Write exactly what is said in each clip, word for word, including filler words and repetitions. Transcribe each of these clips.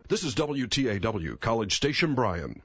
This is W T A W, College Station, Bryan.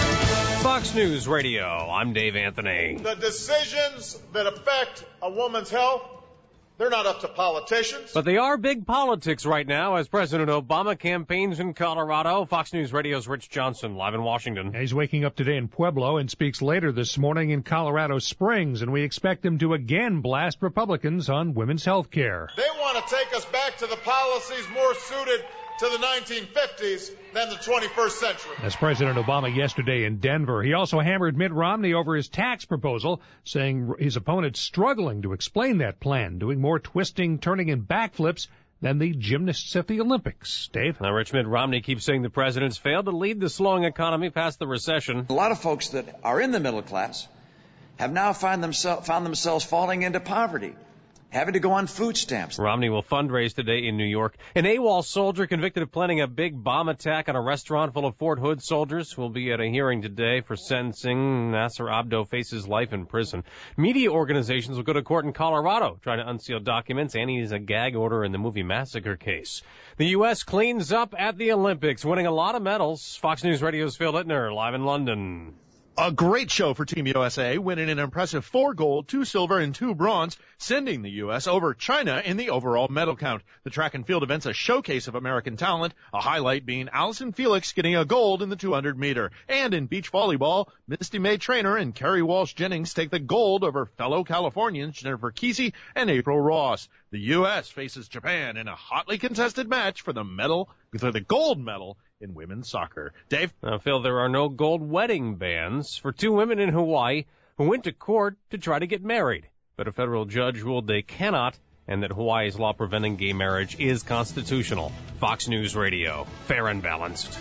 Fox News Radio, I'm Dave Anthony. The decisions that affect a woman's health, they're not up to politicians. But they are big politics right now as President Obama campaigns in Colorado. Fox News Radio's Rich Johnson, live in Washington. He's waking up today in Pueblo and speaks later this morning in Colorado Springs, and we expect him to again blast Republicans on women's health care. They want to take us back to the policies more suited to the nineteen fifties than the twenty-first century. That's President Obama yesterday in Denver. He also hammered Mitt Romney over his tax proposal, saying his opponent's struggling to explain that plan, doing more twisting, turning, and backflips than the gymnasts at the Olympics. Dave? Now, Rich, Mitt Romney keeps saying the president's failed to lead the slowing economy past the recession. A lot of folks that are in the middle class have now find themselves, found themselves falling into poverty, having to go on food stamps. Romney will fundraise today in New York. An AWOL soldier convicted of planning a big bomb attack on a restaurant full of Fort Hood soldiers will be at a hearing today for sentencing. Nasser Abdo faces life in prison. Media organizations will go to court in Colorado trying to unseal documents. And he's a gag order in the movie Massacre case. The U S cleans up at the Olympics, winning a lot of medals. Fox News Radio's Phil Littner, live in London. A great show for Team U S A, winning an impressive four gold, two silver, and two bronze, sending the U S over China in the overall medal count. The track and field event's a showcase of American talent, a highlight being Allison Felix getting a gold in the two hundred meter. And in beach volleyball, Misty May Traynor and Kerry Walsh Jennings take the gold over fellow Californians Jennifer Kesey and April Ross. The U S faces Japan in a hotly contested match for the medal, for the gold medal in women's soccer. Dave? Now, Phil, there are no gold wedding bans for two women in Hawaii who went to court to try to get married. But a federal judge ruled they cannot, and that Hawaii's law preventing gay marriage is constitutional. Fox News Radio, fair and balanced.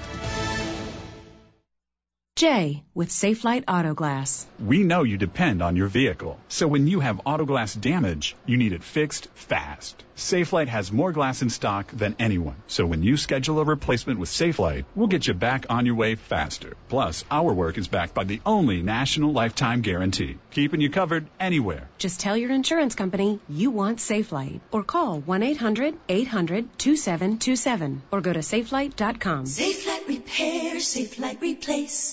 Jay with Safelite Auto Glass. We know you depend on your vehicle, so when you have auto glass damage, you need it fixed fast. Safelite has more glass in stock than anyone, so when you schedule a replacement with Safelite, we'll get you back on your way faster. Plus, our work is backed by the only national lifetime guarantee, keeping you covered anywhere. Just tell your insurance company you want Safelite, or call one eight hundred eight hundred two seven two seven, or go to safelite dot com. Safelite Repair, Safelite Replace.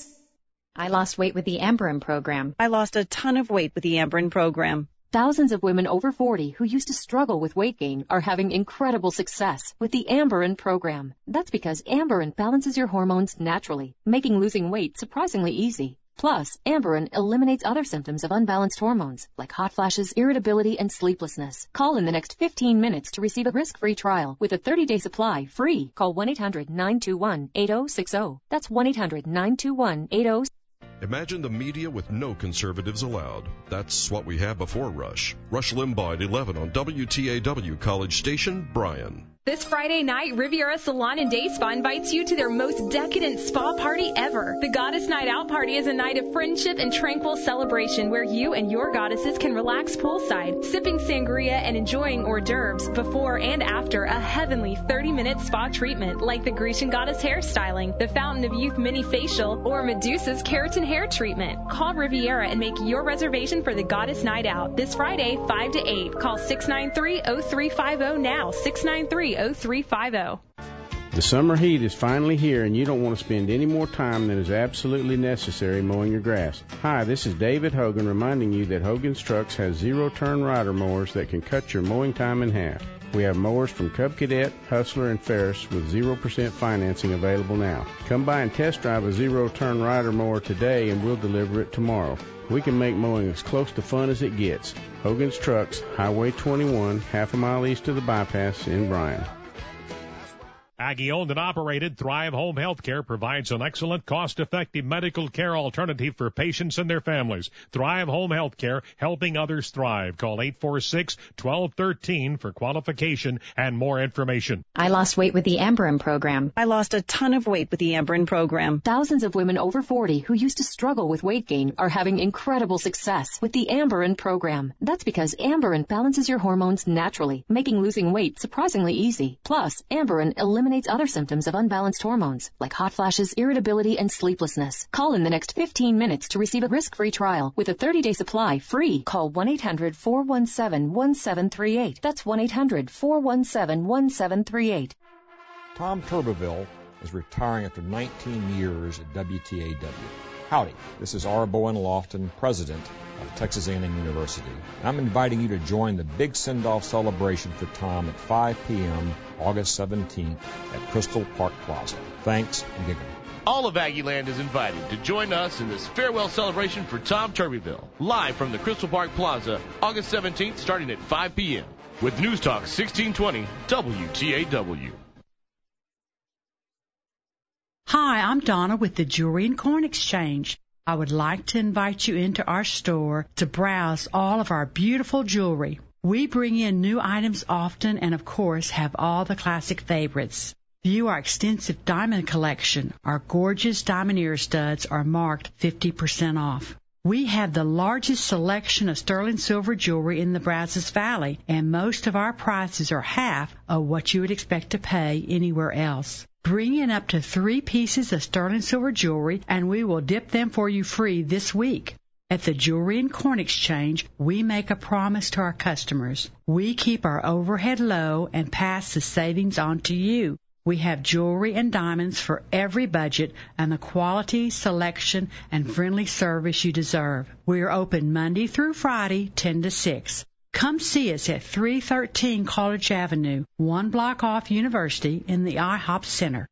I lost weight with the Amberen program. I lost a ton of weight with the Amberen program. Thousands of women over forty who used to struggle with weight gain are having incredible success with the Amberen program. That's because Amberen balances your hormones naturally, making losing weight surprisingly easy. Plus, Amberen eliminates other symptoms of unbalanced hormones, like hot flashes, irritability, and sleeplessness. Call in the next fifteen minutes to receive a risk-free trial with a thirty-day supply free. Call one eight hundred nine two one eight zero six zero. That's one eight hundred nine two one eight zero six zero. Imagine the media with no conservatives allowed. That's what we had before Rush. Rush Limbaugh at eleven on W T A W College Station, Bryan. This Friday night, Riviera Salon and Day Spa invites you to their most decadent spa party ever. The Goddess Night Out Party is a night of friendship and tranquil celebration where you and your goddesses can relax poolside, sipping sangria and enjoying hors d'oeuvres before and after a heavenly thirty-minute spa treatment like the Grecian Goddess hairstyling, the Fountain of Youth mini facial, or Medusa's keratin hair treatment. Call Riviera and make your reservation for the Goddess Night Out this Friday, five to eight. Call six nine three, oh three five oh now, six nine three, oh three five oh. The summer heat is finally here, and you don't want to spend any more time than is absolutely necessary mowing your grass. Hi, this is David Hogan reminding you that Hogan's Trucks has zero-turn rider mowers that can cut your mowing time in half. We have mowers from Cub Cadet, Hustler, and Ferris with zero percent financing available now. Come by and test drive a zero-turn rider mower today, and we'll deliver it tomorrow. We can make mowing as close to fun as it gets. Hogan's Trucks, Highway twenty-one, half a mile east of the bypass in Bryan. Aggie-owned and operated Thrive Home Healthcare provides an excellent, cost-effective medical care alternative for patients and their families. Thrive Home Healthcare, helping others thrive. Call eight four six, one two one three for qualification and more information. I lost weight with the Amberen program. I lost a ton of weight with the Amberen program. Thousands of women over forty who used to struggle with weight gain are having incredible success with the Amberen program. That's because Amberen balances your hormones naturally, making losing weight surprisingly easy. Plus, Amberen eliminates eliminates other symptoms of unbalanced hormones, like hot flashes, irritability, and sleeplessness. Call in the next fifteen minutes to receive a risk-free trial with a thirty-day supply free. Call one eight hundred four one seven one seven three eight. That's one eight hundred four one seven one seven three eight. Tom Turbeville is retiring after nineteen years at W T A W. Howdy, this is R. Bowen Lofton, president of Texas A and M University. And I'm inviting you to join the big send-off celebration for Tom at five p.m. August seventeenth at Crystal Park Plaza. Thanks, and giggle. All of Aggieland is invited to join us in this farewell celebration for Tom Turbyville, live from the Crystal Park Plaza, August seventeenth, starting at five p.m. with News Talk sixteen twenty W T A W. Hi, I'm Donna with the Jewelry and Coin Exchange. I would like to invite you into our store to browse all of our beautiful jewelry. We bring in new items often and, of course, have all the classic favorites. View our extensive diamond collection. Our gorgeous diamond ear studs are marked fifty percent off. We have the largest selection of sterling silver jewelry in the Brazos Valley, and most of our prices are half of what you would expect to pay anywhere else. Bring in up to three pieces of sterling silver jewelry, and we will dip them for you free this week. At the Jewelry and Coin Exchange, we make a promise to our customers. We keep our overhead low and pass the savings on to you. We have jewelry and diamonds for every budget and the quality, selection, and friendly service you deserve. We are open Monday through Friday, ten to six. Come see us at three thirteen College Avenue, one block off University in the IHOP Center.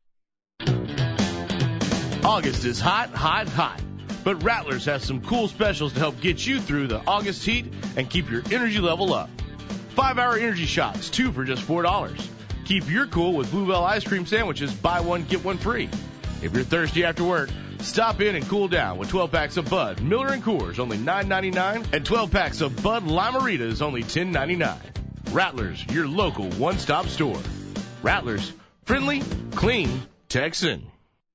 August is hot, hot, hot. But Rattlers has some cool specials to help get you through the August heat and keep your energy level up. Five-hour energy shots, two for just four dollars. Keep your cool with Bluebell ice cream sandwiches, buy one, get one free. If you're thirsty after work, stop in and cool down with twelve packs of Bud, Miller and Coors, only nine ninety-nine, and twelve packs of Bud Lime-A-Ritas, only ten ninety-nine. Rattlers, your local one-stop store. Rattlers, friendly, clean, Texan.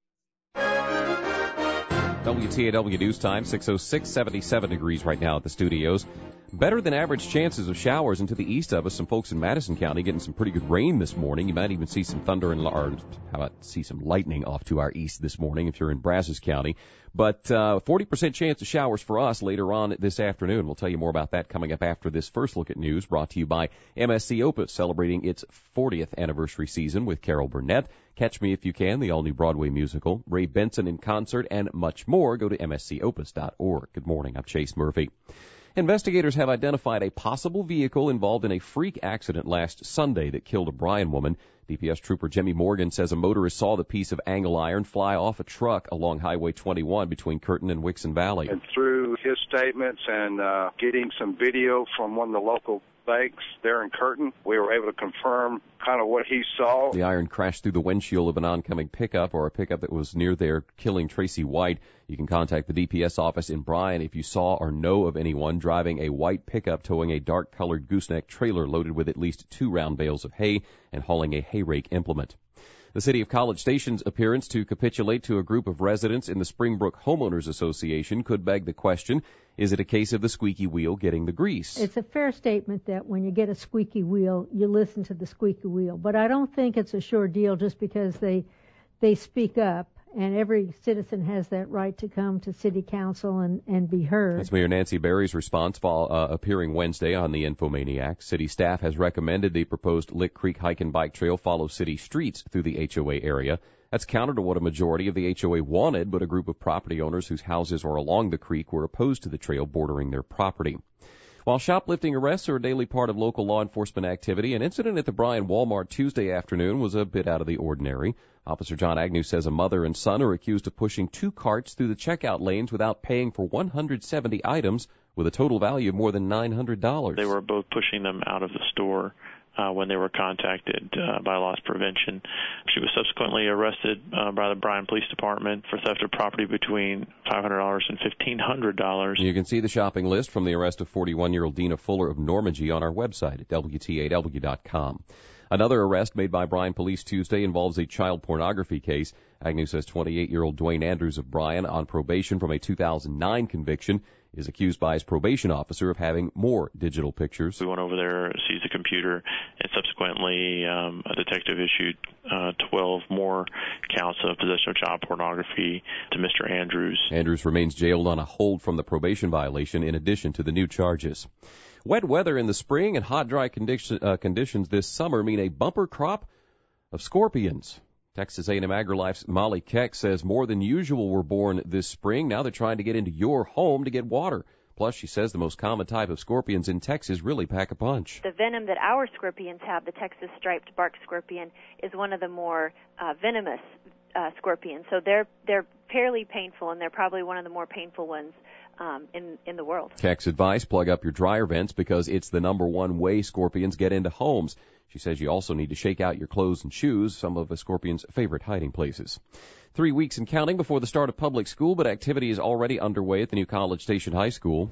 W T A W News Time, six oh six, seventy-seven degrees right now at the studios. Better than average chances of showers into the east of us. Some folks in Madison County getting some pretty good rain this morning. You might even see some thunder and, or how about see some lightning off to our east this morning if you're in Brazos County. But uh, forty percent chance of showers for us later on this afternoon. We'll tell you more about that coming up after this first look at news, brought to you by M S C Opus, celebrating its fortieth anniversary season with Carol Burnett. Catch Me If You Can, the all-new Broadway musical, Ray Benson in concert, and much more. Go to M S C opus dot org. Good morning. I'm Chase Murphy. Investigators have identified a possible vehicle involved in a freak accident last Sunday that killed a Bryan woman. D P S Trooper Jimmy Morgan says a motorist saw the piece of angle iron fly off a truck along Highway twenty-one between Curtin and Wixon Valley. And through his statements and uh, getting some video from one of the local banks there in Curtin, we were able to confirm kind of what he saw. The iron crashed through the windshield of an oncoming pickup, or a pickup that was near there, killing Tracy White. You can contact the D P S office in Bryan if you saw or know of anyone driving a white pickup towing a dark-colored gooseneck trailer loaded with at least two round bales of hay and hauling a hay rake implement. The City of College Station's appearance to capitulate to a group of residents in the Springbrook Homeowners Association could beg the question, is it a case of the squeaky wheel getting the grease? It's a fair statement that when you get a squeaky wheel, you listen to the squeaky wheel. But I don't think it's a sure deal just because they they speak up. And every citizen has that right to come to city council and, and be heard. That's Mayor Nancy Berry's response while uh, appearing Wednesday on the Infomaniac. City staff has recommended the proposed Lick Creek Hike and Bike Trail follow city streets through the H O A area. That's counter to what a majority of the H O A wanted, but a group of property owners whose houses are along the creek were opposed to the trail bordering their property. While shoplifting arrests are a daily part of local law enforcement activity, an incident at the Bryan Walmart Tuesday afternoon was a bit out of the ordinary. Officer John Agnew says a mother and son are accused of pushing two carts through the checkout lanes without paying for one hundred seventy items with a total value of more than nine hundred dollars. They were both pushing them out of the store uh, when they were contacted uh, by loss prevention. She was subsequently arrested uh, by the Bryan Police Department for theft of property between five hundred dollars and fifteen hundred dollars. You can see the shopping list from the arrest of forty-one-year-old Dina Fuller of Normandy on our website at W T A W dot com. Another arrest made by Bryan police Tuesday involves a child pornography case. Agnew says twenty-eight-year-old Dwayne Andrews of Bryan, on probation from a two thousand nine conviction, is accused by his probation officer of having more digital pictures. We went over there, seized the computer, and subsequently um, a detective issued uh, twelve more counts of possession of child pornography to Mister Andrews. Andrews remains jailed on a hold from the probation violation in addition to the new charges. Wet weather in the spring and hot, dry condition, uh, conditions this summer mean a bumper crop of scorpions. Texas A and M AgriLife's Molly Keck says more than usual were born this spring. Now they're trying to get into your home to get water. Plus, she says the most common type of scorpions in Texas really pack a punch. The venom that our scorpions have, the Texas striped bark scorpion, is one of the more uh, venomous uh, scorpions. So they're they're fairly painful, and they're probably one of the more painful ones um, in in the world. Keck's advice: plug up your dryer vents because it's the number one way scorpions get into homes. She says you also need to shake out your clothes and shoes, some of a scorpion's favorite hiding places. Three weeks and counting before the start of public school, but activity is already underway at the new College Station High School.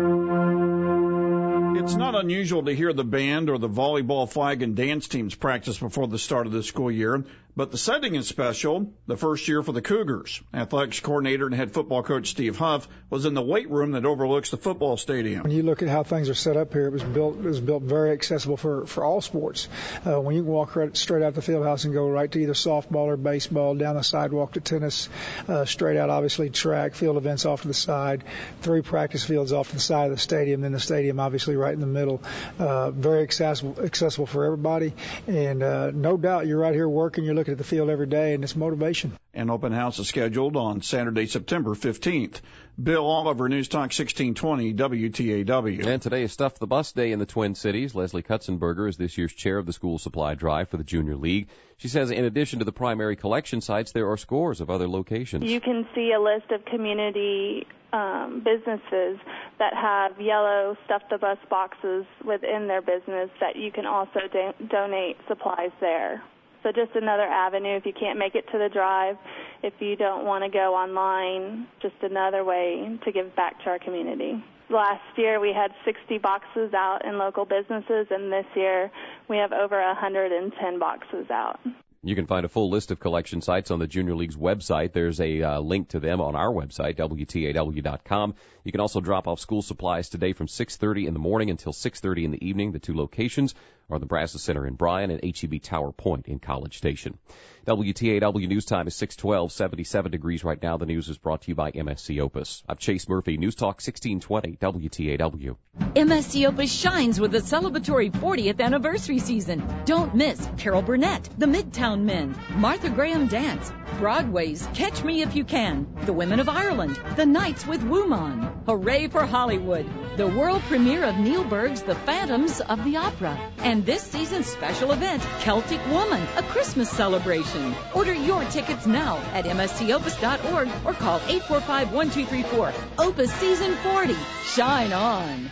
It's not unusual to hear the band or the volleyball flag and dance teams practice before the start of the school year, but the setting is special. The first year for the Cougars. Athletics coordinator and head football coach Steve Huff was in the weight room that overlooks the football stadium. When you look at how things are set up here, it was built it was built very accessible for, for all sports. Uh, when you can walk right, straight out the field house and go right to either softball or baseball, down the sidewalk to tennis, uh, straight out obviously track, field events off to the side, three practice fields off to the side of the stadium, then the stadium obviously right in the middle. Uh, very accessible, accessible for everybody, and uh, no doubt you're right here working, you're looking at the field every day, and it's motivation. An open house is scheduled on Saturday, September fifteenth. Bill Oliver, News Talk sixteen twenty W T A W. And today is Stuff the Bus Day in the Twin Cities. Leslie Kutzenberger is this year's chair of the school supply drive for the Junior League. She says in addition to the primary collection sites, there are scores of other locations. You can see a list of community um, businesses that have yellow Stuff the Bus boxes within their business that you can also do- donate supplies there. So just another avenue if you can't make it to the drive, if you don't want to go online, just another way to give back to our community. Last year we had sixty boxes out in local businesses, and this year we have over one hundred ten boxes out. You can find a full list of collection sites on the Junior League's website. There's a uh, link to them on our website, W T A W dot com. You can also drop off school supplies today from six thirty in the morning until six thirty in the evening. The two locations are the Brazos Center in Bryan and H E B Tower Point in College Station. W T A W News Time is six twelve, seventy-seven degrees right now. The news is brought to you by M S C Opus. I'm Chase Murphy, News Talk sixteen twenty W T A W. M S C Opus shines with the celebratory fortieth anniversary season. Don't miss Carol Burnett, The Midtown Men, Martha Graham Dance, Broadway's Catch Me If You Can, The Women of Ireland, The Nights with Woman, Hooray for Hollywood, the world premiere of Neil Berg's The Phantoms of the Opera, and this season's special event, Celtic Woman, a Christmas celebration. Order your tickets now at M S C opus dot org or call eight four five, one two three four. Opus Season forty. Shine on.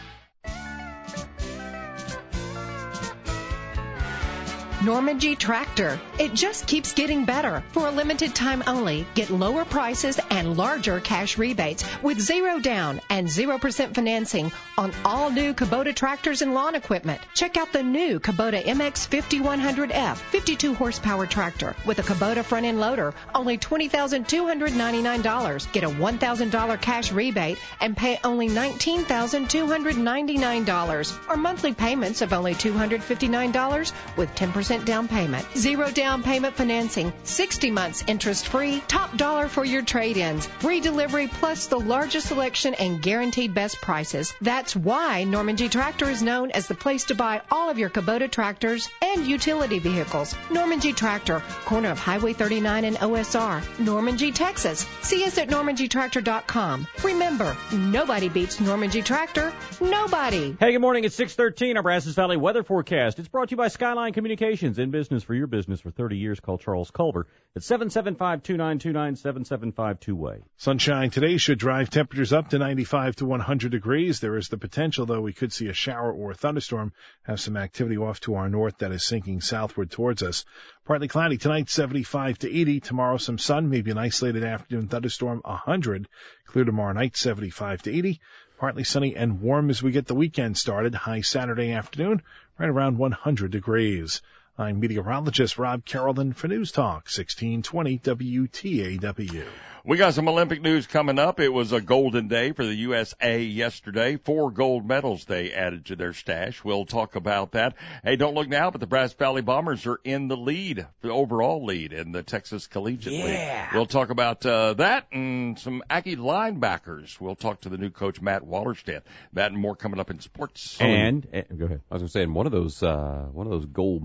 Norman G. Tractor. It just keeps getting better. For a limited time only, get lower prices and larger cash rebates with zero down and zero percent financing on all new Kubota tractors and lawn equipment. Check out the new Kubota M X fifty-one hundred F fifty-two horsepower tractor with a Kubota front end loader, only twenty thousand two hundred ninety-nine dollars. Get a one thousand dollars cash rebate and pay only nineteen thousand two hundred ninety-nine dollars, or monthly payments of only two hundred fifty-nine dollars with ten percent down payment. Zero down payment financing, sixty months interest free, top dollar for your trade-ins, free delivery plus the largest selection and guaranteed best prices. That's why Norman G. Tractor is known as the place to buy all of your Kubota tractors and utility vehicles. Norman G. Tractor, corner of Highway thirty-nine and O S R, Norman G, Texas. See us at norman g tractor dot com. Remember, nobody beats Norman G. Tractor. Nobody. Hey, good morning. It's six thirteen. Our Brazos Valley weather forecast. It's brought to you by Skyline Communications. In business for your business for thirty years. Call Charles Culver at seven seven five, two nine two nine, seven seven five two way. Sunshine today should drive temperatures up to ninety-five to one hundred degrees. There is the potential, though, we could see a shower or a thunderstorm, have some activity off to our north that is sinking southward towards us. Partly cloudy tonight, seventy-five to eighty. Tomorrow, some sun, maybe an isolated afternoon thunderstorm, one hundred. Clear tomorrow night, seventy-five to eighty. Partly sunny and warm as we get the weekend started. High Saturday afternoon, right around one hundred degrees. I'm meteorologist Rob Carrollton for News Talk sixteen twenty W T A W. We got some Olympic news coming up. It was a golden day for the U S A yesterday. Four gold medals they added to their stash. We'll talk about that. Hey, don't look now, but the Brazos Valley Bombers are in the lead, the overall lead in the Texas Collegiate yeah. League. We'll talk about uh, that and some Aggie linebackers. We'll talk to the new coach, Matt Wallerstedt. That and more coming up in sports. And, and go ahead. I was going to say, and one of those, uh, one of those gold medal winners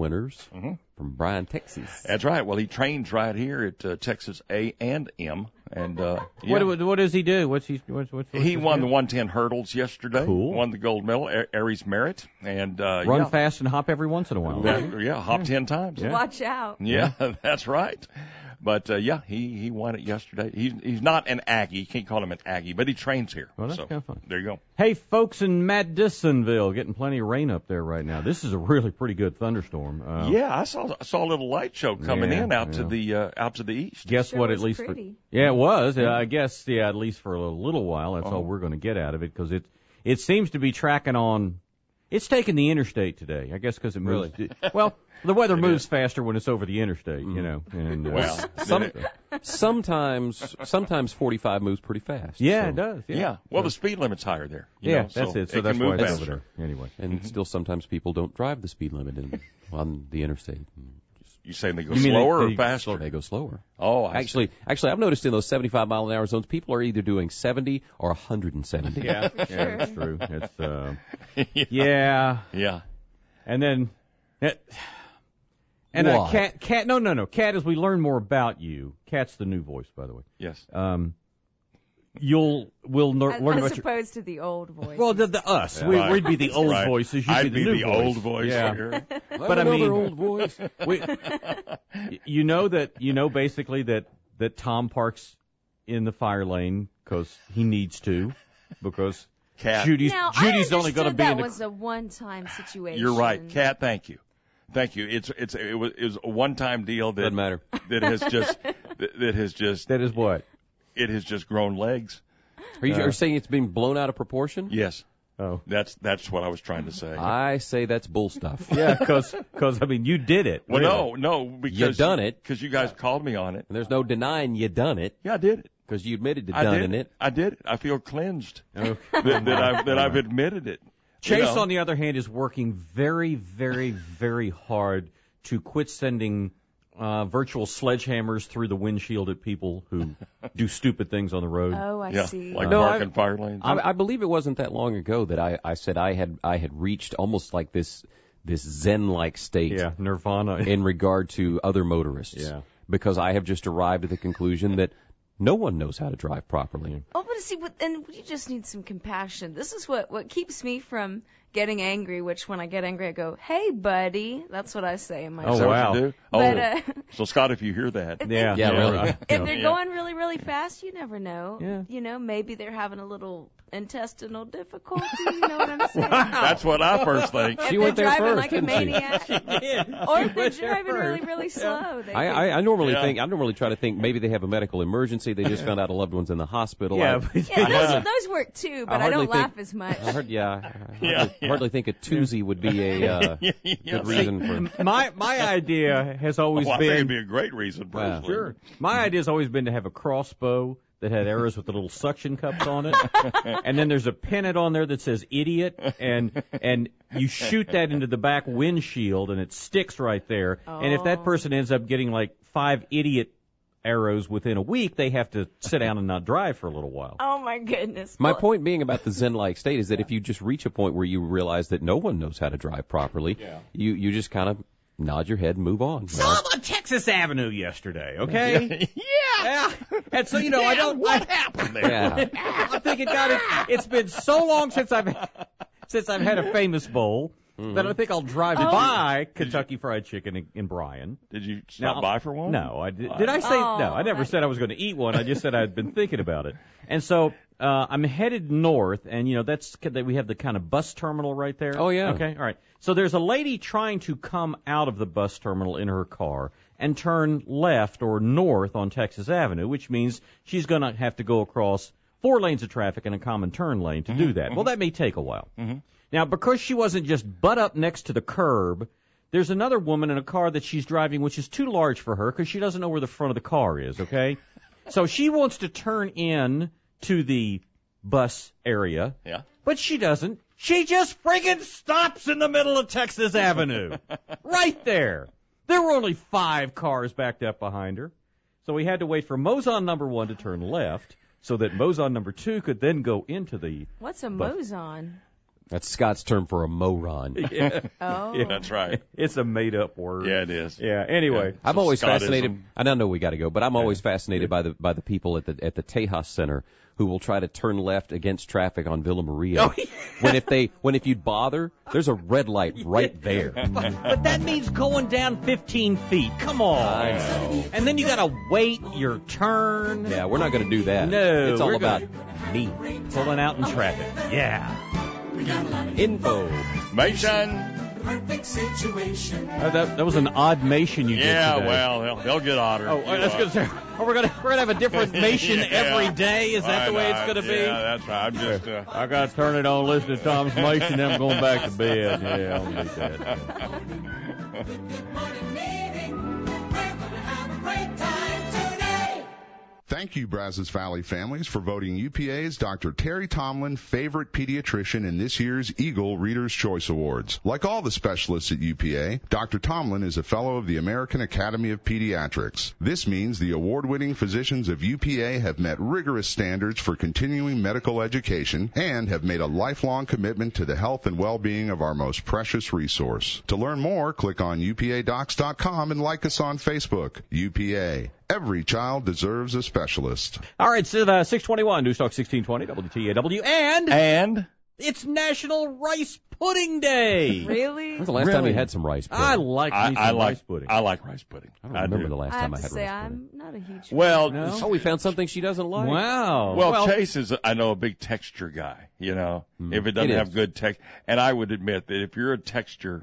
winners mm-hmm. from Bryan, Texas. That's right. Well, he trains right here at uh, Texas A and M. And uh, yeah. what what does he do? What's he? What's, what's, what's he won do? the one ten hurdles yesterday. Cool. Won the gold medal, A- Aries Merit, and uh, run yeah. fast and hop every once in a while. That, yeah, hop ten times. Yeah. Watch out. Yeah, that's right. But uh, yeah, he he won it yesterday. He's he's not an Aggie. You can't call him an Aggie, but he trains here. Well, that's so, kind of fun. There you go. Hey, folks in Madisonville, getting plenty of rain up there right now. This is a really pretty good thunderstorm. Uh, yeah, I saw I saw a little light show coming yeah, in out yeah. to the uh, out to the east. Guess sure what? Was at least pretty. for yeah, it was. Uh, I guess yeah, at least for a little, little while. That's Oh. all we're going to get out of it because it it seems to be tracking on. It's taking the interstate today. I guess because it moves. Really? Well, the weather It moves is. faster when it's over the interstate. Mm. You know. And uh, Well, Some, sometimes sometimes forty-five moves pretty fast. yeah, so. it does. Yeah. Yeah. Well, the speed limit's higher there. You Yeah, know, that's so it. So it that's can why move it's faster. over there. Anyway. And still sometimes people don't drive the speed limit in, on the interstate. You saying they go You mean slower they- or they- faster? They go slower. Oh, I Actually, see. actually, I've noticed in those seventy-five mile an hour zones, people are either doing seventy or one hundred seventy. Yeah, For yeah, sure. that's true. It's uh, yeah. yeah, Yeah. and then, it, and What? uh, Cat, Cat, no, no, no, Cat. As we learn more about you, Cat's the new voice, by the way. Yes. Um, you'll we'll ner- As, learn as about your. opposed to the old voice. Well, the, the us, Yeah. we, Right. we'd be the old Right. voices. You'd I'd be the, be new the voice. old voice Yeah. here. But I mean, old voice. we, you know that you know basically that that Tom parks in the fire lane because he needs to, because Cat. Judy's now, Judy's I only going to understood be that in the. was a one-time situation. You're right, Cat. Thank you, thank you. It's it's it was, it was a one-time deal that Doesn't matter. that has just that, that has just That is what. it has just grown legs. Are you Uh, are saying it's being blown out of proportion? Yes, Oh. that's that's what I was trying to say. I say that's bull stuff. Yeah, because I mean you did it. well, really. no, no, because You done it. because you guys called me on it. And there's no denying you done it Yeah, I did it. because you admitted to I done did it. I did it. I feel cleansed Okay. that, that I've that I've admitted it. You Chase, know? on the other hand, is working very, very, very hard to quit sending uh, virtual sledgehammers through the windshield at people who do stupid things on the road. Oh, I yeah, see. like No, parking I- fire lanes. I, I believe it wasn't that long ago that I, I said I had I had reached almost like this this Zen-like state Yeah, Nirvana. in regard to other motorists. Yeah. Because I have just arrived at the conclusion that no one knows how to drive properly. Oh, but see, but then you just need some compassion. This is what what keeps me from getting angry. Which when I get angry, I go, "Hey, buddy." That's what I say in my. Oh, Is that what wow. you do? Oh, But uh, so Scott, if you hear that, Yeah, Yeah, really. right. if they're Yeah. going really, really fast, you never know. Yeah. You know, maybe they're having a little intestinal difficulty. You know what I'm saying? that's what I first think. If She they're went there driving first, like a didn't she? maniac, or if they're driving really, really slow. They I, could- I, I normally Yeah. think I normally try to think maybe they have a medical emergency. They just found out a loved one's in the hospital. Yeah, I, but- yeah, those, Yeah. those work too, but I I, don't hardly laugh think- as much. I heard, yeah, I hardly, Yeah, yeah. hardly think a toozy would be a uh, good reason for. my my idea has always Oh, I think it'd been be a great reason, Wow. personally. my idea has always been to have a crossbow that had arrows with the little suction cups on it, and then there's a pennant on there that says "idiot," and and you shoot that into the back windshield, and it sticks right there. And if that Oh. person ends up getting like five idiot arrows within a week, they have to sit down and not drive for a little while. Oh my goodness. My Well, point being about the Zen-like state is that if you just reach a point where you realize that no one knows how to drive properly, you you just kind of nod your head and move on. So I'm on Texas Avenue yesterday, okay? Yeah. Yeah. And so, you know, I don't. What I, happened there? Yeah. I'm thinking, God, it, it's been so long since I've since I've had a famous bowl that I think I'll drive Oh. by Kentucky Fried Chicken in, in Bryan. Did you stop Now, by for one? No, I did. Did I say Oh, no? I never that- said I was going to eat one. I just said I'd been thinking about it. And so uh, I'm headed north, and you know that's that we have the kind of bus terminal right there. Oh, yeah. Okay. All right. So there's a lady trying to come out of the bus terminal in her car and turn left or north on Texas Avenue, which means she's going to have to go across four lanes of traffic and a common turn lane to do that. Well, that may take a while. Mhm. Now, because she wasn't just butt up next to the curb, there's another woman in a car that she's driving which is too large for her because she doesn't know where the front of the car is, okay? So she wants to turn in to the bus area, Yeah. but she doesn't. She just friggin' stops in the middle of Texas Avenue. Right there. There were only five cars backed up behind her. So we had to wait for Mozon number one to turn left so that Mozon number two could then go into the What's a But- Mozon? That's Scott's term for a moron. Yeah. Oh. Yeah. That's right. It's a made-up word. Yeah, it is. Yeah. Anyway, Yeah. I'm So always Scottism. fascinated. I don't know we got to go, but I'm always fascinated by the by the people at the at the Tejas Center who will try to turn left against traffic on Villa Maria. Oh, yeah. When if they when if you'd bother, there's a red light right there. But, but that means going down fifteen feet. Come on. I know. And then you got to wait your turn. Yeah, we're not going to do that. No, it's all we're about gonna- me. Pulling out in traffic. Yeah. Info. Mason. Perfect situation. Uh, that, that was an odd Mason you Yeah, did today. well, they'll, they'll get odder. Oh, I was going to say, oh, we're gonna we're gonna have a different Mason Yeah. every day. Is that Why the way not? it's gonna be? Yeah, that's right. I'm just. Uh, I got to turn it on, listen to Tom's Mason, then I'm going back to bed. Yeah, I'll do that. Thank you, Brazos Valley families, for voting U P A's Doctor Terry Tomlin favorite pediatrician in this year's Eagle Reader's Choice Awards. Like all the specialists at U P A, Doctor Tomlin is a fellow of the American Academy of Pediatrics. This means the award-winning physicians of U P A have met rigorous standards for continuing medical education and have made a lifelong commitment to the health and well-being of our most precious resource. To learn more, click on U P A docs dot com and like us on Facebook. U P A. Every child deserves a specialist. All right, it's uh, six twenty-one, News Talk sixteen twenty, W T A W, and and it's National Rice Pudding Day. Really? When's the last Really? time you had some rice pudding? I like I, me some I like rice pudding. I like rice pudding. I don't I remember do. the last I time have I to had say, rice pudding. I'm not a huge Well, No? Oh, we found something she doesn't like. Wow. Well, well Chase is, I know, a big texture guy, you know, Mm. if it doesn't It have is. good text. And I would admit that if you're a texture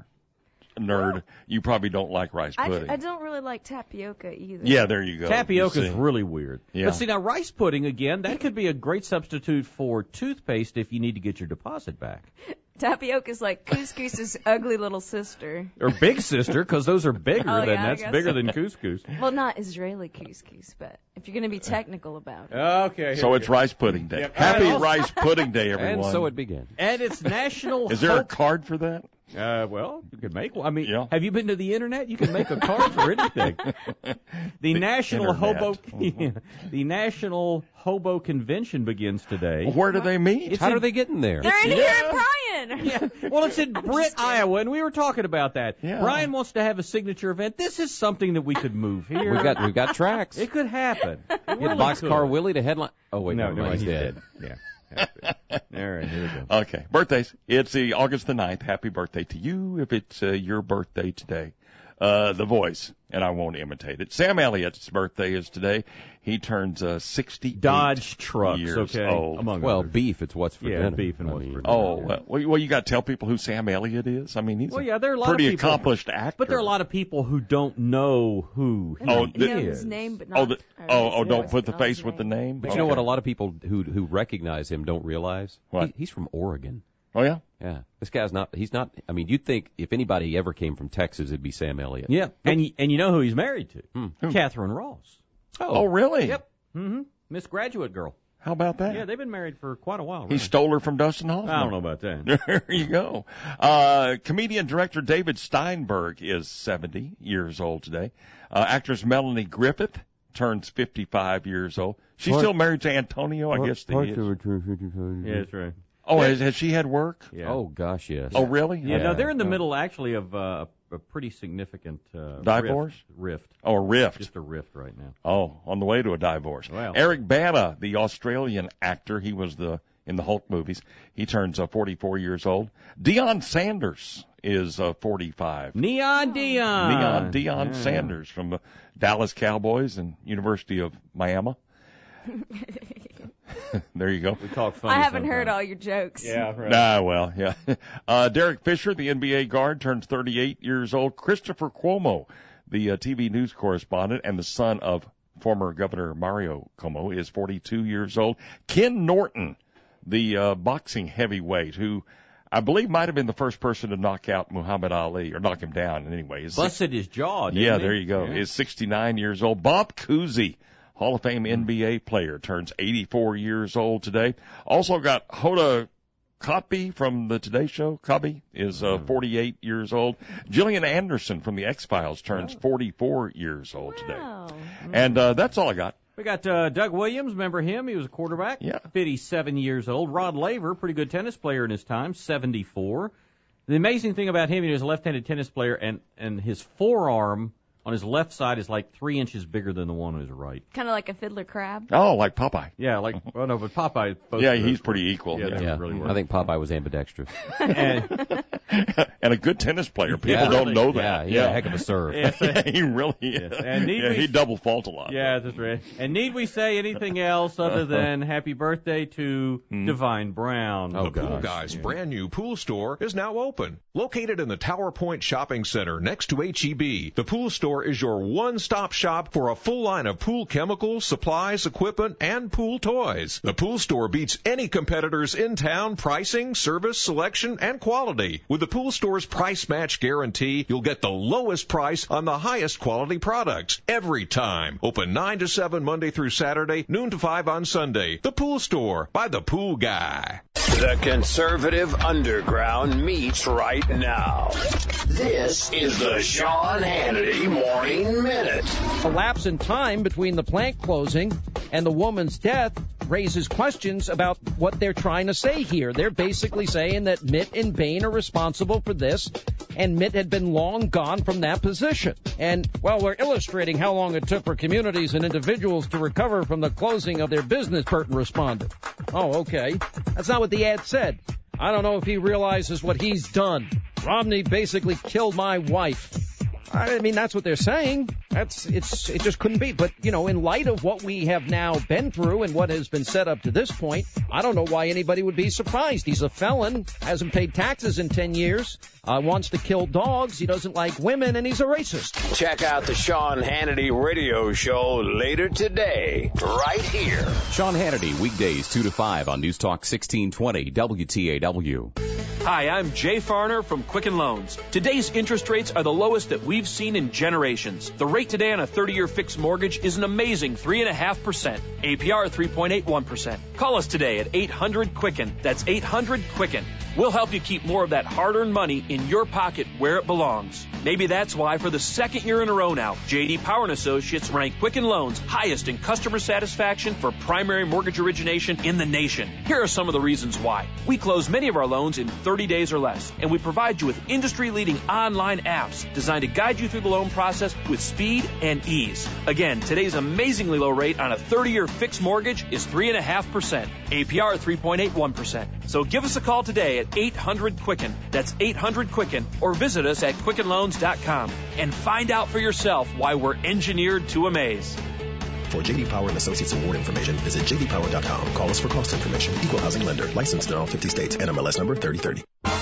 nerd, you probably don't like rice I, pudding. I don't really like tapioca either. Yeah, there you go. Tapioca You is see. really weird. Yeah. But see, now rice pudding, again, that could be a great substitute for toothpaste if you need to get your deposit back. Tapioca's like couscous's ugly little sister. Or big sister, because those are bigger Oh, than yeah, I that's guess bigger so. than couscous. Well, not Israeli couscous, but if you're going to be technical about it. Okay. So it's rice pudding day. Yep. Happy And also- Rice Pudding Day, everyone. And so it began. And it's National Is there a Hope. card for that? Uh, well, you can make one. I mean, Yeah. have you been to the internet? You can make a card for anything. The, The National internet. Hobo, the National Hobo Convention begins today. Where do they meet? It's How in- are they getting there? They're in Yeah. here at Bryan. Yeah. Well, it's in Britt, Iowa, and we were talking about that. Yeah. Brian wants to have a signature event. This is something that we could move here. We've got we've got tracks. It could happen. It Get really Boxcar could. Willie to headline. Oh wait, No, never no, mind, he's he's dead. Yeah. All right, here we go. Okay, birthdays. It's the August the ninth. Happy birthday to you if it's uh, your birthday today. Uh, the Voice, and I won't imitate it. Sam Elliott's birthday is today. He turns uh, sixty-eight Dodge trucks, years okay, old. among Well, others. beef. It's what's for Yeah, dinner. beef and I what's mean, for dinner. Oh, well, well, you got to tell people who Sam Elliott is. I mean, he's Well, a yeah, there are a lot pretty of people, accomplished actor. But there are a lot of people who don't know who he Oh, You the- know is. his name, but not. Oh, the, or oh, his oh! Don't voice, put the but not his face with the name. name. But you know what? A lot of people who who recognize him don't realize What? He, he's from Oregon. Oh yeah. Yeah, this guy's not. He's not. I mean, you'd think if anybody ever came from Texas, it'd be Sam Elliott. Yeah, and y- and you know who he's married to? Hmm. Catherine Ross. Oh, really? Yep. Mm-hmm. Miss Graduate Girl. How about that? Yeah, they've been married for quite a while. He Really. stole her from Dustin Hoffman. I don't know about that. There you go. Uh, comedian director David Steinberg is seventy years old today. Uh, actress Melanie Griffith turns fifty-five years old. She's What? still married to Antonio, I guess. The, Yeah, that's right. oh, has, has she had work? Yeah. Oh gosh, yes. Oh, really? Yeah, Yeah. no, they're in the Oh. middle actually of uh, a pretty significant uh, Divorce? rift. rift. Oh, a rift. Just a rift right now. Oh, on the way to a divorce. Well. Eric Bana, the Australian actor, he was the in the Hulk movies. He turns uh, forty-four years old. Deion Sanders is uh, forty-five. Neon Dion. Neon Deion Yeah. Sanders from the Dallas Cowboys and University of Miami. There you go. We talk funny I haven't heard sometimes. all your jokes. Yeah, right. Ah, well, yeah. Uh, Derek Fisher, the N B A guard, turns thirty-eight years old. Christopher Cuomo, the uh, T V news correspondent and the son of former Governor Mario Cuomo, is forty-two years old. Ken Norton, the uh, boxing heavyweight, who I believe might have been the first person to knock out Muhammad Ali, or knock him down anyway. Is Busted his jaw, didn't yeah, he? there you go. Yeah. Is sixty-nine years old. Bob Cousy, Hall of Fame N B A player, turns eighty-four years old today. Also got Hoda Kotb from the Today Show. Cobby is uh, forty-eight years old. Gillian Anderson from the X-Files turns forty-four years old today. Wow. And uh, that's all I got. We got uh, Doug Williams. Remember him? He was a quarterback. Yeah. fifty-seven years old. Rod Laver, pretty good tennis player in his time, seventy-four. The amazing thing about him, he was a left-handed tennis player, and, and his forearm on his left side is like three inches bigger than the one on his right. Kind of like a fiddler crab. Oh, like Popeye. Yeah, like, well, no, but Popeye. Both Yeah, he's pretty equal. Yeah, Yeah. they Yeah. really were. I think Popeye was ambidextrous. and, And a good tennis player. People Yeah, don't really. know Yeah, that. he had a heck of a serve. Yeah, so- Yeah, he really is. Yes. And need yeah, we- he double fault a lot. yeah, that's right. And need we say anything else other than happy birthday to Divine Brown? Oh, The Pool gosh. Guy's brand new pool store is now open. Located in the Tower Point Shopping Center next to H E B, the pool store is your one-stop shop for a full line of pool chemicals, supplies, equipment, and pool toys. The pool store beats any competitors in town pricing, service, selection, and quality. With the pool store's price match guarantee, you'll get the lowest price on the highest quality products every time. Open nine to seven Monday through Saturday, noon to five on Sunday. The Pool Store by the Pool Guy. The conservative underground meets right now. This is the Sean Hannity Morning Minute. A lapse in time between the plant closing and the woman's death raises questions about what they're trying to say here. They're basically saying that Mitt and Bain are responsible for this, and Mitt had been long gone from that position. And, well, we're illustrating how long it took for communities and individuals to recover from the closing of their business, Burton responded. Oh, okay. That's not what the ad said. I don't know if he realizes what he's done. Romney basically killed my wife. I mean, that's what they're saying. That's it's it just couldn't be. But, you know, in light of what we have now been through and what has been set up to this point, I don't know why anybody would be surprised. He's a felon, hasn't paid taxes in ten years, uh, wants to kill dogs, he doesn't like women, and he's a racist. Check out the Sean Hannity radio show later today, right here. Sean Hannity, weekdays two to five on News Talk sixteen twenty W T A W. Hi, I'm Jay Farner from Quicken Loans. Today's interest rates are the lowest that we've seen in generations. The rate today on a thirty-year fixed mortgage is an amazing three point five percent. A P R three point eight one percent. Call us today at eight hundred Quicken. That's eight hundred Quicken. We'll help you keep more of that hard-earned money in your pocket where it belongs. Maybe that's why for the second year in a row now, J D Power and Associates rank Quicken Loans highest in customer satisfaction for primary mortgage origination in the nation. Here are some of the reasons why. We close many of our loans in thirty days or less, and we provide you with industry-leading online apps designed to guide you through the loan process with speed and ease. Again, today's amazingly low rate on a thirty-year fixed mortgage is three point five percent. A P R three point eight one percent. So give us a call today at eight hundred Quicken. That's eight hundred Quicken. Or visit us at quicken loans dot com and find out for yourself why we're engineered to amaze. For J D Power and Associates award information, visit j d power dot com. Call us for cost information. Equal housing lender. Licensed in all fifty states. N M L S number thirty thirty.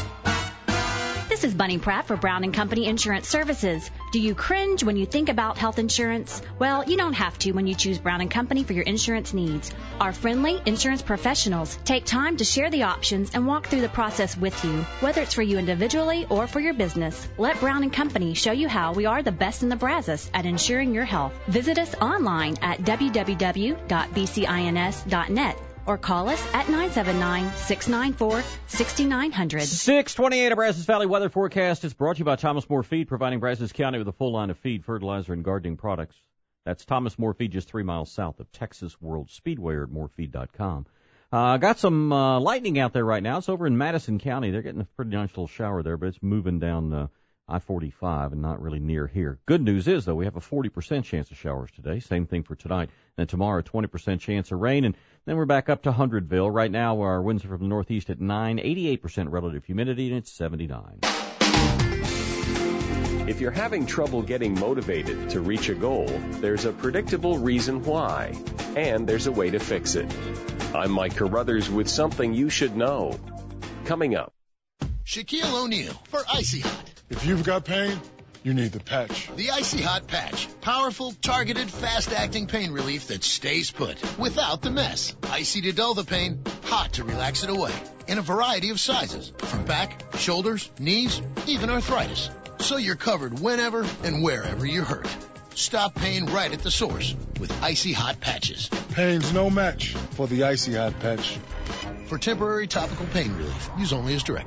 This is Bunny Pratt for Brown and Company Insurance Services. Do you cringe when you think about health insurance? Well, you don't have to when you choose Brown and Company for your insurance needs. Our friendly insurance professionals take time to share the options and walk through the process with you, whether it's for you individually or for your business. Let Brown and Company show you how we are the best in the Brazos at ensuring your health. Visit us online at w w w dot b c i n s dot net. Or call us at nine seven nine, six nine four, six nine zero zero. six twenty-eight, a Brazos Valley weather forecast is brought to you by Thomas More Feed, providing Brazos County with a full line of feed, fertilizer, and gardening products. That's Thomas More Feed, just three miles south of Texas World Speedway, or at more feed dot com. Uh, got some uh, lightning out there right now. It's over in Madison County. They're getting a pretty nice little shower there, but it's moving down uh, I forty-five and not really near here. Good news is, though, we have a forty percent chance of showers today. Same thing for tonight. And tomorrow, twenty percent chance of rain. And then we're back up to Hundredville. Right now, our winds are from the northeast at nine, eighty-eight percent relative humidity, and it's seventy-nine. If you're having trouble getting motivated to reach a goal, there's a predictable reason why, and there's a way to fix it. I'm Mike Carruthers with something you should know. Coming up. Shaquille O'Neal for Icy Hot. If you've got pain, you need the patch. The Icy Hot Patch. Powerful, targeted, fast-acting pain relief that stays put without the mess. Icy to dull the pain, hot to relax it away. In a variety of sizes, from back, shoulders, knees, even arthritis. So you're covered whenever and wherever you're hurt. Stop pain right at the source with Icy Hot Patches. Pain's no match for the Icy Hot Patch. For temporary topical pain relief, use only as directed.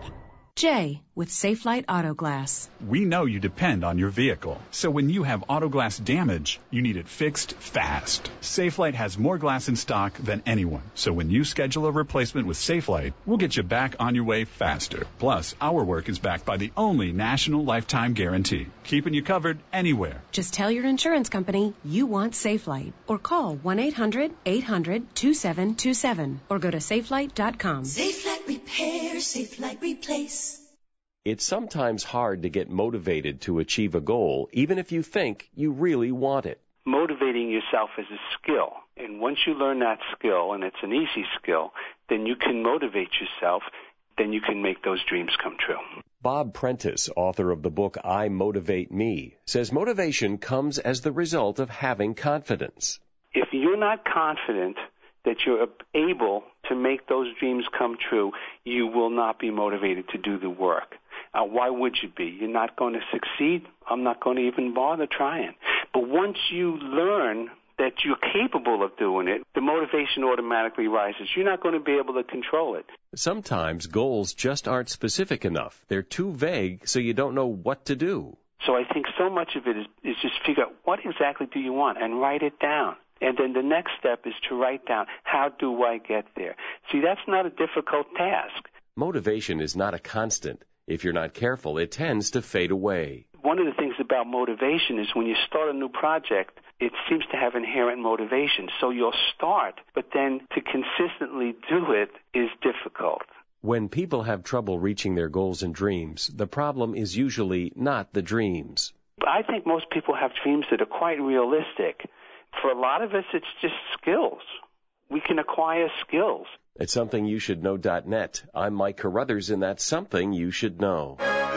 Jay with Safelite Auto Glass. We know you depend on your vehicle, so when you have auto glass damage, you need it fixed fast. Safelite has more glass in stock than anyone, so when you schedule a replacement with Safelite, we'll get you back on your way faster. Plus, our work is backed by the only national lifetime guarantee, keeping you covered anywhere. Just tell your insurance company you want Safelite or call one eight hundred eight hundred two seven two seven or go to safelite dot com. Safelite Repair, Safelite Replace. It's sometimes hard to get motivated to achieve a goal, even if you think you really want it. Motivating yourself is a skill, and once you learn that skill, and it's an easy skill, then you can motivate yourself, then you can make those dreams come true. Bob Prentice, author of the book I Motivate Me, says motivation comes as the result of having confidence. If you're not confident that you're able to make those dreams come true, you will not be motivated to do the work. Uh, why would you be? You're not going to succeed. I'm not going to even bother trying. But once you learn that you're capable of doing it, the motivation automatically rises. You're not going to be able to control it. Sometimes goals just aren't specific enough. They're too vague, so you don't know what to do. So I think so much of it is, is just figure out what exactly do you want and write it down. And then the next step is to write down, how do I get there? See, that's not a difficult task. Motivation is not a constant. If you're not careful, it tends to fade away. One of the things about motivation is when you start a new project, it seems to have inherent motivation. So you'll start, but then to consistently do it is difficult. When people have trouble reaching their goals and dreams, the problem is usually not the dreams. I think most people have dreams that are quite realistic. For a lot of us, it's just skills. We can acquire skills. At something you should know dot net, I'm Mike Carruthers, and that's Something You Should Know.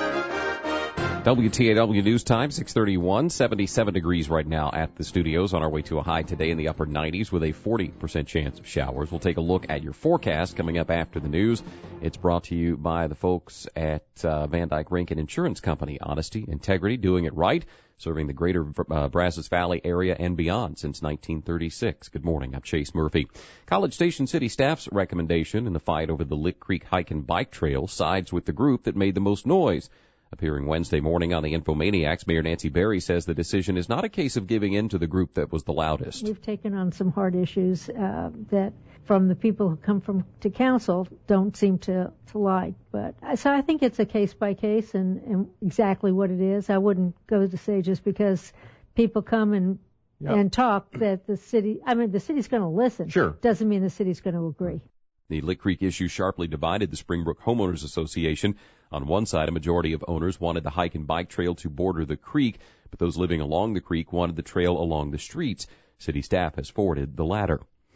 W T A W News Time, six thirty-one, seventy-seven degrees right now at the studios, on our way to a high today in the upper nineties with a forty percent chance of showers. We'll take a look at your forecast coming up after the news. It's brought to you by the folks at uh, Van Dyke Rankin Insurance Company. Honesty, integrity, doing it right, serving the greater uh, Brazos Valley area and beyond since nineteen thirty-six. Good morning, I'm Chase Murphy. College Station City staff's recommendation in the fight over the Lick Creek Hike and Bike Trail sides with the group that made the most noise. Appearing Wednesday morning on the Infomaniacs, Mayor Nancy Berry says the decision is not a case of giving in to the group that was the loudest. We've taken on some hard issues uh, that from the people who come from to council don't seem to, to like. But so I think it's a case by case and, and exactly what it is. I wouldn't go to say just because people come and yep. and talk that the city, I mean, the city's going to listen. Sure. Doesn't mean the city's going to agree. The Lick Creek issue sharply divided the Springbrook Homeowners Association. On one side, a majority of owners wanted the hike and bike trail to border the creek, but those living along the creek wanted the trail along the streets. City staff has forwarded the latter.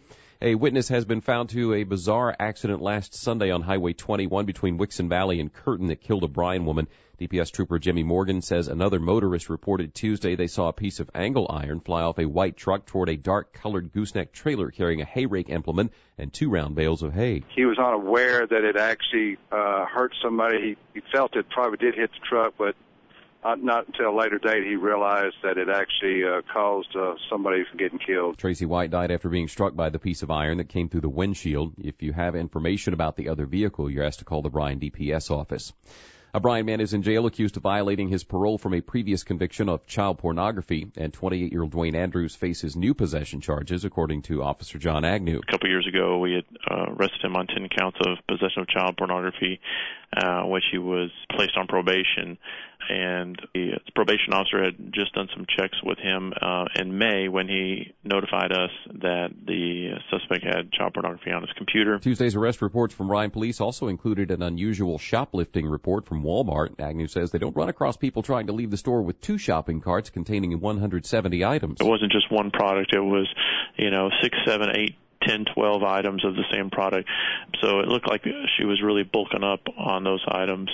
A witness has been found to a bizarre accident last Sunday on Highway twenty-one between Wixon Valley and Curtin that killed a Bryan woman. D P S trooper Jimmy Morgan says another motorist reported Tuesday they saw a piece of angle iron fly off a white truck toward a dark-colored gooseneck trailer carrying a hay rake implement and two round bales of hay. He was unaware that it actually uh, hurt somebody. He, he felt it probably did hit the truck, but not, not until a later date he realized that it actually uh, caused uh, somebody from getting killed. Tracy White died after being struck by the piece of iron that came through the windshield. If you have information about the other vehicle, you're asked to call the Bryan D P S office. A Bryan man is in jail accused of violating his parole from a previous conviction of child pornography, and twenty-eight-year-old Dwayne Andrews faces new possession charges, according to Officer John Agnew. A couple years ago, we had uh, arrested him on ten counts of possession of child pornography, uh, which he was placed on probation. And the probation officer had just done some checks with him uh, in May when he notified us that the suspect had child pornography on his computer. Tuesday's arrest reports from Ryan Police also included an unusual shoplifting report from Walmart. Agnew says they don't run across people trying to leave the store with two shopping carts containing one hundred seventy items. It wasn't just one product. It was, you know, six, seven, eight, ten, twelve items of the same product. So it looked like she was really bulking up on those items.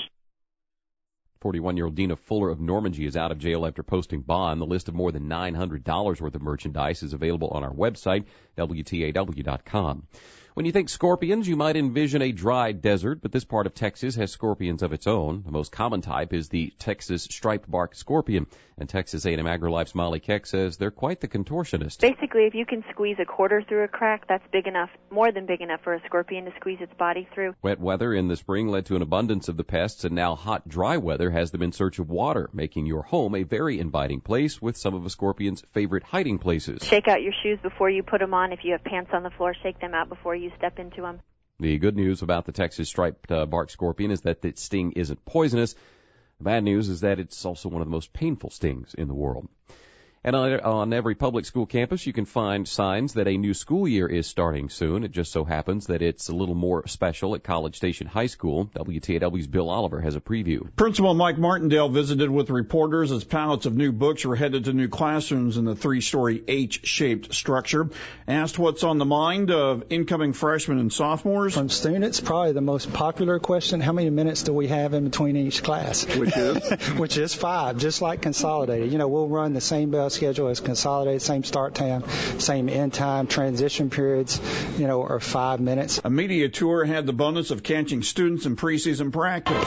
forty-one-year-old Dina Fuller of Normandy is out of jail after posting bond. The list of more than nine hundred dollars worth of merchandise is available on our website, W T A W dot com. When you think scorpions, you might envision a dry desert, but this part of Texas has scorpions of its own. The most common type is the Texas striped bark scorpion, and Texas A and M AgriLife's Molly Keck says they're quite the contortionist. Basically, if you can squeeze a quarter through a crack, that's big enough, more than big enough for a scorpion to squeeze its body through. Wet weather in the spring led to an abundance of the pests, and now hot, dry weather has them in search of water, making your home a very inviting place with some of a scorpion's favorite hiding places. Shake out your shoes before you put them on. If you have pants on the floor, shake them out before you step into them. The good news about the Texas striped uh, bark scorpion is that its sting isn't poisonous. The bad news is that it's also one of the most painful stings in the world. And on, on every public school campus, you can find signs that a new school year is starting soon. It just so happens that it's a little more special at College Station High School. W T A W's Bill Oliver has a preview. Principal Mike Martindale visited with reporters as pallets of new books were headed to new classrooms in the three-story H-shaped structure. Asked what's on the mind of incoming freshmen and sophomores. From students, probably the most popular question, how many minutes do we have in between each class? Which is? Which is five, just like Consolidated. You know, we'll run the same bell schedule as Consolidated, same start time, same end time, transition periods, you know, are five minutes. A media tour had the bonus of catching students in preseason practice.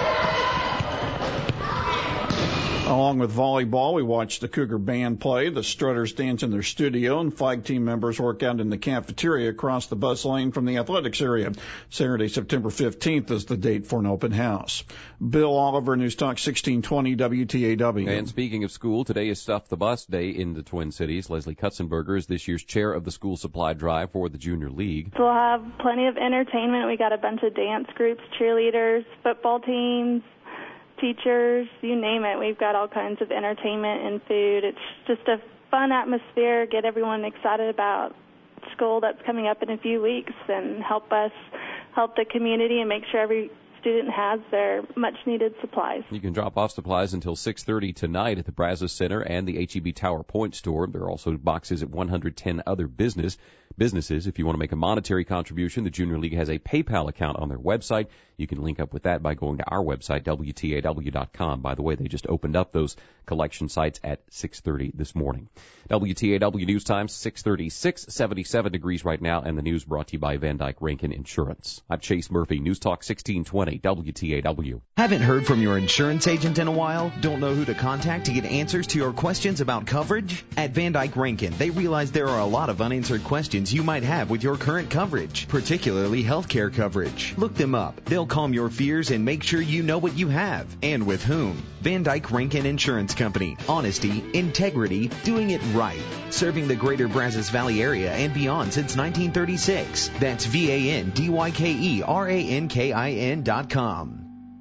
Along with volleyball, we watched the Cougar band play, the Strutters dance in their studio, and flag team members work out in the cafeteria across the bus lane from the athletics area. Saturday, September fifteenth is the date for an open house. Bill Oliver, News Talk sixteen twenty W T A W. And speaking of school, today is Stuff the Bus Day in the Twin Cities. Leslie Kutzenberger is this year's chair of the school supply drive for the Junior League. We'll have plenty of entertainment. We got a bunch of dance groups, cheerleaders, football teams, teachers, you name it. We've got all kinds of entertainment and food. It's just a fun atmosphere, get everyone excited about school that's coming up in a few weeks and help us help the community and make sure every student has their much-needed supplies. You can drop off supplies until six thirty tonight at the Brazos Center and the H E B Tower Point store. There are also boxes at one hundred ten other business businesses. If you want to make a monetary contribution, the Junior League has a PayPal account on their website. You can link up with that by going to our website, W T A W dot com. By the way, they just opened up those collection sites at six thirty this morning. W T A W News Time, six thirty-six, seventy-seven degrees right now, and the news brought to you by Van Dyke Rankin Insurance. I'm Chase Murphy, News Talk sixteen twenty, W T A W. Haven't heard from your insurance agent in a while? Don't know who to contact to get answers to your questions about coverage? At Van Dyke Rankin, they realize there are a lot of unanswered questions you might have with your current coverage, particularly healthcare coverage. Look them up. They'll calm your fears and make sure you know what you have and with whom. Van Dyke Rankin Insurance Company. Honesty, integrity, doing it right. Serving the greater Brazos Valley area and beyond since nineteen thirty-six. That's V A N D Y K E R A N K I N dot com.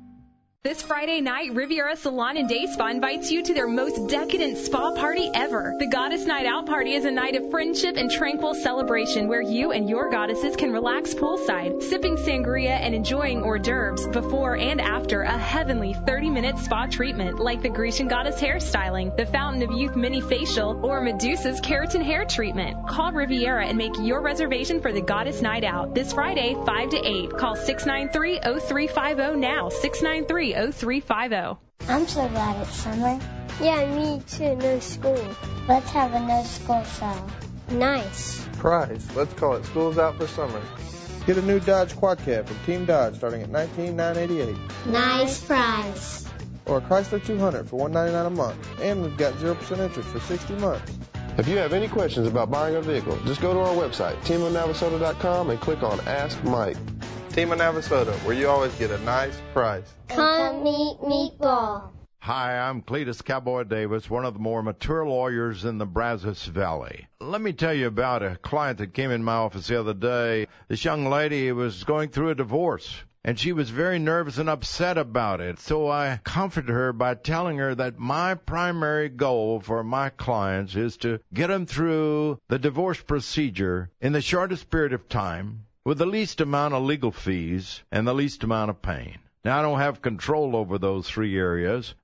This Friday night, Riviera Salon and Day Spa invites you to their most decadent spa party ever. The Goddess Night Out Party is a night of friendship and tranquil celebration where you and your goddesses can relax poolside, sipping sangria and enjoying hors d'oeuvres before and after a heavenly thirty-minute spa treatment like the Grecian Goddess hairstyling, the Fountain of Youth mini facial, or Medusa's keratin hair treatment. Call Riviera and make your reservation for the Goddess Night Out this Friday, five to eight. Call six nine three, oh three five oh now, six nine three, oh three five oh. I'm so glad it's summer. Yeah, me too. No school. Let's have a no school sale. Nice. Price. Let's call it School's Out for Summer. Get a new Dodge Quad Cab from Team Dodge starting at nineteen thousand nine hundred eighty-eight dollars. Nice price. Or a Chrysler two hundred for one hundred ninety-nine dollars a month. And we've got zero percent interest for sixty months. If you have any questions about buying a vehicle, just go to our website, team of navasota dot com, and click on Ask Mike. Team of Navasota, where you always get a nice price. Come meet Meatball. Hi, I'm Cletus Cowboy Davis, one of the more mature lawyers in the Brazos Valley. Let me tell you about a client that came in my office the other day. This young lady was going through a divorce, and she was very nervous and upset about it. So I comforted her by telling her that my primary goal for my clients is to get them through the divorce procedure in the shortest period of time, with the least amount of legal fees and the least amount of pain. Now, I don't have control over those three areas,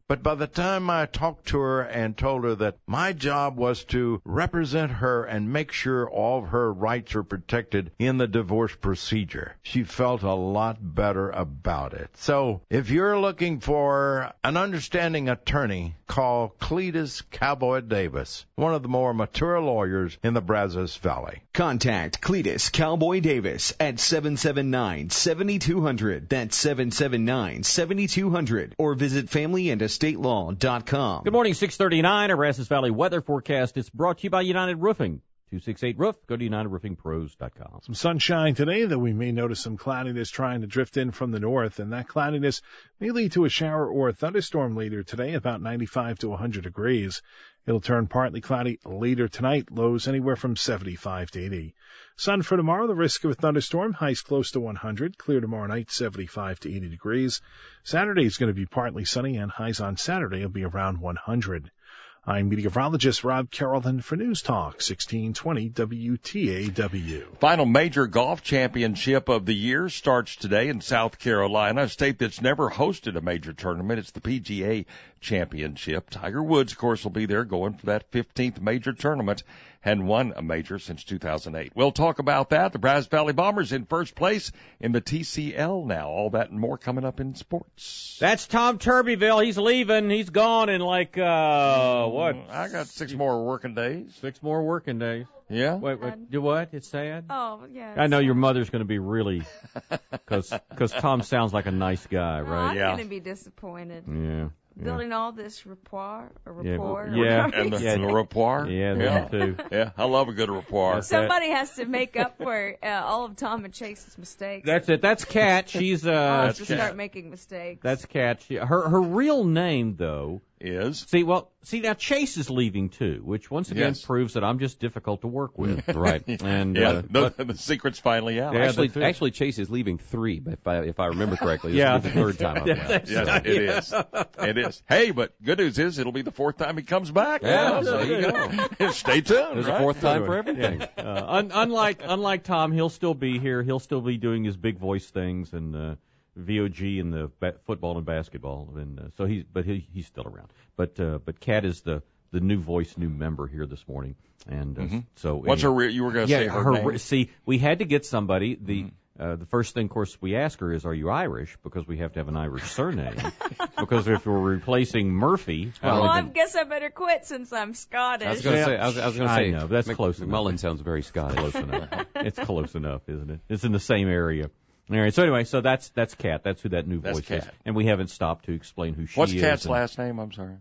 But by the time I talked to her and told her that my job was to represent her and make sure all of her rights are protected in the divorce procedure, she felt a lot better about it. So if you're looking for an understanding attorney, call Cletus Cowboy Davis, one of the more mature lawyers in the Brazos Valley. Contact Cletus Cowboy Davis at seven seven nine, seven two zero zero. That's seven seven nine, seven two zero zero. Or visit family and estate law dot com. Good morning, six thirty-nine. Our Brazos Valley weather forecast is brought to you by United Roofing. two six eight roof. Go to united roofing pros dot com. Some sunshine today, though we may notice some cloudiness trying to drift in from the north, and that cloudiness may lead to a shower or a thunderstorm later today, about ninety-five to one hundred degrees. It'll turn partly cloudy later tonight, lows anywhere from seventy-five to eighty. Sun for tomorrow, the risk of a thunderstorm, highs close to one hundred. Clear tomorrow night, seventy-five to eighty degrees. Saturday is going to be partly sunny, and highs on Saturday will be around one hundred. I'm meteorologist Rob Carrollton for News Talk sixteen twenty W T A W. Final major golf championship of the year starts today in South Carolina, a state that's never hosted a major tournament. It's the P G A Championship. Tiger Woods, of course, will be there going for that fifteenth major tournament. Hadn't won a major since two thousand eight. We'll talk about that. The Brazos Valley Bombers in first place in the T C L now. All that and more coming up in sports. That's Tom Turbyville. He's leaving. He's gone in like, uh, what? I got six more working days. Six more working days. Yeah? Wait, wait, do what? It's sad? Oh, yeah. I know your mother's going to be really, because Tom sounds like a nice guy, right? Oh, I'm yeah. going to be disappointed. Yeah. Building all this rapport, or rapport. Yeah, and the, yeah. the rapport. Yeah, yeah. them too. Yeah, I love a good rapport. Somebody has to make up for uh, all of Tom and Chase's mistakes. That's it. That's Kat. She's uh. I'll have to start making mistakes. That's Kat. She, her her real name though is see well see now Chase is leaving too, which once again yes. proves that I'm just difficult to work with. Right. And yeah, uh, the, but, the secret's finally out. Yeah, actually, actually Chase is leaving three, but if I if I remember correctly, this yeah, is the third time I've left. Yes, right. it is. It is. Hey, but good news is it'll be the fourth time he comes back. Yeah, so there you go. Stay tuned. There's right? a fourth time for everything. Yeah. Uh, un- unlike unlike Tom, he'll still be here. He'll still be doing his big voice things and uh, V O G and the ba- football and basketball, and uh, so he's but he, he's still around. But uh, but Kat is the the new voice, new member here this morning, and uh, mm-hmm. so what's anyway. her? Re- you were going to yeah, say her, her name. Re- see, we had to get somebody. The mm-hmm. Uh, the first thing, of course, we ask her is, are you Irish? Because we have to have an Irish surname. Because if we're replacing Murphy... Well, well I guess I better quit since I'm Scottish. I was going to say, I was, I was going to say, know, that's Mc, close McMullen enough. sounds very Scottish. Close enough. It's close enough, isn't it? It's in the same area. All right, so anyway, so that's that's Kat. That's who that new that's voice Kat. is. And we haven't stopped to explain who she What's is. What's Kat's and... last name? I'm sorry.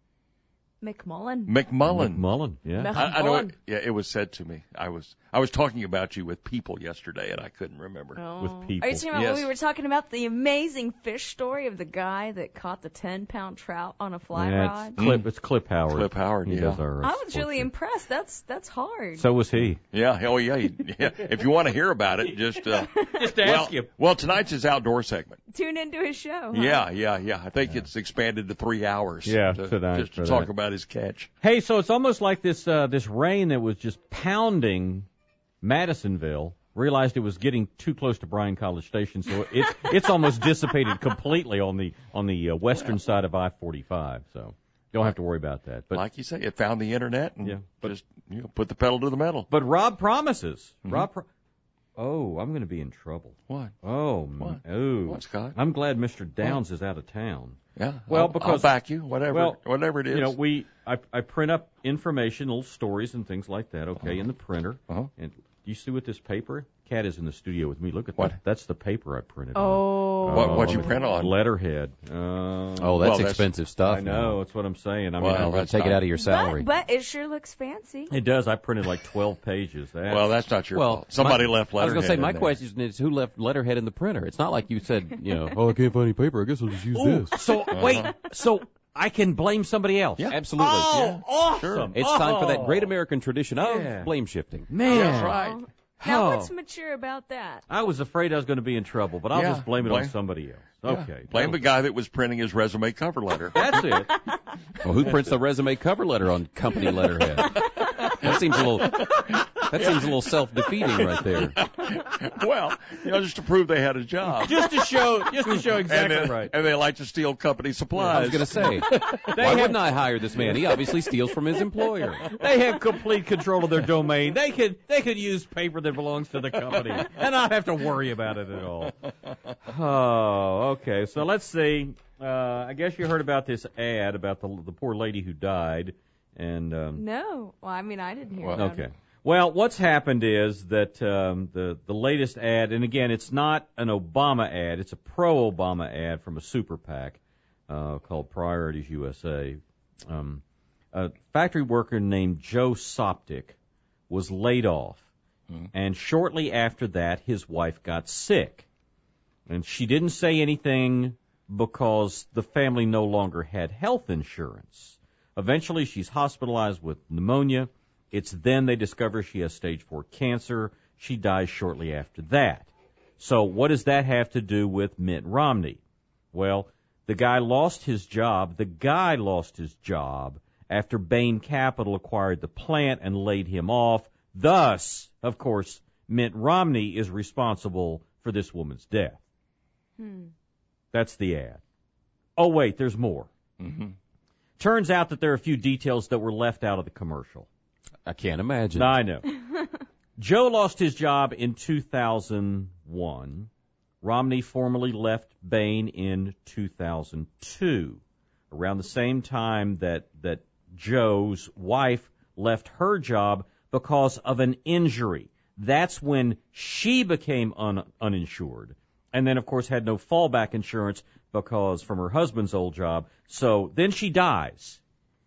McMullen. McMullen. McMullen, yeah. I, I know it, yeah, it was said to me. I was I was talking about you with people yesterday, and I couldn't remember. Oh. With people. Are you talking about yes. when we were talking about the amazing fish story of the guy that caught the ten-pound trout on a fly yeah, rod? It's Clip, it's Clip Howard. Clip Howard, he yeah. Does our, uh, I was really show. impressed. That's that's hard. So was he. Yeah, oh yeah. yeah. If you want to hear about it, just uh, just well, ask him. Well, tonight's his outdoor segment. Tune into his show. Huh? Yeah, yeah, yeah. I think yeah. it's expanded to three hours. Yeah, to, tonight just to for talk that. about his catch. Hey, so it's almost like this uh, this rain that was just pounding Madisonville realized it was getting too close to Bryan College Station, so it it's almost dissipated completely on the on the uh, western side of I forty-five. So don't have to worry about that. But like you say, it found the internet and yeah, but, just you know, put the pedal to the metal. But Rob promises. Mm-hmm. Rob. Pro- oh, I'm going to be in trouble. What? Oh, what? Oh. What, Scott? I'm glad Mister Downs what? is out of town. Yeah. Well, I'll, because I'll back you, whatever, well, whatever it is. You know, we I, I print up information, little stories and things like that. Okay, uh-huh. in the printer. Uh-huh. And do you see what this paper? Kat is in the studio with me. Look at what? that. That's the paper I printed. Oh. On. What? What'd you print on? Letterhead. Uh, oh, that's well, expensive that's, stuff. I know. Now. That's what I'm saying. I well, mean, I'm going to take not, it out of your salary. But, but it sure looks fancy. It does. I printed like twelve pages. That's, well, that's not your well, fault. Somebody my, left letterhead. I was going to say, my in question is who left letterhead in the printer? It's not like you said, you know, oh, I can't find any paper. I guess I'll just use Ooh, this. So, uh-huh. wait. So I can blame somebody else. Yeah, absolutely. Oh, yeah. awesome. Sure. It's oh. time for that great American tradition of yeah. blame shifting. Man. That's right. Now, oh. what's mature about that? I was afraid I was going to be in trouble, but I'll yeah, just blame it blame, on somebody else. Yeah. Okay. Blame the guy that was printing his resume cover letter. That's it. Well, who prints the resume cover letter on company letterhead? That seems a little That seems a little self-defeating right there. Well, you know, just to prove they had a job. Just to show, just to show exactly and then, right. And they like to steal company supplies. I was going to say, why have, wouldn't I hire this man? He obviously steals from his employer. They have complete control of their domain. They could they could use paper that belongs to the company and not have to worry about it at all. Oh, okay. So let's see. Uh, I guess you heard about this ad about the the poor lady who died, and um, no. Well, I mean, I didn't hear well, about okay. it. Well, what's happened is that um, the the latest ad, and again, it's not an Obama ad; it's a pro-Obama ad from a super PAC uh, called Priorities U S A. Um, a factory worker named Joe Soptic was laid off, mm-hmm. and shortly after that, his wife got sick, and she didn't say anything because the family no longer had health insurance. Eventually, she's hospitalized with pneumonia. It's then they discover she has stage four cancer. She dies shortly after that. So what does that have to do with Mitt Romney? Well, the guy lost his job. The guy lost his job after Bain Capital acquired the plant and laid him off. Thus, of course, Mitt Romney is responsible for this woman's death. Hmm. That's the ad. Oh, wait, there's more. Mm-hmm. Turns out that there are a few details that were left out of the commercial. I can't imagine. I know. Joe lost his job in two thousand one. Romney formally left Bain in two thousand two, around the same time that, that Joe's wife left her job because of an injury. That's when she became un, uninsured. And then, of course, had no fallback insurance because from her husband's old job. So then she dies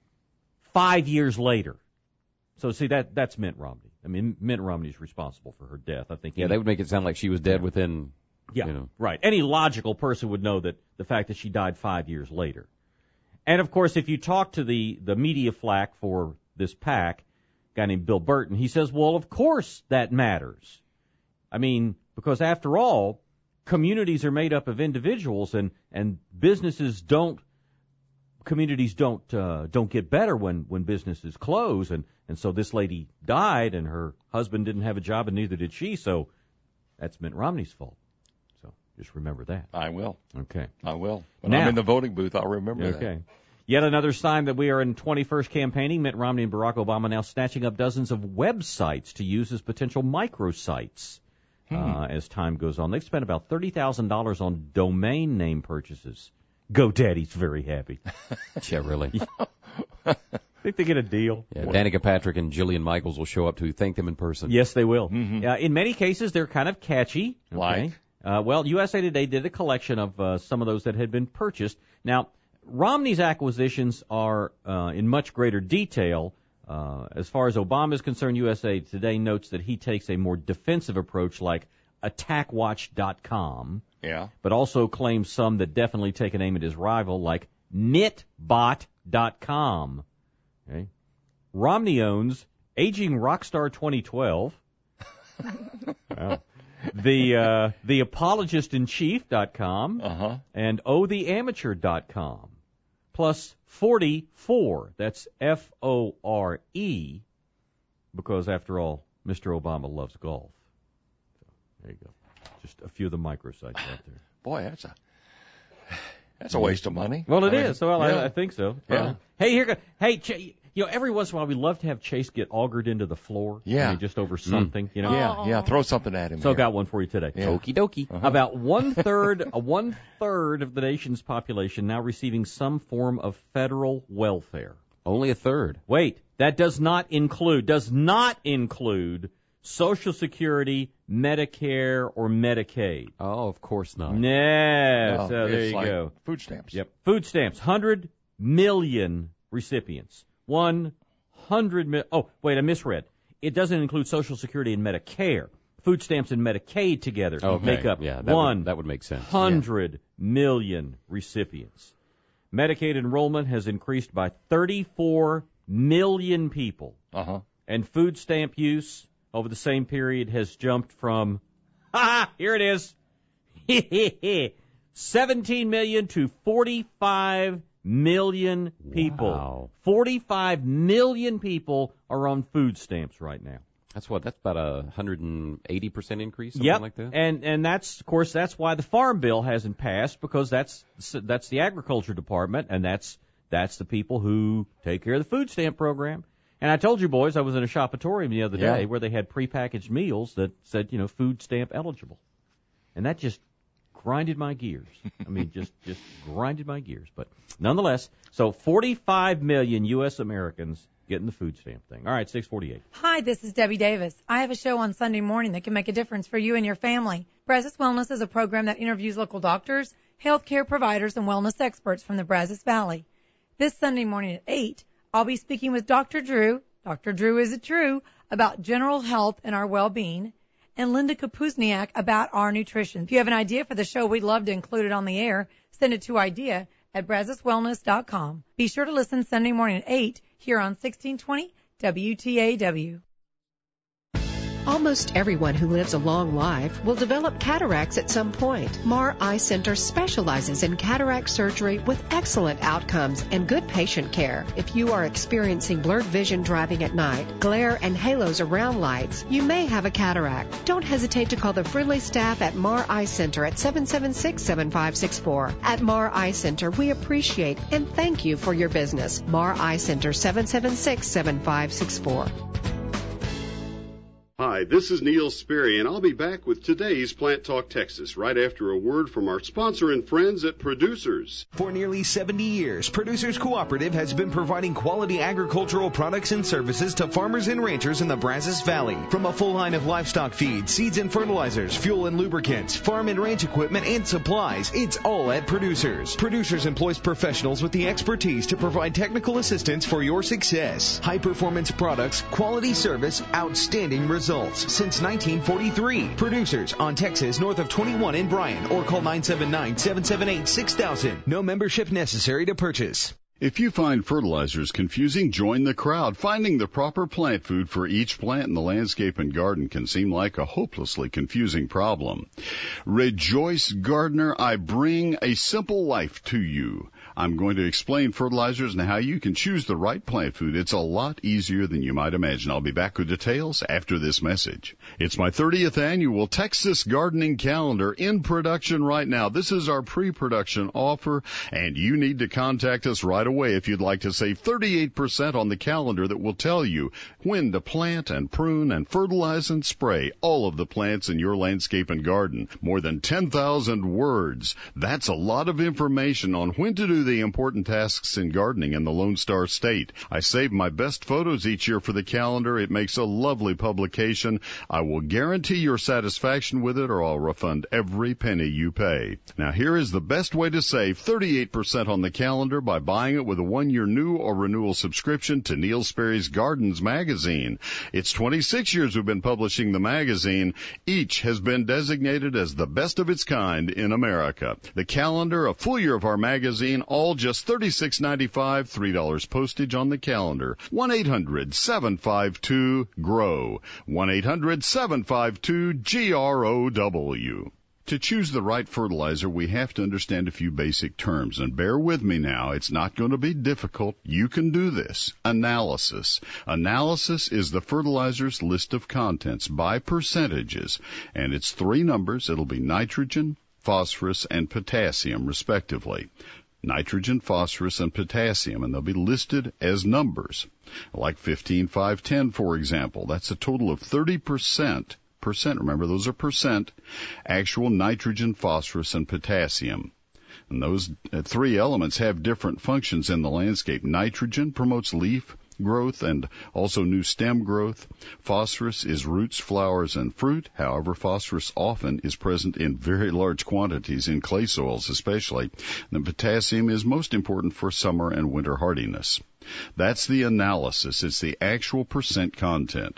five years later. So, see, that that's Mitt Romney. I mean, Mitt Romney's responsible for her death. I think. Yeah, he, that would make it sound like she was dead within, yeah, you know. Right. Any logical person would know that the fact that she died five years later. And, of course, if you talk to the, the media flack for this PAC, a guy named Bill Burton, he says, well, of course that matters. I mean, because after all, communities are made up of individuals, and, and businesses don't, communities don't uh, don't get better when, when businesses close, and, and so this lady died, and her husband didn't have a job, and neither did she, so that's Mitt Romney's fault. So just remember that. I will. Okay. I will. When Now, I'm in the voting booth, I'll remember okay. that. Okay. Yet another sign that we are in twenty-first campaigning. Mitt Romney and Barack Obama now snatching up dozens of websites to use as potential microsites. Hmm. Uh, as time goes on. They've spent about thirty thousand dollars on domain name purchases. GoDaddy's very happy. Yeah, really. Think they get a deal? Yeah, Danica Patrick and Jillian Michaels will show up to thank them in person. Yes, they will. Mm-hmm. Uh, in many cases, they're kind of catchy. Okay? Like? Uh, well, U S A Today did a collection of uh, some of those that had been purchased. Now, Romney's acquisitions are uh, in much greater detail. Uh, as far as Obama is concerned, U S A Today notes that he takes a more defensive approach like attack watch dot com, yeah, but also claims some that definitely take an aim at his rival like knit bot dot com. Okay. Romney owns Aging Rockstar twenty twelve, wow. the uh, the apologist in chief dot com, uh-huh. and oh the amateur dot com. Plus forty-four, that's F O R E, because after all, Mister Obama loves golf. So, there you go. Just a few of the microsites right there. Boy, that's a that's a waste of money. Well, it I is. mean, Well, yeah. I, I think so. Yeah. Uh, hey, here go. Hey, Ch- you know, every once in a while we love to have Chase get augured into the floor. Yeah. I mean, just over something. Mm. You know. Yeah, yeah. Throw something at him. So I here. got one for you today. Yeah. Okie dokie. Uh-huh. About one third, a one third of the nation's population now receiving some form of federal welfare. Only a third. Wait, that does not include, does not include Social Security, Medicare, or Medicaid. Oh, of course not. No. Well, so there it's you like go. Food stamps. Yep. Food stamps. one hundred million recipients. one hundred mil. Oh, wait, I misread. It doesn't include Social Security and Medicare. Food stamps and Medicaid together Okay. make up yeah, that one would, that would make sense. hundred million recipients. Medicaid enrollment has increased by thirty-four million people. Uh-huh. And food stamp use over the same period has jumped from, ha, here it is, seventeen million to forty-five million people. Wow. forty-five million people are on food stamps right now. That's what, that's about a one hundred eighty percent increase, something yep. like that? And, and that's, of course, that's why the Farm Bill hasn't passed, because that's, that's the Agriculture Department, and that's, that's the people who take care of the food stamp program. And I told you, boys, I was in a shopatorium the other yeah. day where they had prepackaged meals that said, you know, food stamp eligible. And that just grinded my gears. I mean, just, just grinded my gears. But nonetheless, so forty-five million U S Americans getting the food stamp thing. All right, six forty-eight. Hi, this is Debbie Davis. I have a show on Sunday morning that can make a difference for you and your family. Brazos Wellness is a program that interviews local doctors, healthcare providers, and wellness experts from the Brazos Valley. This Sunday morning at eight, I'll be speaking with Doctor Drew, Doctor Drew Is It True, about general health and our well-being, and Linda Kapuzniak about our nutrition. If you have an idea for the show, we'd love to include it on the air. Send it to idea at brazos wellness dot com. Be sure to listen Sunday morning at eight here on sixteen twenty W T A W. Almost everyone who lives a long life will develop cataracts at some point. Mar Eye Center specializes in cataract surgery with excellent outcomes and good patient care. If you are experiencing blurred vision driving at night, glare and halos around lights, you may have a cataract. Don't hesitate to call the friendly staff at Mar Eye Center at seven seven six, seven five six four. At Mar Eye Center, we appreciate and thank you for your business. Mar Eye Center, seven seven six, seven five six four. Hi, this is Neil Sperry, and I'll be back with today's Plant Talk Texas right after a word from our sponsor and friends at Producers. For nearly seventy years, Producers Cooperative has been providing quality agricultural products and services to farmers and ranchers in the Brazos Valley. From a full line of livestock feed, seeds and fertilizers, fuel and lubricants, farm and ranch equipment and supplies, it's all at Producers. Producers employs professionals with the expertise to provide technical assistance for your success. High-performance products, quality service, outstanding results. Since nineteen forty-three. Producers on Texas north of twenty-one in Bryan, or call nine seven nine, seven seven eight, six thousand. No membership necessary to purchase. If you find fertilizers confusing, join the crowd. Finding the proper plant food for each plant in the landscape and garden can seem like a hopelessly confusing problem. Rejoice, gardener, I bring a simple life to you. I'm going to explain fertilizers and how you can choose the right plant food. It's a lot easier than you might imagine. I'll be back with details after this message. It's my thirtieth annual Texas Gardening Calendar in production right now. This is our pre-production offer, and you need to contact us right away if you'd like to save thirty-eight percent on the calendar that will tell you when to plant and prune and fertilize and spray all of the plants in your landscape and garden. More than ten thousand words. That's a lot of information on when to do the important tasks in gardening in the Lone Star State. I save my best photos each year for the calendar. It makes a lovely publication. I will guarantee your satisfaction with it, or I'll refund every penny you pay. Now, here is the best way to save thirty-eight percent on the calendar by buying it with a one-year new or renewal subscription to Neil Sperry's Gardens magazine. It's twenty-six years we've been publishing the magazine. Each has been designated as the best of its kind in America. The calendar, a full year of our magazine, all just thirty-six ninety-five, three dollars postage on the calendar. one eight hundred, seven five two, G R O W. one eight hundred, seven five two, G R O W. To choose the right fertilizer, we have to understand a few basic terms, and bear with me now. It's not going to be difficult. You can do this. Analysis. Analysis is the fertilizer's list of contents by percentages, and it's three numbers. It'll be nitrogen, phosphorus, and potassium, respectively. Nitrogen, phosphorus, and potassium, and they'll be listed as numbers, like fifteen, five, ten, for example. That's a total of thirty percent. Percent, remember, those are percent, actual nitrogen, phosphorus, and potassium. And those uh, three elements have different functions in the landscape. Nitrogen promotes leaf growth and also new stem growth. Phosphorus is roots, flowers, and fruit. However, phosphorus often is present in very large quantities in clay soils especially. And potassium is most important for summer and winter hardiness. That's the analysis. It's the actual percent content.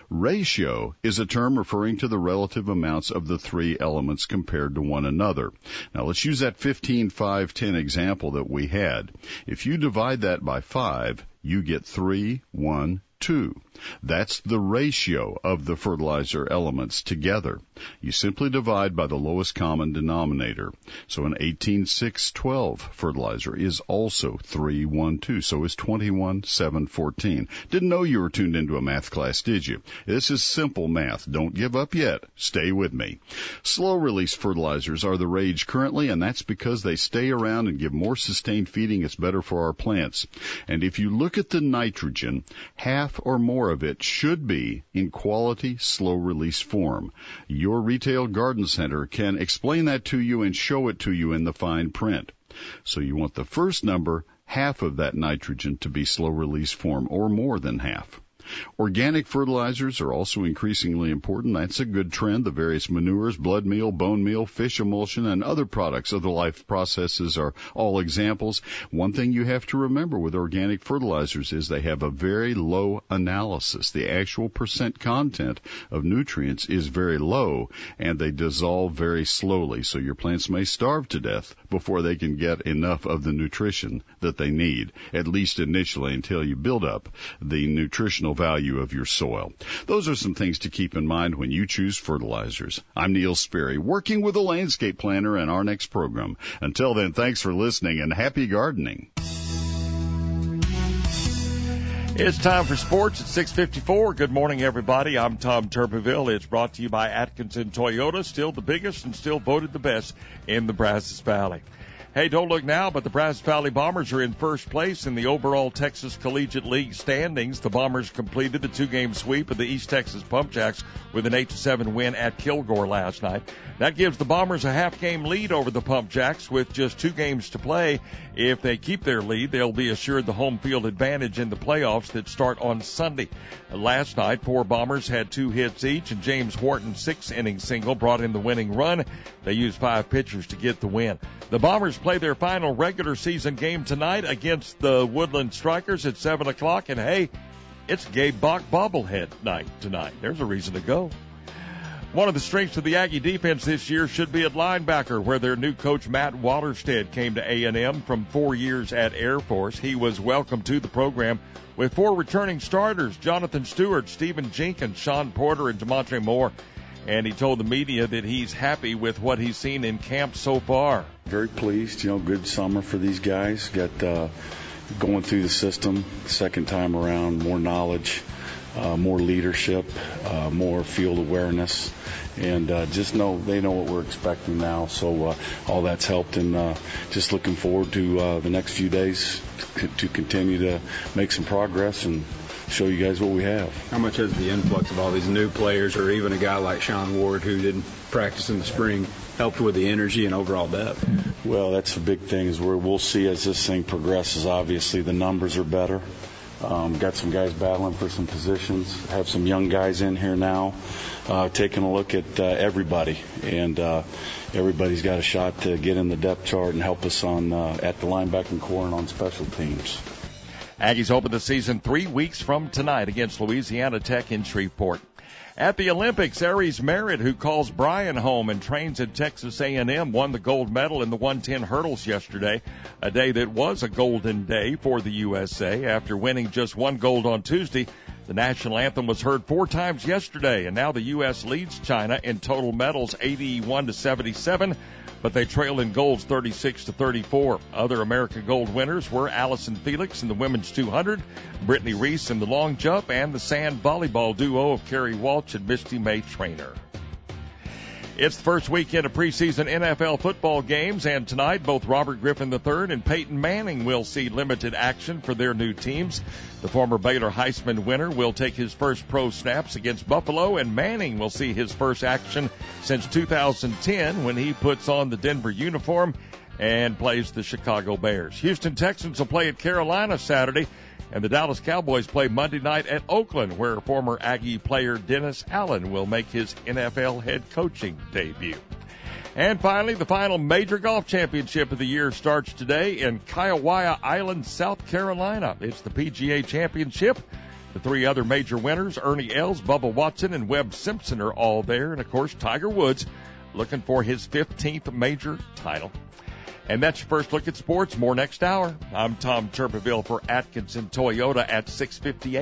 Ratio is a term referring to the relative amounts of the three elements compared to one another. Now let's use that fifteen, five, ten example that we had. If you divide that by five, you get three, one, two. That's the ratio of the fertilizer elements together. You simply divide by the lowest common denominator. So an eighteen six twelve fertilizer is also three one two. So is twenty-one seven fourteen. Didn't know you were tuned into a math class, did you? This is simple math. Don't give up yet. Stay with me. Slow-release fertilizers are the rage currently, and that's because they stay around and give more sustained feeding. It's better for our plants. And if you look at the nitrogen, half or more of it should be in quality slow-release form. Your retail garden center can explain that to you and show it to you in the fine print. So you want the first number, half of that nitrogen, to be slow-release form, or more than half. Organic fertilizers are also increasingly important. That's a good trend. The various manures, blood meal, bone meal, fish emulsion, and other products of the life processes are all examples. One thing you have to remember with organic fertilizers is they have a very low analysis. The actual percent content of nutrients is very low, and they dissolve very slowly. So your plants may starve to death before they can get enough of the nutrition that they need, at least initially, until you build up the nutritional value of your soil. Those are some things to keep in mind when you choose fertilizers. I'm Neil Sperry, working with a landscape planner in our next program. Until then, thanks for listening and happy gardening. It's time for sports at six fifty-four. Good morning, everybody. I'm Tom Turbeville. It's brought to you by Atkinson Toyota, still the biggest and still voted the best in the Brazos Valley. Hey, don't look now, but the Brazos Valley Bombers are in first place in the overall Texas Collegiate League standings. The Bombers completed the two-game sweep of the East Texas Pump Jacks with an eight to seven win at Kilgore last night. That gives the Bombers a half-game lead over the Pump Jacks with just two games to play. If they keep their lead, they'll be assured the home field advantage in the playoffs that start on Sunday. Last night, four Bombers had two hits each, and James Wharton's six-inning single brought in the winning run. They used five pitchers to get the win. The Bombers play their final regular season game tonight against the Woodland Strikers at seven o'clock. And, hey, it's Gabe Bach bobblehead night tonight. There's a reason to go. One of the strengths of the Aggie defense this year should be at linebacker, where their new coach Matt Waterstead came to A and M from four years at Air Force. He was welcomed to the program with four returning starters, Jonathan Stewart, Stephen Jenkins, Sean Porter, and DeMontre Moore. And he told the media that he's happy with what he's seen in camp so far. Very pleased. You know, good summer for these guys. Got uh, going through the system second time around, more knowledge, uh, more leadership, uh, more field awareness, and uh, just know they know what we're expecting now. So uh, all that's helped, and uh, just looking forward to uh, the next few days to, to continue to make some progress and show you guys what we have. How much has the influx of all these new players, or even a guy like Sean Ward who didn't practice in the spring, helped with the energy and overall depth? Well, that's the big thing is where we'll see as this thing progresses. Obviously, the numbers are better. Um, got some guys battling for some positions. Have some young guys in here now, uh, taking a look at uh, everybody, and uh, everybody's got a shot to get in the depth chart and help us on uh, at the linebacking core and on special teams. Aggies open the season three weeks from tonight against Louisiana Tech in Shreveport. At the Olympics, Aries Merritt, who calls Brian home and trains at Texas A and M, won the gold medal in the one ten hurdles yesterday, a day that was a golden day for the U S A. After winning just one gold on Tuesday, the national anthem was heard four times yesterday, and now the U S leads China in total medals eighty-one to seventy-seven. But they trail in golds thirty-six to thirty-four. Other American gold winners were Allison Felix in the women's two hundred, Brittany Reese in the long jump, and the sand volleyball duo of Kerry Walsh and Misty May Traynor. It's the first weekend of preseason N F L football games, and tonight both Robert Griffin the third and Peyton Manning will see limited action for their new teams. The former Baylor Heisman winner will take his first pro snaps against Buffalo, and Manning will see his first action since two thousand ten when he puts on the Denver uniform and plays the Chicago Bears. Houston Texans will play at Carolina Saturday, and the Dallas Cowboys play Monday night at Oakland, where former Aggie player Dennis Allen will make his N F L head coaching debut. And finally, the final major golf championship of the year starts today in Kiawah Island, South Carolina. It's the P G A Championship. The three other major winners, Ernie Els, Bubba Watson, and Webb Simpson, are all there. And, of course, Tiger Woods looking for his fifteenth major title. And that's your first look at sports. More next hour. I'm Tom Turbeville for Atkinson Toyota at six fifty-eight.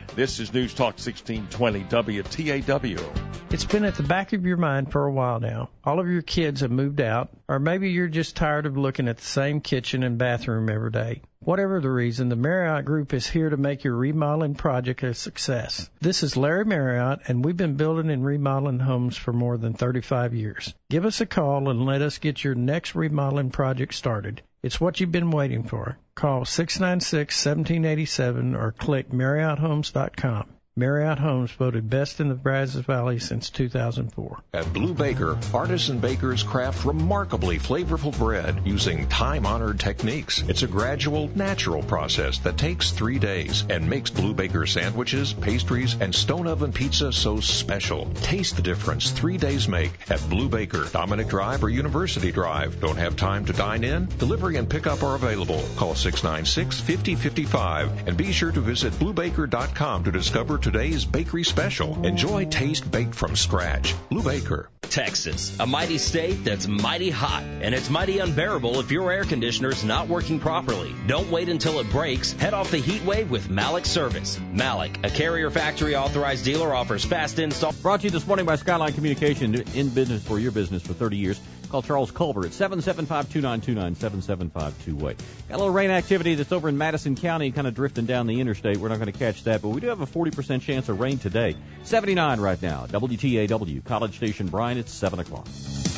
This is News Talk sixteen twenty W T A W. It's been at the back of your mind for a while now. All of your kids have moved out, or maybe you're just tired of looking at the same kitchen and bathroom every day. Whatever the reason, the Marriott Group is here to make your remodeling project a success. This is Larry Marriott, and we've been building and remodeling homes for more than thirty-five years. Give us a call and let us get your next remodeling project started. It's what you've been waiting for. Call six nine six, one seven eight seven or click Marriott Homes dot com. Marriott Homes voted best in the Brazos Valley since two thousand four. At Blue Baker, artisan bakers craft remarkably flavorful bread using time-honored techniques. It's a gradual, natural process that takes three days and makes Blue Baker sandwiches, pastries, and stone oven pizza so special. Taste the difference three days make at Blue Baker, Dominic Drive or University Drive. Don't have time to dine in? Delivery and pickup are available. Call six nine six, five zero five five and be sure to visit blue baker dot com to discover today's bakery special. Enjoy taste baked from scratch. Blue Baker. Texas, a mighty state that's mighty hot, and it's mighty unbearable if your air conditioner's not working properly. Don't wait until it breaks. Head off the heat wave with Malik Service. Malik, a Carrier Factory authorized dealer, offers fast install. Brought to you this morning by Skyline Communication, in business for your business for thirty years. Call Charles Culver at seven seven five, two nine two nine, seven seven five two wait. Got a little rain activity that's over in Madison County, kind of drifting down the interstate. We're not going to catch that, but we do have a forty percent chance of rain today. seventy-nine right now. W T A W, College Station Bryan, it's seven o'clock.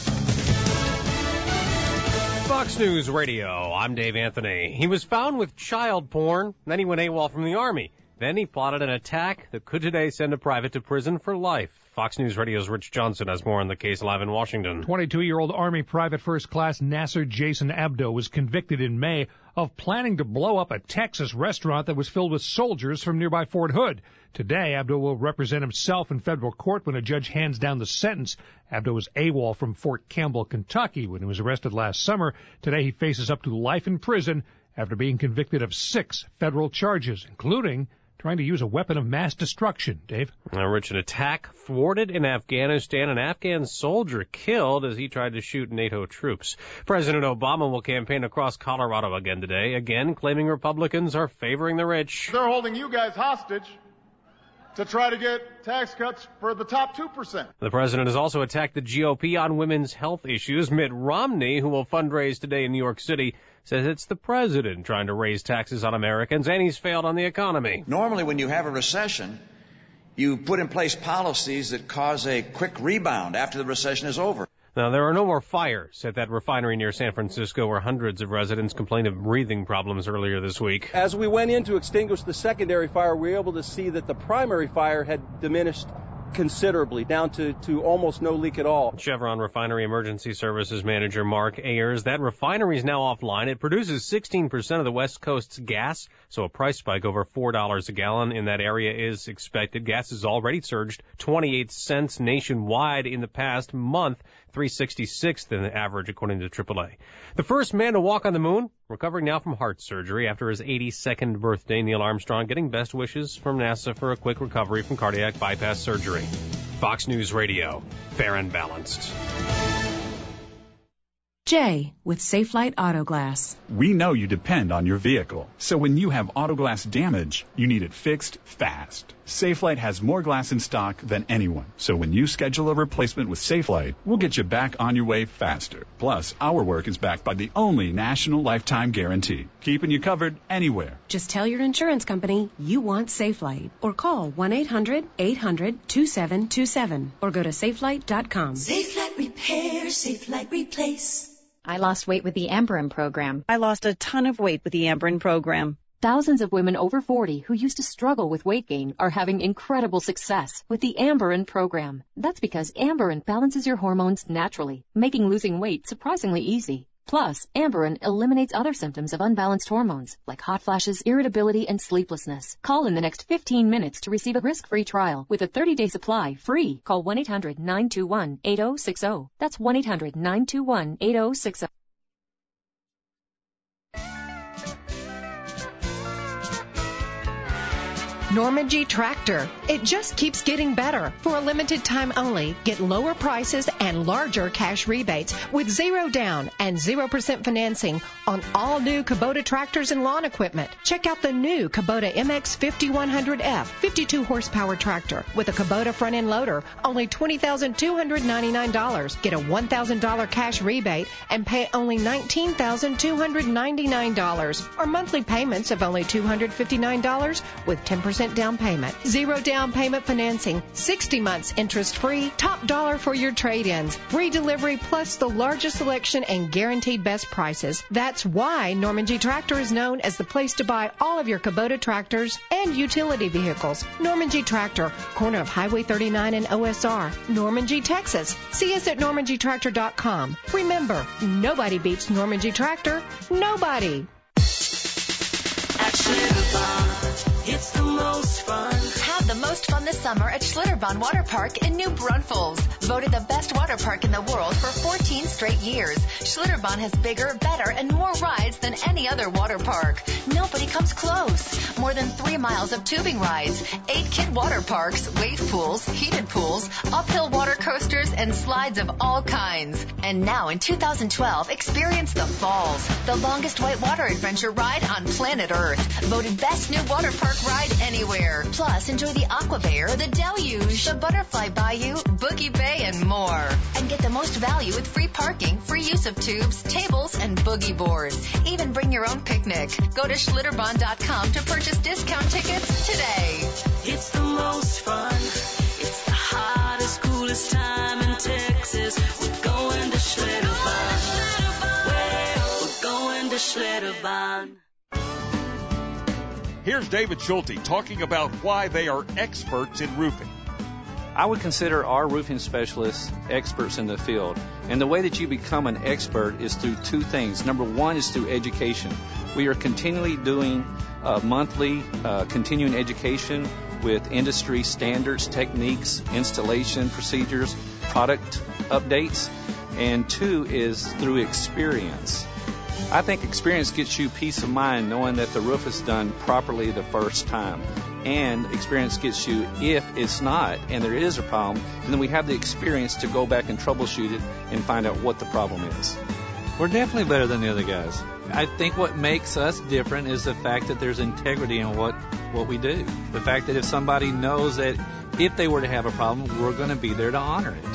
Fox News Radio, I'm Dave Anthony. He was found with child porn, then he went AWOL from the Army. Then he plotted an attack that could today send a private to prison for life. Fox News Radio's Rich Johnson has more on the case live in Washington. twenty-two-year-old Army Private First Class Nasser Jason Abdo was convicted in May of planning to blow up a Texas restaurant that was filled with soldiers from nearby Fort Hood. Today, Abdo will represent himself in federal court when a judge hands down the sentence. Abdo was AWOL from Fort Campbell, Kentucky, when he was arrested last summer. Today, he faces up to life in prison after being convicted of six federal charges, including trying to use a weapon of mass destruction. Dave? Now, Rich, an attack thwarted in Afghanistan. An Afghan soldier killed as he tried to shoot NATO troops. President Obama will campaign across Colorado again today, again claiming Republicans are favoring the rich. They're holding you guys hostage to try to get tax cuts for the top two percent. The president has also attacked the G O P on women's health issues. Mitt Romney, who will fundraise today in New York City, says it's the president trying to raise taxes on Americans, and he's failed on the economy. Normally, when you have a recession, you put in place policies that cause a quick rebound after the recession is over. Now, there are no more fires at that refinery near San Francisco where hundreds of residents complained of breathing problems earlier this week. As we went in to extinguish the secondary fire, we were able to see that the primary fire had diminished considerably, down to, to almost no leak at all. Chevron Refinery Emergency Services Manager Mark Ayers, that refinery is now offline. It produces sixteen percent of the West Coast's gas, so a price spike over four dollars a gallon in that area is expected. Gas has already surged twenty-eight cents nationwide in the past month, three sixty-sixth in the average, according to triple A. The first man to walk on the moon, recovering now from heart surgery after his eighty-second birthday, Neil Armstrong getting best wishes from NASA for a quick recovery from cardiac bypass surgery. Fox News Radio, fair and balanced. Jay with Safelite Auto Glass. We know you depend on your vehicle, so when you have auto glass damage, you need it fixed fast. Safelite has more glass in stock than anyone, so when you schedule a replacement with Safelite, we'll get you back on your way faster. Plus, our work is backed by the only national lifetime guarantee, keeping you covered anywhere. Just tell your insurance company you want Safelite, or call one eight hundred, eight hundred, two seven two seven, or go to safelite dot com. Safelite Repair, Safelite Replace. I lost weight with the Amberen program. I lost a ton of weight with the Amberen program. Thousands of women over forty who used to struggle with weight gain are having incredible success with the Amberen program. That's because Amberen balances your hormones naturally, making losing weight surprisingly easy. Plus, Amberen eliminates other symptoms of unbalanced hormones, like hot flashes, irritability, and sleeplessness. Call in the next fifteen minutes to receive a risk-free trial with a thirty-day supply free. Call one eight hundred, nine two one, eight zero six zero. That's one eight hundred, nine two one, eight zero six zero. Normandy Tractor. It just keeps getting better. For a limited time only, get lower prices and larger cash rebates with zero down and zero percent financing on all new Kubota tractors and lawn equipment. Check out the new Kubota M X fifty-one hundred F fifty-two horsepower tractor with a Kubota front-end loader, only twenty thousand two hundred ninety-nine dollars. Get a one thousand dollars cash rebate and pay only nineteen thousand two hundred ninety-nine dollars, or monthly payments of only two hundred fifty-nine dollars with ten percent down payment. Zero down payment financing, sixty months interest-free, top dollar for your trade-ins, free delivery plus the largest selection and guaranteed best prices. That's why Normandy Tractor is known as the place to buy all of your Kubota tractors and utility vehicles. Normandy Tractor, corner of Highway thirty-nine and O S R, Normandy, Texas. See us at normandy tractor dot com. Remember, nobody beats Normandy Tractor. Nobody. At Schlitterbahn, it's the most fun. Have the most fun this summer at Schlitterbahn Water Park in New Braunfels. Voted the best water park in the world for fourteen straight years. Schlitterbahn has bigger, better, and more rides than any other water park. Nobody comes close. More than three miles of tubing rides, eight kid water parks, wave pools, heated pools, uphill water coasters, and slides of all kinds. And now in two thousand twelve, experience the Falls, the longest whitewater adventure ride on planet Earth. Voted best new water park ride anywhere. Plus, enjoy the Aqua Bear, the Deluge, the Butterfly Bayou, Boogie Bay, and more. And get the most value with free parking, free use of tubes, tables, and boogie boards. Even bring your own picnic. Go to Schlitterbahn dot com to purchase discount tickets today. It's the most fun. It's the hottest, coolest time in Texas. We're going to Schlitterbahn. Well, we're going to Schlitterbahn. Here's David Schulte talking about why they are experts in roofing. I would consider our roofing specialists experts in the field. And the way that you become an expert is through two things. Number one is through education. We are continually doing uh, monthly uh, continuing education with industry standards, techniques, installation procedures, product updates. And two is through experience. I think experience gets you peace of mind knowing that the roof is done properly the first time. And experience gets you if it's not and there is a problem, and then we have the experience to go back and troubleshoot it and find out what the problem is. We're definitely better than the other guys. I think what makes us different is the fact that there's integrity in what, what we do. The fact that if somebody knows that if they were to have a problem, we're going to be there to honor it.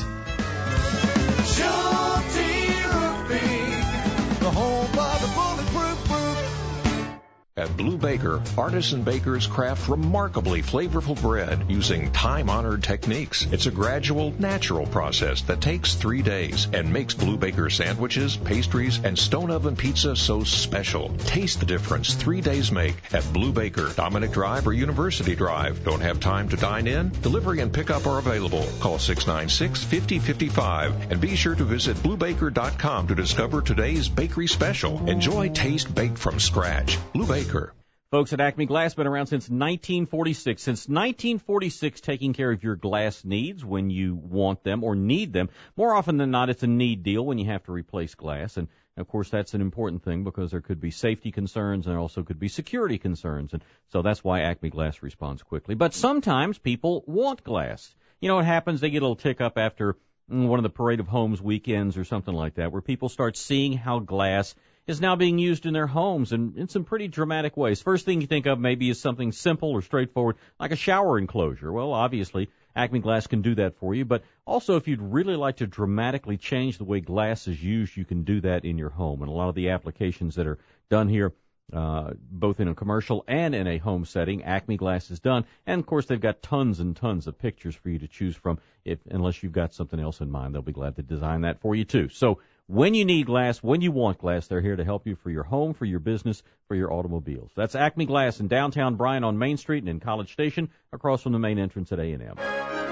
Schulte Roofing, the home of the bulletproof roof. At Blue Baker, artisan bakers craft remarkably flavorful bread using time-honored techniques. It's a gradual, natural process that takes three days and makes Blue Baker sandwiches, pastries, and stone oven pizza so special. Taste the difference three days make at Blue Baker, Dominic Drive or University Drive. Don't have time to dine in? Delivery and pickup are available. Call six nine six, five oh five five and be sure to visit blue baker dot com to discover today's bakery special. Enjoy taste baked from scratch. Blue Baker. Folks at Acme Glass, been around since nineteen forty-six. Since nineteen forty-six, taking care of your glass needs when you want them or need them. More often than not, it's a need deal when you have to replace glass. And, of course, that's an important thing because there could be safety concerns and there also could be security concerns. And so that's why Acme Glass responds quickly. But sometimes people want glass. You know what happens? They get a little tick up after one of the Parade of Homes weekends or something like that, where people start seeing how glass is now being used in their homes and in some pretty dramatic ways. First thing you think of maybe is something simple or straightforward, like a shower enclosure. Well, obviously, Acme Glass can do that for you, but also if you'd really like to dramatically change the way glass is used, you can do that in your home. And a lot of the applications that are done here, uh, both in a commercial and in a home setting, Acme Glass is done. And, of course, they've got tons and tons of pictures for you to choose from. If unless you've got something else in mind, they'll be glad to design that for you, too. So when you need glass, when you want glass, they're here to help you for your home, for your business, for your automobiles. That's Acme Glass in downtown Bryan on Main Street and in College Station, across from the main entrance at A and M.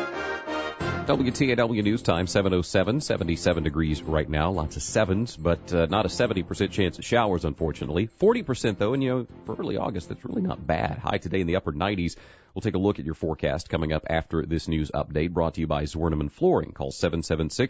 W T A W News Time, seven oh seven, seventy-seven degrees right now. Lots of sevens, but uh, not a seventy percent chance of showers, unfortunately. forty percent, though, and, you know, for early August, that's really not bad. High today in the upper nineties. We'll take a look at your forecast coming up after this news update, brought to you by Zwerneman Flooring. Call seven seven six,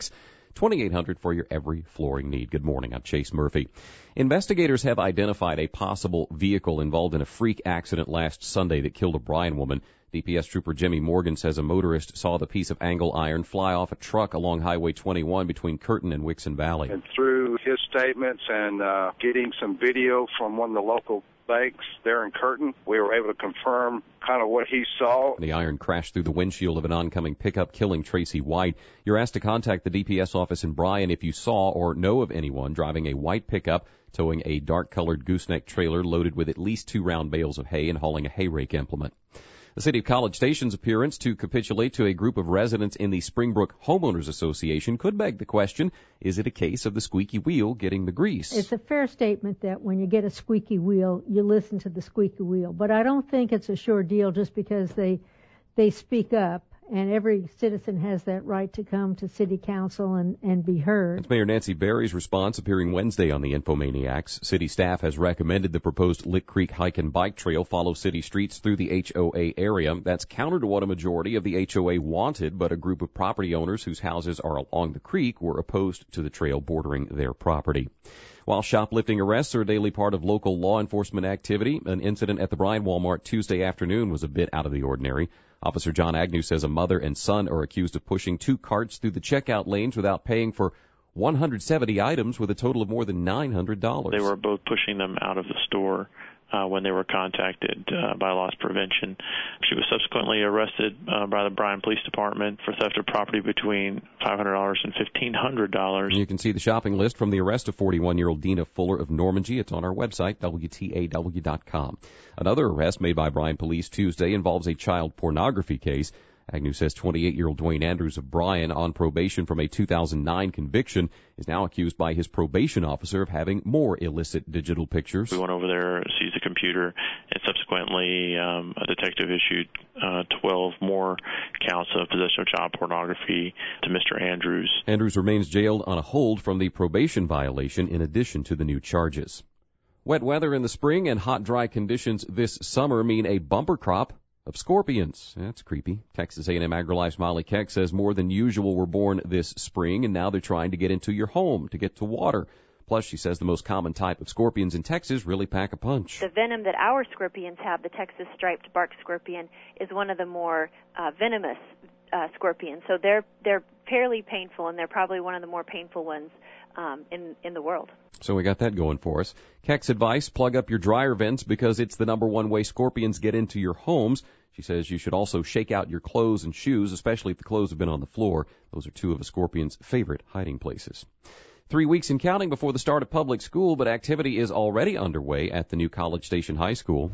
twenty-eight hundred for your every flooring need. Good morning. I'm Chase Murphy. Investigators have identified a possible vehicle involved in a freak accident last Sunday that killed a Bryan woman. D P S Trooper Jimmy Morgan says a motorist saw the piece of angle iron fly off a truck along Highway twenty-one between Curtin and Wixon Valley. And through his statements and uh, getting some video from one of the local banks there in Curtin, we were able to confirm kind of what he saw. The iron crashed through the windshield of an oncoming pickup, killing Tracy White. You're asked to contact the D P S office in Bryan if you saw or know of anyone driving a white pickup towing a dark-colored gooseneck trailer loaded with at least two round bales of hay and hauling a hay rake implement. The City of College Station's appearance to capitulate to a group of residents in the Springbrook Homeowners Association could beg the question, is it a case of the squeaky wheel getting the grease? It's a fair statement that when you get a squeaky wheel, you listen to the squeaky wheel. But I don't think it's a sure deal just because they they speak up. And every citizen has that right to come to city council and, and be heard. That's Mayor Nancy Berry's response appearing Wednesday on the Infomaniacs. City staff has recommended the proposed Lick Creek hike and bike trail follow city streets through the H O A area. That's counter to what a majority of the H O A wanted, but a group of property owners whose houses are along the creek were opposed to the trail bordering their property. While shoplifting arrests are a daily part of local law enforcement activity, an incident at the Bryan Walmart Tuesday afternoon was a bit out of the ordinary. Officer John Agnew says a mother and son are accused of pushing two carts through the checkout lanes without paying for one hundred seventy items with a total of more than nine hundred dollars. They were both pushing them out of the store uh, when they were contacted uh, by loss prevention. She was subsequently arrested uh, by the Bryan Police Department for theft of property between five hundred dollars and fifteen hundred dollars. You can see the shopping list from the arrest of forty-one-year-old Dina Fuller of Normandy. It's on our website, W T A W dot com. Another arrest made by Bryan Police Tuesday involves a child pornography case. Agnew says twenty-eight-year-old Dwayne Andrews of Bryan, on probation from a two thousand nine conviction, is now accused by his probation officer of having more illicit digital pictures. We went over there, seized the computer, and subsequently um, a detective issued uh, twelve more counts of possession of child pornography to Mister Andrews. Andrews remains jailed on a hold from the probation violation in addition to the new charges. Wet weather in the spring and hot, dry conditions this summer mean a bumper crop of scorpions. That's creepy. Texas A and M AgriLife's Molly Keck says more than usual were born this spring, and now they're trying to get into your home to get to water. Plus, she says the most common type of scorpions in Texas really pack a punch. The venom that our scorpions have, the Texas striped bark scorpion, is one of the more uh, venomous uh, scorpions. So they're they're fairly painful, and they're probably one of the more painful ones um, in in the world. So we got that going for us. Keck's advice, plug up your dryer vents because it's the number one way scorpions get into your homes. She says you should also shake out your clothes and shoes, especially if the clothes have been on the floor. Those are two of a scorpion's favorite hiding places. Three weeks and counting before the start of public school, but activity is already underway at the new College Station High School.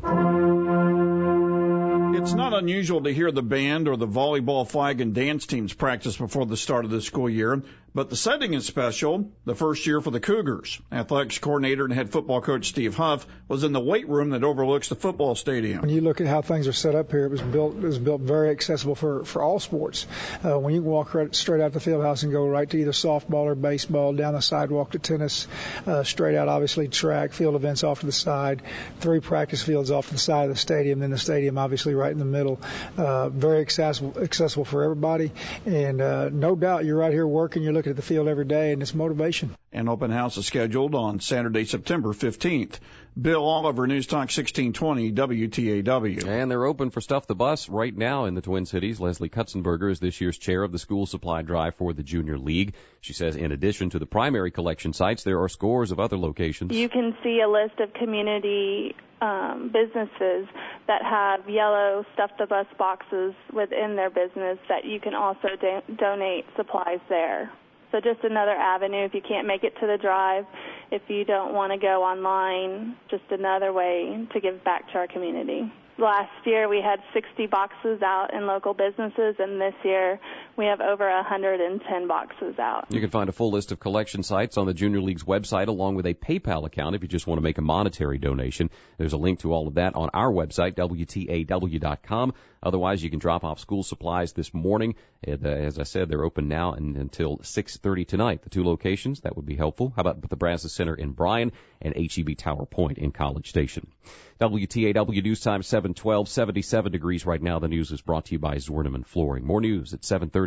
It's not unusual to hear the band or the volleyball flag and dance teams practice before the start of the school year, but the setting is special. The first year for the Cougars. Athletics coordinator and head football coach Steve Huff was in the weight room that overlooks the football stadium. When you look at how things are set up here, it was built it was built very accessible for, for all sports. Uh, when you can walk right, straight out the field house and go right to either softball or baseball, down the sidewalk to tennis, uh, straight out obviously track, field events off to the side, three practice fields off to the side of the stadium, then the stadium obviously right in the middle. Uh, very accessible, accessible for everybody, and uh, no doubt you're right here working, you're looking at the field every day, and it's motivation. An open house is scheduled on Saturday, September fifteenth. Bill Oliver, News Talk sixteen twenty W T A W. And they're open for Stuff the Bus right now in the Twin Cities. Leslie Kutzenberger is this year's chair of the school supply drive for the Junior League. She says in addition to the primary collection sites, there are scores of other locations. You can see a list of community um, businesses that have yellow Stuff the Bus boxes within their business that you can also do- donate supplies there. So just another avenue if you can't make it to the drive, if you don't want to go online, just another way to give back to our community. Last year we had sixty boxes out in local businesses, and this year we have over one hundred ten boxes out. You can find a full list of collection sites on the Junior League's website, along with a PayPal account if you just want to make a monetary donation. There's a link to all of that on our website, W T A W dot com. Otherwise, you can drop off school supplies this morning. And, uh, as I said, they're open now and until six thirty tonight. The two locations, that would be helpful. How about the Brazos Center in Bryan and H E B Tower Point in College Station? W T A W News Time seven twelve, seventy-seven degrees right now. The news is brought to you by Zorneman Flooring. More news at seven thirty.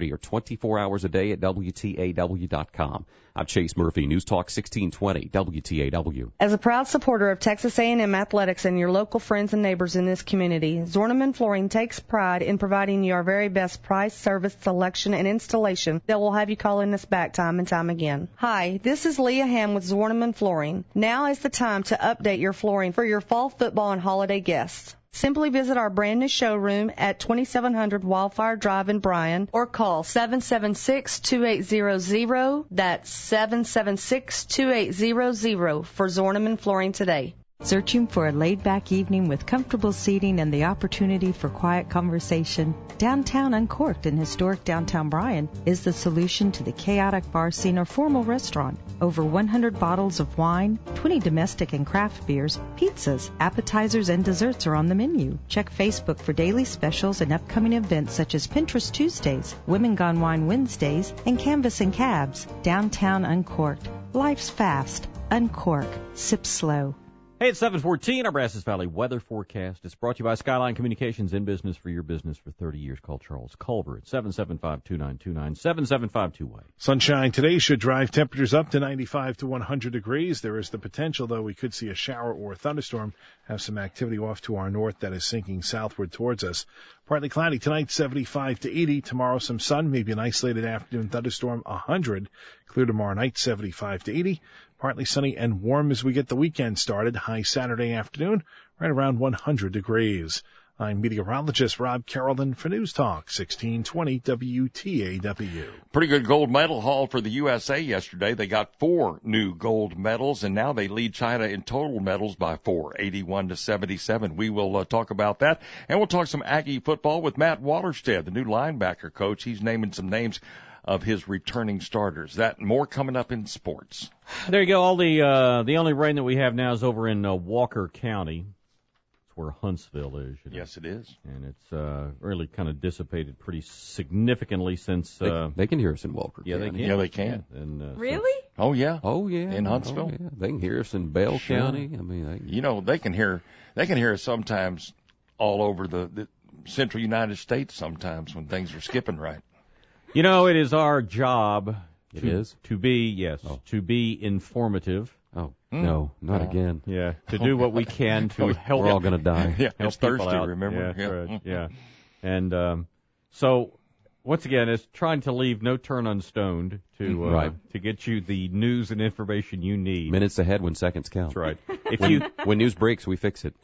thirty or twenty-four hours a day at W T A W dot com. I'm Chase Murphy, News Talk sixteen twenty, W T A W. As a proud supporter of Texas A and M athletics and your local friends and neighbors in this community, Zorneman Flooring takes pride in providing you our very best price, service, selection, and installation that will have you calling us back time and time again. Hi, this is Leah Ham with Zorneman Flooring. Now is the time to update your flooring for your fall football and holiday guests. Simply visit our brand new showroom at twenty-seven hundred Wildfire Drive in Bryan or call seven seven six, two eight zero zero. That's seven seven six, two eight zero zero for Zorneman Flooring today. Searching for a laid-back evening with comfortable seating and the opportunity for quiet conversation? Downtown Uncorked in historic downtown Bryan is the solution to the chaotic bar scene or formal restaurant. Over one hundred bottles of wine, twenty domestic and craft beers, pizzas, appetizers, and desserts are on the menu. Check Facebook for daily specials and upcoming events such as Pinterest Tuesdays, Women Gone Wine Wednesdays, and Canvas and Cabs. Downtown Uncorked. Life's fast. Uncork. Sip slow. Hey, it's seven fourteen, our Brazos Valley weather forecast. It's brought to you by Skyline Communications, in business for your business for thirty years. Call Charles Culver at seven seven five, two nine two nine, seven seven five two eight. Sunshine today should drive temperatures up to ninety-five to one hundred degrees. There is the potential, though, we could see a shower or a thunderstorm, have some activity off to our north that is sinking southward towards us. Partly cloudy tonight, seventy-five to eighty. Tomorrow, some sun, maybe an isolated afternoon thunderstorm, one hundred. Clear tomorrow night, seventy-five to eighty. Partly sunny and warm as we get the weekend started. High Saturday afternoon, right around one hundred degrees. I'm meteorologist Rob Carrollton for News Talk sixteen twenty W T A W. Pretty good gold medal haul for the U S A yesterday. They got four new gold medals, and now they lead China in total medals by four, eighty-one to seventy-seven. We will uh, talk about that, and we'll talk some Aggie football with Matt Waterstead, the new linebacker coach. He's naming some names of his returning starters. That and more coming up in sports. There you go. All the uh, the only rain that we have now is over in uh, Walker County. It's where Huntsville is. You know? Yes, it is. And it's uh, really kind of dissipated pretty significantly since. Uh, they, they can hear us in Walker yeah, County. They can. Yeah, they can. Yeah. And, uh, really? So, oh yeah. Oh yeah. In Huntsville. Oh, yeah. They can hear us in Bell sure. County. I mean, they, you know, they can hear they can hear us sometimes all over the, the central United States. Sometimes when things are skipping right. You know, it is our job it to, is? to be, yes, oh. to be informative. Oh, mm. no, not no. again. Yeah, to do what we can to help. We're all going to die. Yeah, help it's people Thursday, out. remember? Yeah, yeah. Right. yeah. And um, so, once again, it's trying to leave no turn unstoned to uh, right. to get you the news and information you need. Minutes ahead when seconds count. That's right. If when, you when news breaks, we fix it.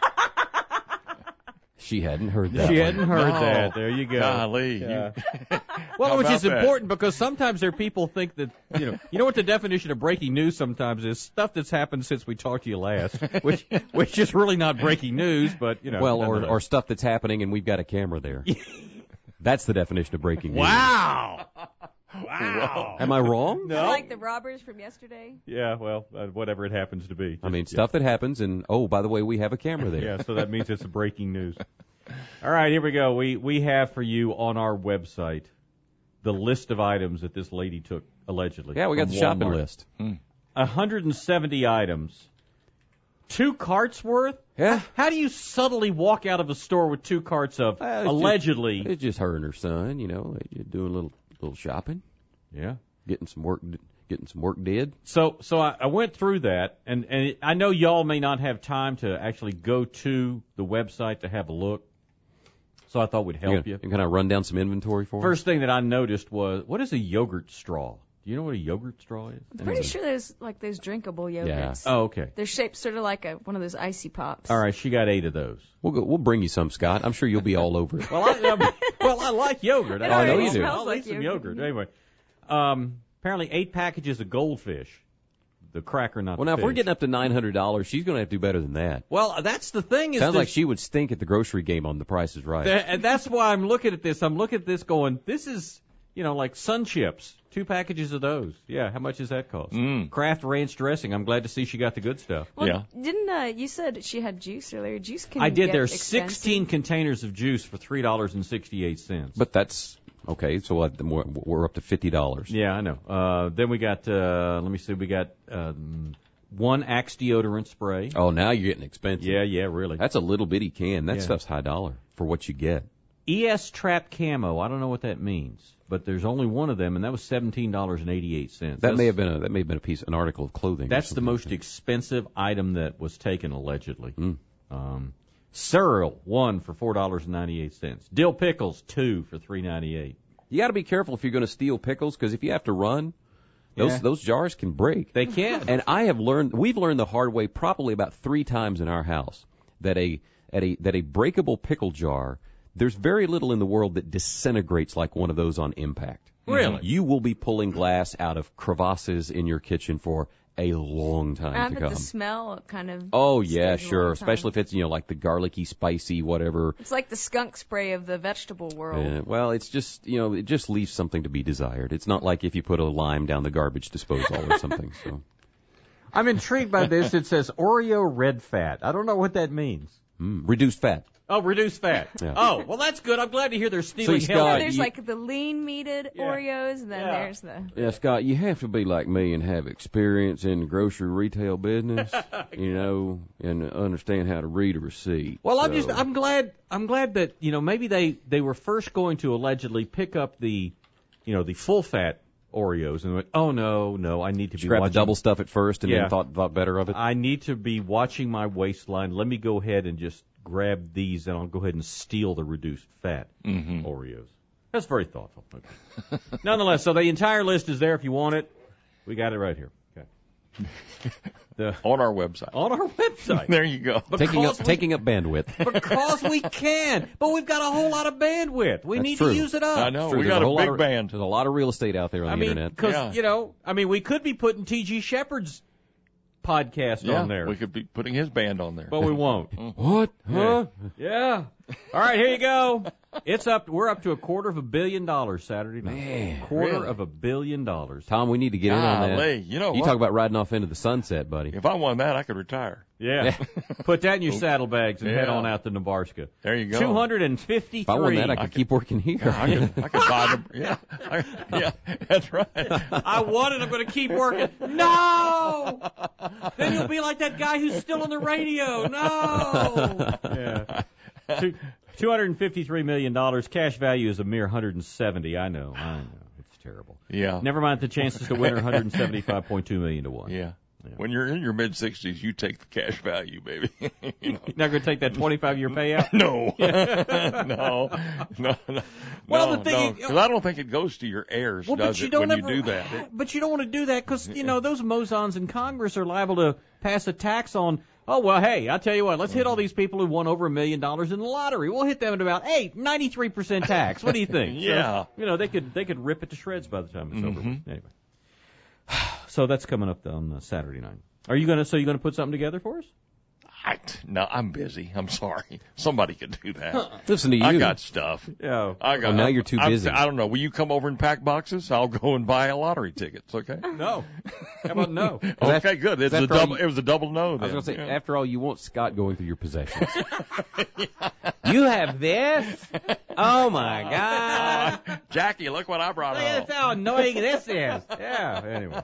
She hadn't heard that. She one. hadn't heard no. that. There you go. Golly. Yeah. You... well, which is that? important because sometimes there are people think that, you know, you know what the definition of breaking news sometimes is? Stuff that's happened since we talked to you last, which which is really not breaking news, but, you know. Well, or, or stuff that's happening and we've got a camera there. That's the definition of breaking news. Wow. Wow. Am I wrong? No. Like the robbers from yesterday? Yeah, well, uh, whatever it happens to be. Just, I mean, yeah. stuff that happens, and, oh, by the way, we have a camera there. Yeah, so that means it's a breaking news. All right, here we go. We we have for you on our website the list of items that this lady took, allegedly. Yeah, we got the Walmart. shopping list. Hmm. one hundred seventy items. Two carts worth? Yeah. How, how do you subtly walk out of a store with two carts of, Uh, it's allegedly... Just, it's just her and her son, you know, they doing a little little shopping. Yeah. Getting some work getting some work did. So so I, I went through that, and, and it, I know y'all may not have time to actually go to the website to have a look, so I thought we'd help you. you. You kind of run down some inventory for us? First thing that I noticed was, what is a yogurt straw? Do you know what a yogurt straw is? I'm pretty sure there's like those drinkable yogurts. Yeah. Oh, okay. They're shaped sort of like a one of those icy pops. All right, she got eight of those. We'll go, we'll bring you some, Scott. I'm sure you'll be all over it. Well, I, um, well, I like yogurt. It I, I know already you do. smells I'll like eat some yogurt. yogurt. Anyway, um, apparently eight packages of Goldfish. The cracker, not Well, the now, fish. if we're getting up to nine hundred dollars, she's going to have to do better than that. Well, that's the thing. Is Sounds this, like she would stink at the grocery game on The Price is Right. that, and that's why I'm looking at this. I'm looking at this going, this is, you know, like Sun Chips. Two packages of those. Yeah, how much does that cost? Mm. Kraft Ranch dressing. I'm glad to see she got the good stuff. Well, yeah. Didn't uh, you said she had juice earlier? Juice can I did. get There's expensive. sixteen containers of juice for three dollars and sixty-eight cents. But that's, okay, so what, we're, we're up to fifty dollars. Yeah, I know. Uh, then we got, uh, let me see, we got um, one Axe deodorant spray. Oh, now you're getting expensive. Yeah, yeah, really. That's a little bitty can. That Yeah. stuff's high dollar for what you get. E S Trap Camo. I don't know what that means. but there's only one of them, and that was seventeen dollars and eighty-eight cents. That may have been a that may have been a piece, an article of clothing. That's the most expensive item that was taken allegedly. Mm. Um, cereal, one for four dollars and ninety-eight cents. Dill pickles, two for three ninety-eight. You got to be careful if you're going to steal pickles, because if you have to run, those Yeah. those jars can break. They can. And I have learned, we've learned the hard way probably about three times in our house that a at a that a breakable pickle jar, there's very little in the world that disintegrates like one of those on impact. Really? You will be pulling glass out of crevasses in your kitchen for a long time I to bet come. the smell kind of. Oh yeah, stays a sure. long time. Especially if it's, you know, like the garlicky, spicy, whatever. It's like the skunk spray of the vegetable world. Uh, well, it's just, you know, it just leaves something to be desired. It's not like if you put a lime down the garbage disposal or something. So I'm intrigued by this. It says Oreo red fat. I don't know what that means. mm, reduced fat. Oh, reduced fat. Yeah. Oh, well, that's good. I'm glad to hear they're stealing See, health. Scott, There's you- like the lean meated Oreos, and then Yeah. there's the. Yeah, Scott, you have to be like me and have experience in the grocery retail business, you know, and understand how to read a receipt. Well, I'm So- just I'm glad I'm glad that, you know, maybe they they were first going to allegedly pick up the, you know, the full fat Oreos and went, oh no no I need to be Grab the watching double stuff at first and Yeah. then thought thought better of it. I need to be watching my waistline. Let me go ahead and just grab these, and I'll go ahead and steal the reduced fat Mm-hmm. Oreos. That's very thoughtful. Okay. Nonetheless, so the entire list is there if you want it. We got it right here. Okay. The, on our website. on our website. There you go. taking up Because we- taking up bandwidth. Because we can, but we've got a whole lot of bandwidth. We That's need true. to use it up. I know. True, We there's got a whole big lot of, band. There's a lot of real estate out there on I the mean, internet. because Yeah. you know, I mean, we could be putting T G Shepherd's podcast Yeah, on there, we could be putting his band on there. but we won't. What? Huh? Yeah. All right, here you go. It's up. We're up to a quarter of a billion dollars Saturday night. Man, quarter really? of a billion dollars. Tom, we need to get in on that. Golly, you know You what? talk about riding off into the sunset, buddy. If I won that, I could retire. Yeah. Put that in your saddlebags and head Yeah. on out to Nebraska. There you go. Two hundred and fifty-three. If I won that, I could keep working here. I could, I could buy them. Yeah, I, yeah, that's right. I won it. I'm going to keep working. No. Then you'll be like that guy who's still on the radio. No. Yeah. Two, two hundred fifty-three million dollars. Cash value is a mere one hundred seventy. I know. I know. It's terrible. Yeah. Never mind the chances to win are one hundred seventive point two million to one. Yeah. When you're in your mid sixties, you take the cash value, baby. you know. You're not going to take that twenty-five year payout? No. no. No. No. Well, no, the thing no. is- 'Cause I don't think it goes to your heirs, Well, does but you it, don't when ever, you do that? It- But you don't want to do that because, you know, those mozons in Congress are liable to pass a tax on, oh, well, hey, I'll tell you what, let's hit all these people who won over a million dollars in the lottery. We'll hit them at about, hey, ninety-three percent tax. What do you think? Yeah. So, you know, they could they could rip it to shreds by the time it's over. Mhm. Anyway. So that's coming up on uh, Saturday night. Are you going to, so you're going to put something together for us? I, no, I'm busy. I'm sorry. Somebody could do that. Listen to you. I got stuff. Yeah. I got. Oh, now you're too I'm- busy. I don't know. Will you come over and pack boxes? I'll go and buy a lottery tickets. Okay. No. How about no? Okay, good. It's a after all double. you- It was a double no. I was Then. going to say, Yeah. after all, you want Scott going through your possessions. You have this? Oh, my God. Jackie, look what I brought Look home. at how annoying this is. Yeah, anyway.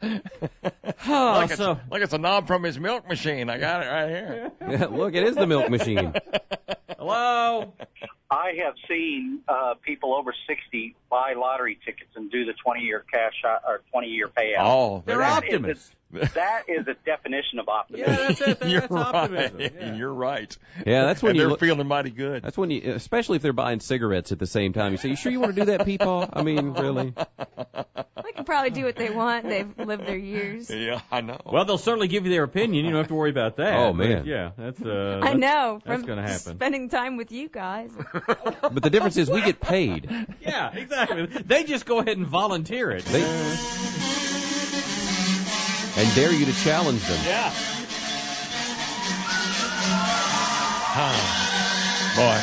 Oh, like, so, it's, like it's a knob from his milk machine. I got it right here. Yeah, look, it is the milk machine. hello? I have seen uh, people over sixty buy lottery tickets and do the twenty-year cash out, or twenty-year payout. Oh, They're That optimists. Is a, that is a definition of optimism. Yeah, that's it. You're That's right. optimism. Yeah. You're right. Yeah, that's when and you they're look, feeling mighty good. that's when you, especially if they're buying cigarettes at the same time. You say, you sure you want to do that, Peepaw? I mean, really? They can probably do what they want. They've lived their years. Yeah, I know. Well, they'll certainly give you their opinion. You don't have to worry about that. Oh, But, man. yeah, that's uh. I know. That's From going to happen. spending time with you guys. But the difference is we get paid. Yeah, exactly. They just go ahead and volunteer it. They, and dare you to challenge them. Yeah. Boy.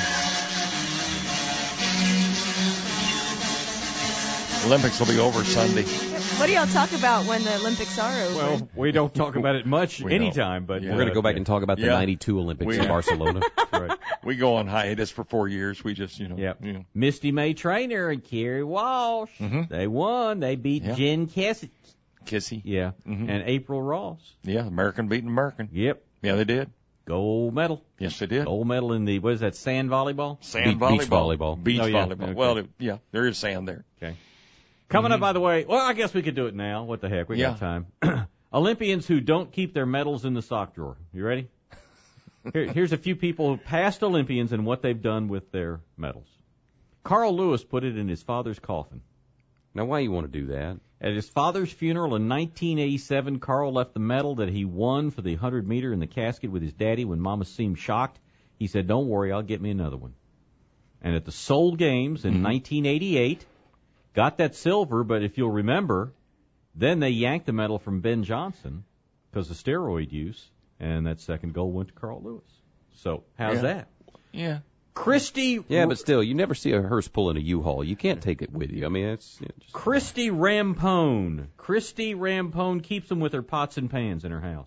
Olympics will be over Sunday. What do y'all talk about when the Olympics are over? Well, we don't talk about it much We anytime, but Yeah. We're going to go back and talk about the Yeah. ninety-two Olympics We- in Barcelona. right. We go on hiatus for four years. We just, you know. Yep. You know. Misty May Trainer and Kerry Walsh. Mhm. They won. They beat Yeah. Jen Kessich. Kissy. Yeah. Mhm. And April Ross. Yeah, American beating American. Yep. Yeah, they did. Gold medal. Yes, they did. Gold medal in the, what is that, sand volleyball? Sand Be- volleyball. beach volleyball. Beach Oh, yeah. volleyball. Okay. Well, it, yeah, there is sand there. Okay. Coming Mhm. up, by the way, well, I guess we could do it now. What the heck? We Yeah. got time. Olympians who don't keep their medals in the sock drawer. You ready? Here, here's a few people, past Olympians, and what they've done with their medals. Carl Lewis put it in his father's coffin. Now, why you want to do that? At his father's funeral in nineteen eighty-seven, Carl left the medal that he won for the one hundred meter in the casket with his daddy. When Mama seemed shocked, he said, "Don't worry, I'll get me another one." And at the Seoul Games in Mhm. nineteen eighty-eight, got that silver, but if you'll remember, then they yanked the medal from Ben Johnson because of steroid use, and that second gold went to Carl Lewis. So how's Yeah. that? Yeah. Christy, Yeah, but still, you never see a hearse pulling a U-Haul. You can't take it with you. I mean, it's, it's just... Christy Rampone. Christy Rampone keeps them with her pots and pans in her house.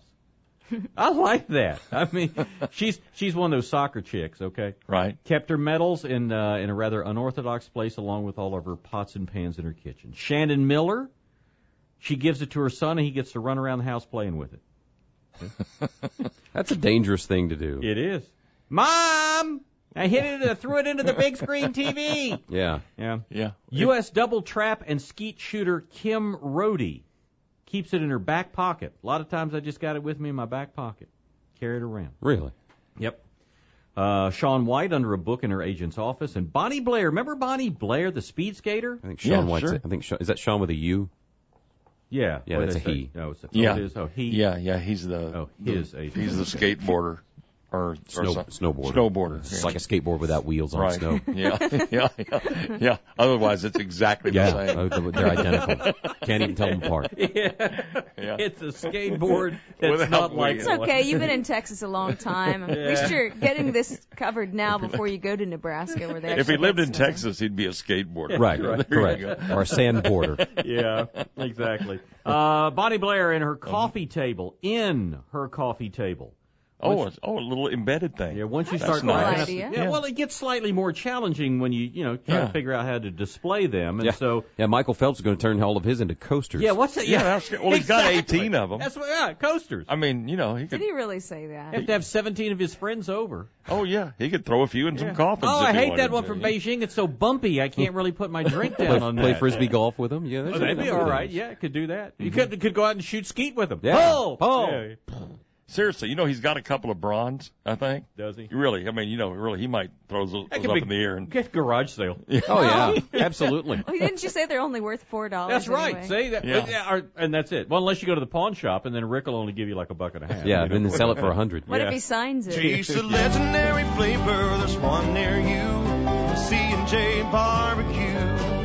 I like that. I mean, she's she's one of those soccer chicks, okay? Right. Kept her medals in uh, in a rather unorthodox place, along with all of her pots and pans in her kitchen. Shannon Miller, she gives it to her son, and he gets to run around the house playing with it. That's a dangerous thing to do. It is. Mom, I hit it, I threw it into the big screen T V. Yeah. Yeah. Yeah. U S double trap and skeet shooter Kim Rohde keeps it in her back pocket. A lot of times I just got it with me in my back pocket. Carry it around. Really? Yep. Uh, Shaun White under a book in her agent's office. And Bonnie Blair. Remember Bonnie Blair, the speed skater? I think Sean Yeah, White's. sure. I think Sean, is that Sean with a U? Yeah. Yeah, What that's did a I say? he. No, it's a, Yeah. oh, it is. Oh, he. Yeah, yeah, he's the Oh, his the, agent. he's the skateboarder or, or Snow, some- snowboarder. Snowboarder. It's yeah. like a skateboard without wheels on right. snow. yeah, yeah, yeah, yeah. Otherwise, it's exactly Yeah, the same. uh, they're identical. Can't even tell them apart. Yeah. Yeah. It's a skateboard that's Without not like wheels. It's okay. You've been in Texas a long time. At least you're getting this covered now before you go to Nebraska, where they If he actually lived have in snow. Texas, he'd be a skateboarder. Right, There you correct. go. Or a sandboarder. Yeah, exactly. Uh, Bonnie Blair in her coffee table, in her coffee table. Oh, it's, oh, a little embedded thing. Yeah, once you That's start nice. looking at- idea. yeah, Yeah. well, it gets slightly more challenging when you, you know, try Yeah. to figure out how to display them. And Yeah. so, Yeah, Michael Phelps is going to turn all of his into coasters. yeah, what's that? Yeah, that's, well, he's got Exactly. eighteen of them. That's what, yeah, coasters. I mean, you know, he Did could. he really say You that? have to have seventeen of his friends over. Oh yeah, he could throw a few in some coffins. Oh, if I he hate wanted that one to. from Beijing. It's so bumpy. I can't really put my drink Play, down on play that. frisbee golf with him. Yeah, there's Oh, that'd be other all right. things. Yeah, could do that. You could could go out and shoot skeet with him. Yeah. Oh, Oh. Yeah. Seriously, you know, he's got a couple of bronze. I think. Does he? Really? I mean, you know, really, he might throw those, That those could up be- in the air and. Get garage sale. Oh yeah, absolutely. Well, didn't you say they're only worth four dollars? That's right. Anyway? See that, Yeah. but, yeah, or- and that's it. Well, unless you go to the pawn shop, and then Rick will only give you like a buck and a half. Yeah, You know? and then sell it for a hundred. What Yeah. if he signs it? Taste the legendary flavor, there's one near you. C and J Barbecue.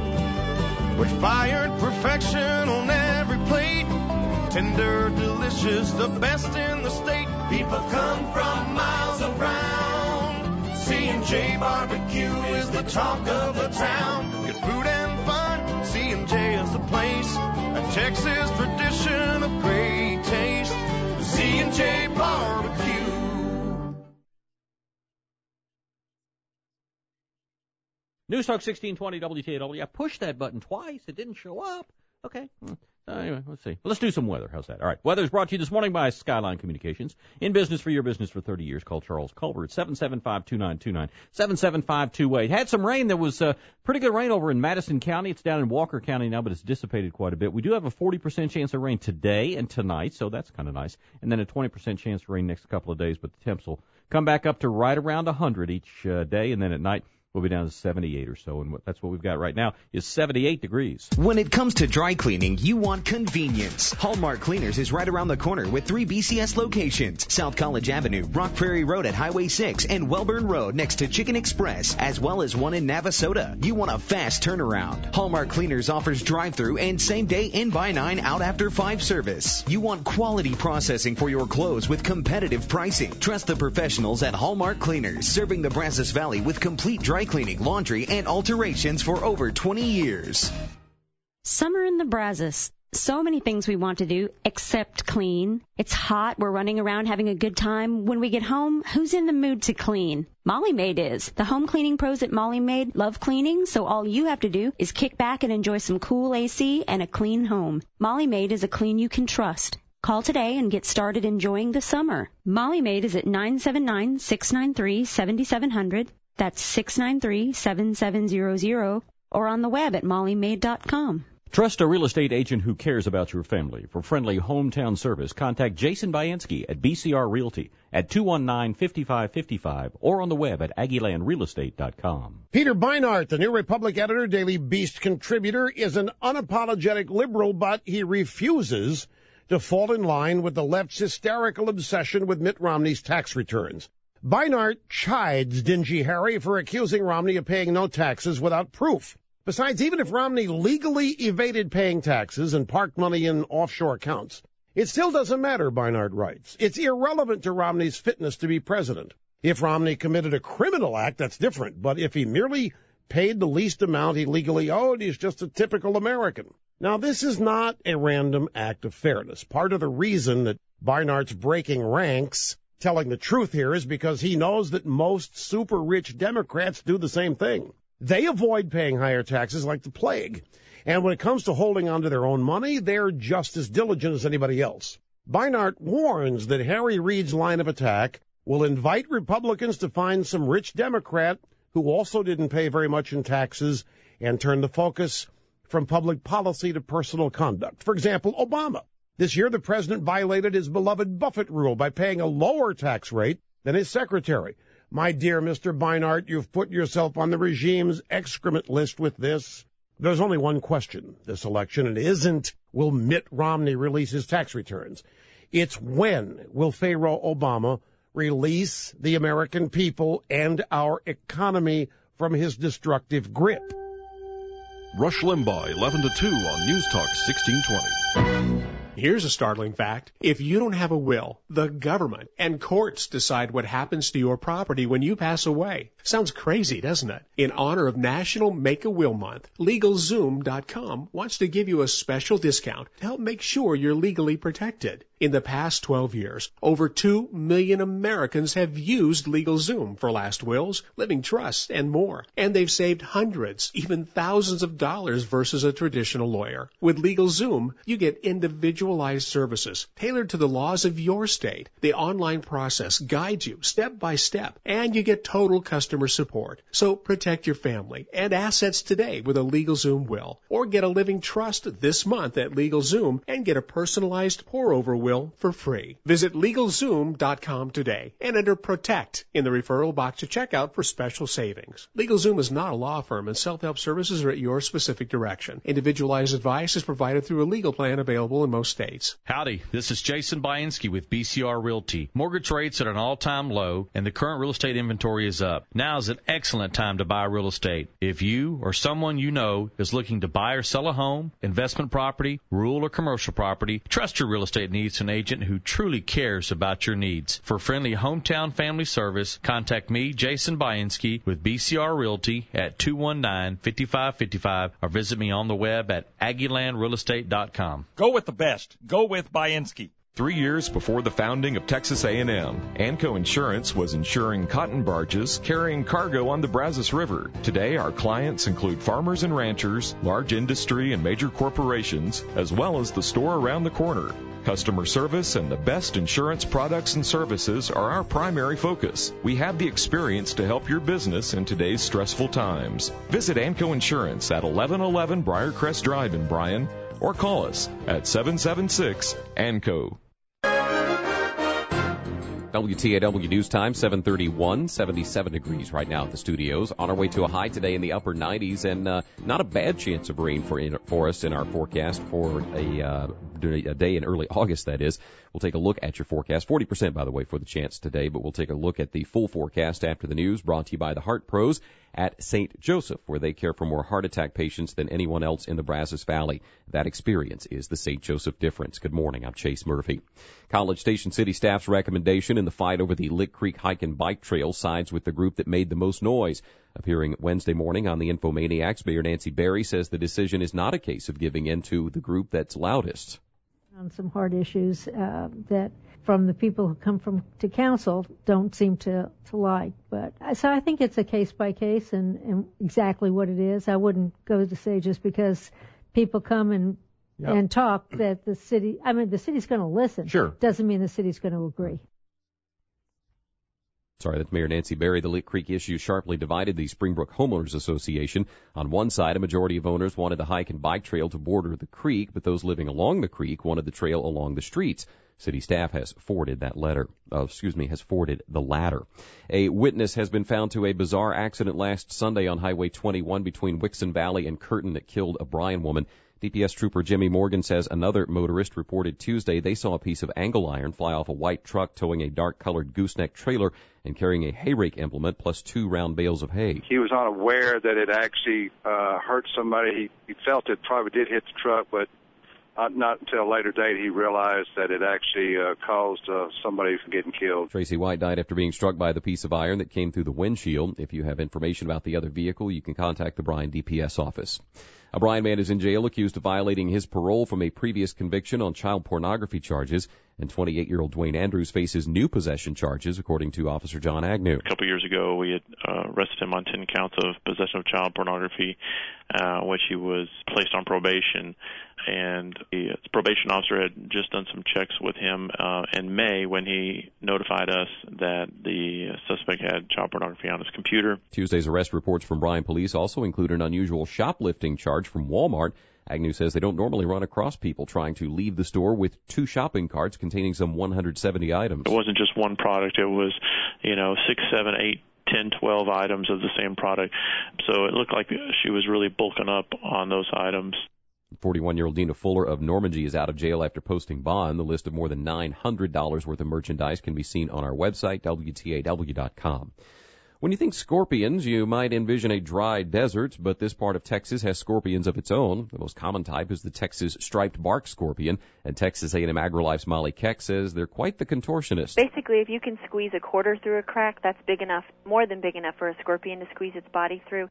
With fired perfection on every plate. Tender, delicious, the best in the state. People come from miles around. C and J Barbecue is the talk of the town. Good food and fun, C and J is the place. A Texas tradition of great taste. C and J Barbecue. News Talk sixteen twenty W T A W. I pushed that button twice. It didn't show up. Okay. Hmm. Uh, anyway, let's see. Well, let's do some weather. How's that? All right. Weather is brought to you this morning by Skyline Communications. In business for your business for thirty years. Call Charles Culver at seven seven five, two nine two nine, seven seven five two eight. Had some rain. There was uh, pretty good rain over in Madison County. It's down in Walker County now, but it's dissipated quite a bit. We do have a forty percent chance of rain today and tonight, so that's kind of nice. And then a twenty percent chance of rain next couple of days, but the temps will come back up to right around one hundred each uh, day, and then at night we'll be down to seventy-eight or so, and what, that's what we've got right now is seventy-eight degrees. When it comes to dry cleaning, you want convenience. Hallmark Cleaners is right around the corner with three B C S locations. South College Avenue, Rock Prairie Road at Highway six, and Welburn Road next to Chicken Express, as well as one in Navasota. You want a fast turnaround. Hallmark Cleaners offers drive-through and same-day in-by nine, out after five service. You want quality processing for your clothes with competitive pricing. Trust the professionals at Hallmark Cleaners, serving the Brazos Valley with complete dry cleaning, laundry, and alterations for over twenty years. Summer in the Brazos. So many things we want to do except clean. It's hot. We're running around having a good time. When we get home, who's in the mood to clean? Molly Maid is. The home cleaning pros at Molly Maid love cleaning, so all you have to do is kick back and enjoy some cool A C and a clean home. Molly Maid is a clean you can trust. Call today and get started enjoying the summer. Molly Maid is at nine seven nine, six nine three, seven seven zero zero. That's six nine three, seven seven zero zero. Or on the web at molly maid dot com. Trust a real estate agent who cares about your family. For friendly hometown service, contact Jason Bayansky at B C R Realty at two one nine, five five five five or on the web at aggieland real estate dot com. Peter Beinart, the New Republic editor, Daily Beast contributor, is an unapologetic liberal, but he refuses to fall in line with the left's hysterical obsession with Mitt Romney's tax returns. Beinart chides Dingy Harry for accusing Romney of paying no taxes without proof. Besides, even if Romney legally evaded paying taxes and parked money in offshore accounts, it still doesn't matter, Beinart writes. It's irrelevant to Romney's fitness to be president. If Romney committed a criminal act, that's different. But if he merely paid the least amount he legally owed, he's just a typical American. Now, this is not a random act of fairness. Part of the reason that Beinart's breaking ranks, telling the truth here, is because he knows that most super-rich Democrats do the same thing. They avoid paying higher taxes like the plague. And when it comes to holding on to their own money, they're just as diligent as anybody else. Beinart warns that Harry Reid's line of attack will invite Republicans to find some rich Democrat who also didn't pay very much in taxes and turn the focus from public policy to personal conduct. For example, Obama. This year, the president violated his beloved Buffett rule by paying a lower tax rate than his secretary. My dear Mister Beinart, you've put yourself on the regime's excrement list with this. There's only one question this election, and it isn't, will Mitt Romney release his tax returns? It's when will Pharaoh Obama release the American people and our economy from his destructive grip? Rush Limbaugh, eleven to two on News Talk sixteen twenty. Here's a startling fact. If you don't have a will, the government and courts decide what happens to your property when you pass away. Sounds crazy, doesn't it? In honor of National Make-A-Will Month, LegalZoom dot com wants to give you a special discount to help make sure you're legally protected. In the past twelve years, over two million Americans have used LegalZoom for last wills, living trusts, and more. And they've saved hundreds, even thousands of dollars versus a traditional lawyer. With LegalZoom, you get individualized services tailored to the laws of your state. The online process guides you step by step, and you get total customer support. So protect your family and assets today with a LegalZoom will. Or get a living trust this month at LegalZoom and get a personalized pour-over will for free. Visit LegalZoom dot com today and enter PROTECT in the referral box to check out for special savings. LegalZoom is not a law firm, and self-help services are at your specific direction. Individualized advice is provided through a legal plan available in most states. Howdy, this is Jason Bayansky with B C R Realty. Mortgage rates are at an all-time low, and the current real estate inventory is up. Now is an excellent time to buy real estate. If you or someone you know is looking to buy or sell a home, investment property, rural or commercial property, trust your real estate needs to an agent who truly cares about your needs. For friendly hometown family service, contact me, Jason Bayansky, with B C R Realty at two one nine, five five five five or visit me on the web at aggieland real estate dot com. Go with the best. Go with Bayansky. Three years before the founding of Texas A and M, Anco Insurance was insuring cotton barges carrying cargo on the Brazos River. Today, our clients include farmers and ranchers, large industry and major corporations, as well as the store around the corner. Customer service and the best insurance products and services are our primary focus. We have the experience to help your business in today's stressful times. Visit Anco Insurance at eleven eleven Briarcrest Drive in Bryan, or call us at seven seven six A N C O. W T A W News Time, seven thirty-one, seventy-seven degrees right now at the studios. On our way to a high today in the upper nineties, and uh, not a bad chance of rain for in, for us in our forecast for a, uh, a day in early August, that is. We'll take a look at your forecast. forty percent, by the way, for the chance today, but we'll take a look at the full forecast after the news, brought to you by the Heart Pros at Saint Joseph, where they care for more heart attack patients than anyone else in the Brazos Valley. That experience is the Saint Joseph difference. Good morning. I'm Chase Murphy. College Station City staff's recommendation in the fight over the Lick Creek Hike and Bike Trail sides with the group that made the most noise. Appearing Wednesday morning on the Infomaniacs, Mayor Nancy Berry says the decision is not a case of giving in to the group that's loudest. On some hard issues uh, that from the people who come from to council don't seem to, to like. But so I think it's a case by case and, and exactly what it is. I wouldn't go to say just because people come and Yep. and talk that the city, I mean, the city's going to listen. Sure. Doesn't mean the city's going to agree. Sorry, that's Mayor Nancy Berry. The Lick Creek issue sharply divided the Springbrook Homeowners Association. On one side, a majority of owners wanted the hike and bike trail to border the creek, but those living along the creek wanted the trail along the streets. City staff has forwarded that letter. Oh, excuse me, has forwarded the latter. A witness has been found to a bizarre accident last Sunday on Highway twenty-one between Wixon Valley and Curtin that killed a Bryan woman. D P S Trooper Jimmy Morgan says another motorist reported Tuesday they saw a piece of angle iron fly off a white truck towing a dark-colored gooseneck trailer and carrying a hay rake implement plus two round bales of hay. He was unaware that it actually uh, hurt somebody. He, he felt it probably did hit the truck, but uh, not until a later date he realized that it actually uh, caused uh, somebody from getting killed. Tracy White died after being struck by the piece of iron that came through the windshield. If you have information about the other vehicle, you can contact the Bryan D P S office. A Bryan man is in jail accused of violating his parole from a previous conviction on child pornography charges, and twenty-eight-year-old Dwayne Andrews faces new possession charges, according to Officer John Agnew. A couple years ago, we had uh, arrested him on ten counts of possession of child pornography, uh, which he was placed on probation. And the probation officer had just done some checks with him uh, in May when he notified us that the suspect had child pornography on his computer. Tuesday's arrest reports from Bryan police also include an unusual shoplifting charge from Walmart. Agnew says they don't normally run across people trying to leave the store with two shopping carts containing some one hundred seventy items. It wasn't just one product. It was, you know, six, seven, eight, ten, twelve items of the same product. So it looked like she was really bulking up on those items. forty-one-year-old Dina Fuller of Normandy is out of jail after posting bond. The list of more than nine hundred dollars worth of merchandise can be seen on our website, W T A W dot com. When you think scorpions, you might envision a dry desert, but this part of Texas has scorpions of its own. The most common type is the Texas striped bark scorpion, and Texas A and M AgriLife's Molly Keck says they're quite the contortionist. Basically, if you can squeeze a quarter through a crack, that's big enough, more than big enough for a scorpion to squeeze its body through.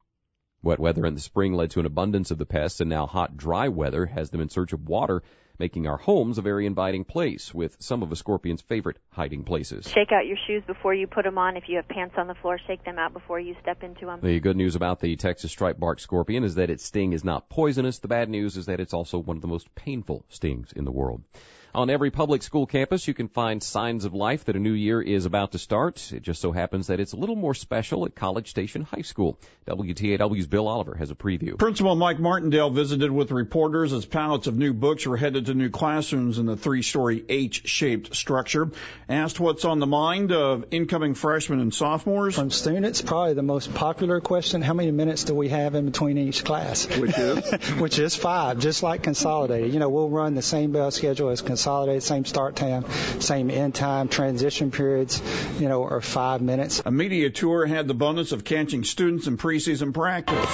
Wet weather in the spring led to an abundance of the pests, and now hot, dry weather has them in search of water, making our homes a very inviting place, with some of a scorpion's favorite hiding places. Shake out your shoes before you put them on. If you have pants on the floor, shake them out before you step into them. The good news about the Texas striped bark scorpion is that its sting is not poisonous. The bad news is that it's also one of the most painful stings in the world. On every public school campus, you can find signs of life that a new year is about to start. It just so happens that it's a little more special at College Station High School. W T A W's Bill Oliver has a preview. Principal Mike Martindale visited with reporters as pallets of new books were headed to new classrooms in the three-story H-shaped structure. Asked what's on the mind of incoming freshmen and sophomores. From students, probably the most popular question, how many minutes do we have in between each class? Which is? Which is five, just like Consolidated. You know, we'll run the same bell schedule as Consolidated. Consolidated, same start time, same end time, transition periods, you know, are five minutes. A media tour had the bonus of catching students in preseason practice.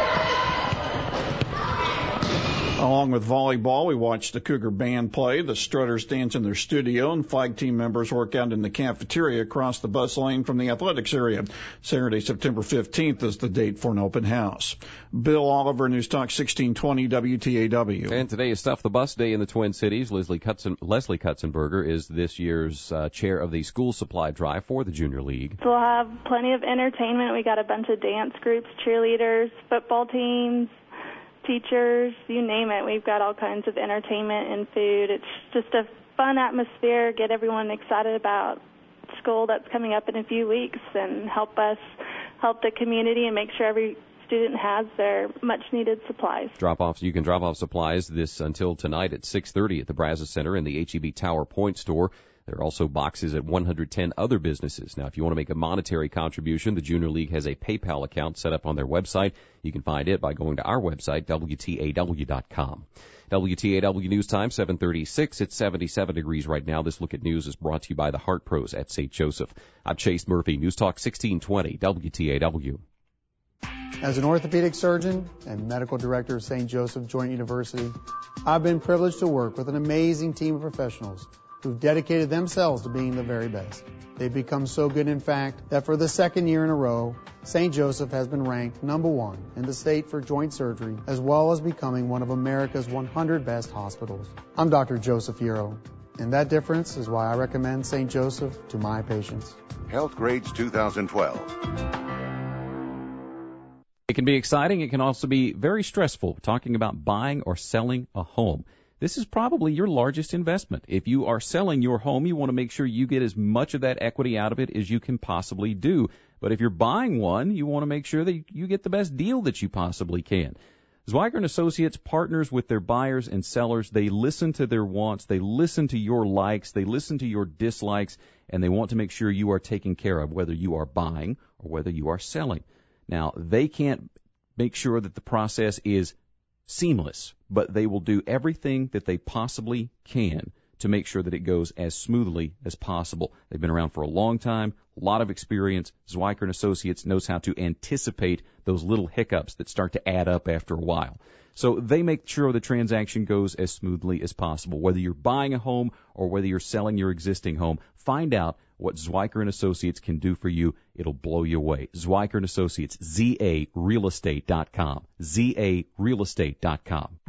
Along with volleyball, we watched the Cougar band play, the Strutters dance in their studio, and flag team members work out in the cafeteria across the bus lane from the athletics area. Saturday, September fifteenth is the date for an open house. Bill Oliver, News Talk sixteen twenty W T A W. And today is Stuff the Bus Day in the Twin Cities. Leslie, Cutzen, Leslie Kutzenberger is this year's uh, chair of the school supply drive for the Junior League. So we'll have plenty of entertainment. We got a bunch of dance groups, cheerleaders, football teams, teachers, you name it. We've got all kinds of entertainment and food. It's just a fun atmosphere, get everyone excited about school that's coming up in a few weeks and help us help the community and make sure every student has their much-needed supplies. Drop-offs. You can drop off supplies this until tonight at six thirty at the Brazos Center and the H E B Tower Point store. There are also boxes at one hundred ten other businesses. Now, if you want to make a monetary contribution, the Junior League has a PayPal account set up on their website. You can find it by going to our website, W T A W dot com. W T A W News Time, seven thirty-six. It's seventy-seven degrees right now. This look at news is brought to you by the Heart Pros at Saint Joseph. I'm Chase Murphy, News Talk sixteen twenty, W T A W. As an orthopedic surgeon and medical director of Saint Joseph Joint University, I've been privileged to work with an amazing team of professionals who've dedicated themselves to being the very best. They've become so good, in fact, that for the second year in a row, Saint Joseph has been ranked number one in the state for joint surgery, as well as becoming one of America's one hundred best hospitals. I'm Doctor Joseph Euro, and that difference is why I recommend Saint Joseph to my patients. Health Grades two thousand twelve. It can be exciting. It can also be very stressful, talking about buying or selling a home. This is probably your largest investment. If you are selling your home, you want to make sure you get as much of that equity out of it as you can possibly do. But if you're buying one, you want to make sure that you get the best deal that you possibly can. Zweigert and Associates partners with their buyers and sellers. They listen to their wants. They listen to your likes. They listen to your dislikes, and they want to make sure you are taken care of, whether you are buying or whether you are selling. Now, they can't make sure that the process is seamless, but they will do everything that they possibly can to make sure that it goes as smoothly as possible. They've been around for a long time, a lot of experience. Zweigert and Associates knows how to anticipate those little hiccups that start to add up after a while. So they make sure the transaction goes as smoothly as possible. Whether you're buying a home or whether you're selling your existing home, find out what Zweigert and Associates can do for you. It'll blow you away. Zweigert and Associates, Z A real estate dot com, Z A real estate dot com.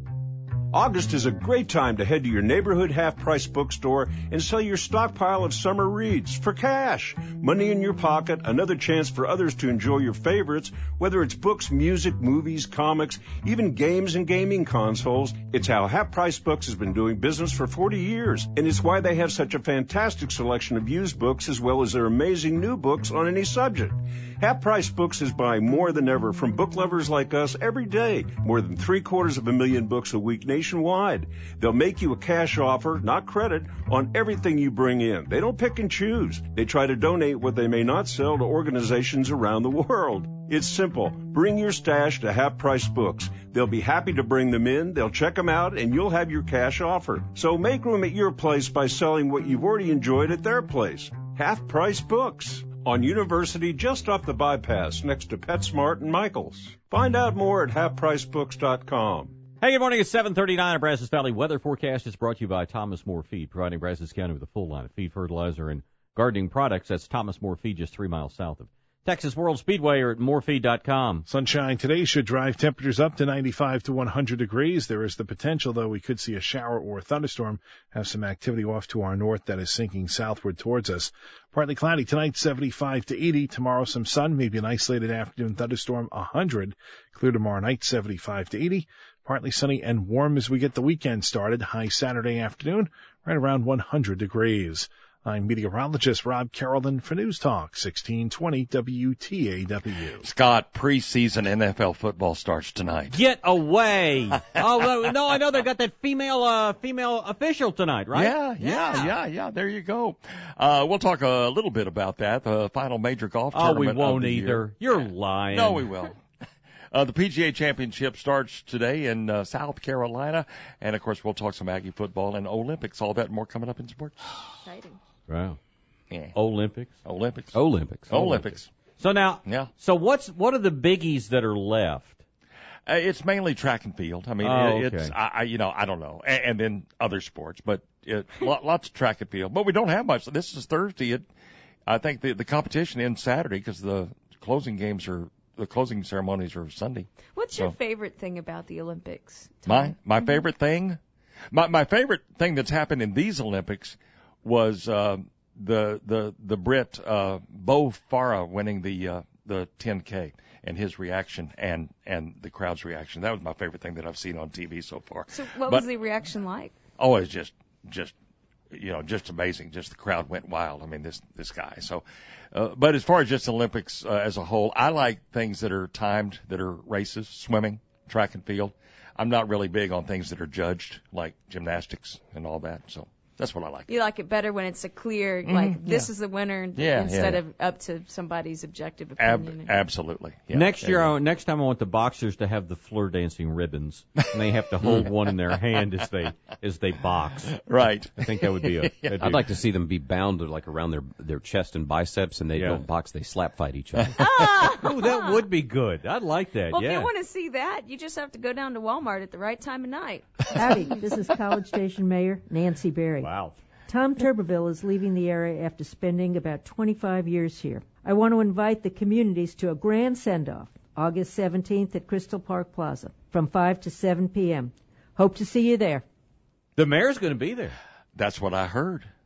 August is a great time to head to your neighborhood half-price bookstore and sell your stockpile of summer reads for cash. Money in your pocket, another chance for others to enjoy your favorites, whether it's books, music, movies, comics, even games and gaming consoles. It's how Half Price Books has been doing business for forty years, and it's why they have such a fantastic selection of used books as well as their amazing new books on any subject. Half Price Books is buying more than ever from book lovers like us every day, more than three quarters of a million books a week nationwide. They'll make you a cash offer, not credit, on everything you bring in. They don't pick and choose. They try to donate what they may not sell to organizations around the world. It's simple. Bring your stash to Half Price Books. They'll be happy to bring them in, they'll check them out, and you'll have your cash offer. So make room at your place by selling what you've already enjoyed at their place. Half Price Books. On University, just off the bypass, next to PetSmart and Michael's. Find out more at half price books dot com. Hey, good morning. It's seven thirty-nine. Our Brazos Valley weather forecast is brought to you by Thomas More Feed, providing Brazos County with a full line of feed, fertilizer, and gardening products. That's Thomas More Feed, just three miles south of Texas World Speedway, or at more feed dot com. Sunshine today should drive temperatures up to ninety-five to one hundred degrees. There is the potential, though, we could see a shower or thunderstorm, have some activity off to our north that is sinking southward towards us. Partly cloudy tonight, seventy-five to eighty. Tomorrow, some sun, maybe an isolated afternoon thunderstorm, one hundred. Clear tomorrow night, seventy-five to eighty. Partly sunny and warm as we get the weekend started. High Saturday afternoon, right around one hundred degrees. I'm meteorologist Rob Carrollton for News Talk, sixteen twenty W T A W. Scott, preseason N F L football starts tonight. Get away! Oh, no, I know they got that female uh, female official tonight, right? Yeah, yeah, yeah, yeah, yeah. There you go. Uh, we'll talk a little bit about that, the final major golf oh, tournament. Oh, we won't of the either. Year. You're lying. No, we will. Uh, the P G A Championship starts today in uh, South Carolina. And, of course, we'll talk some Aggie football and Olympics. All that and more coming up in sports. Exciting. Wow. Yeah. Olympics. Olympics. Olympics. Olympics. So now, yeah. So what's what are the biggies that are left? Uh, it's mainly track and field. I mean, oh, it, okay. it's I, I you know I don't know, and, and then other sports, but it, lots of track and field. But we don't have much. This is Thursday. It, I think the the competition ends Saturday because the closing games are the closing ceremonies are Sunday. What's so, your favorite thing about the Olympics? My my mm-hmm. favorite thing, my my favorite thing that's happened in these Olympics was uh, the the the Brit uh, Bo Farah winning the uh, the ten K and his reaction and and the crowd's reaction. That was my favorite thing that I've seen on T V so far. So what but, was the reaction like? Oh, it's just just you know just amazing. Just the crowd went wild. I mean this this guy. So, uh, but as far as just Olympics uh, as a whole, I like things that are timed, that are races, swimming, track and field. I'm not really big on things that are judged like gymnastics and all that. So. That's what I like. You like it better when it's a clear, mm-hmm, like, this yeah. is the winner yeah, instead yeah. of up to somebody's objective Ab- opinion. absolutely. Yeah. Next year, I, next time I want the boxers to have the fleur dancing ribbons, and they have to hold one in their hand as they as they box. Right. I think that would be a. yeah. I'd like to see them be bound like around their their chest and biceps, and they yeah. don't box; they slap fight each other. Oh, that would be good. I'd like that. Well, yeah. if you want to see that, you just have to go down to Walmart at the right time of night. Howdy, this is College Station Mayor Nancy Berry. Wow. Tom Tuberville is leaving the area after spending about twenty-five years here. I want to invite the communities to a grand send-off, August seventeenth at Crystal Park Plaza, from five to seven p.m. Hope to see you there. The mayor's going to be there. That's what I heard.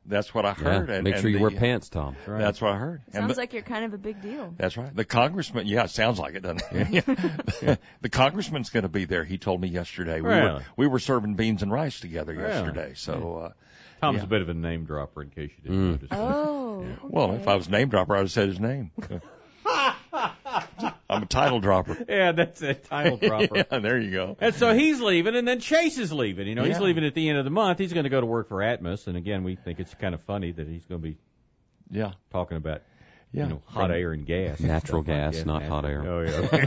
That's what I heard. Yeah, and, make and sure you the, wear pants, Tom. Right. That's what I heard. Sounds and the, like you're kind of a big deal. That's right. The congressman, yeah, it sounds like it, doesn't it? The congressman's going to be there. He told me yesterday. We Really? were we were serving beans and rice together Really? yesterday. So uh, Tom's yeah. a bit of a name dropper, in case you didn't Mm. notice. Oh. Yeah. Well, if I was a name dropper, I'd have said his name. I'm a title dropper. Yeah, that's a title dropper. Yeah, there you go. And so he's leaving, and then Chase is leaving. You know, he's Yeah. leaving at the end of the month. He's going to go to work for Atmos, and again, we think it's kind of funny that he's going to be yeah talking about yeah. you know hot air and gas, and Natural stuff like gas, that. not Natural- hot air. Oh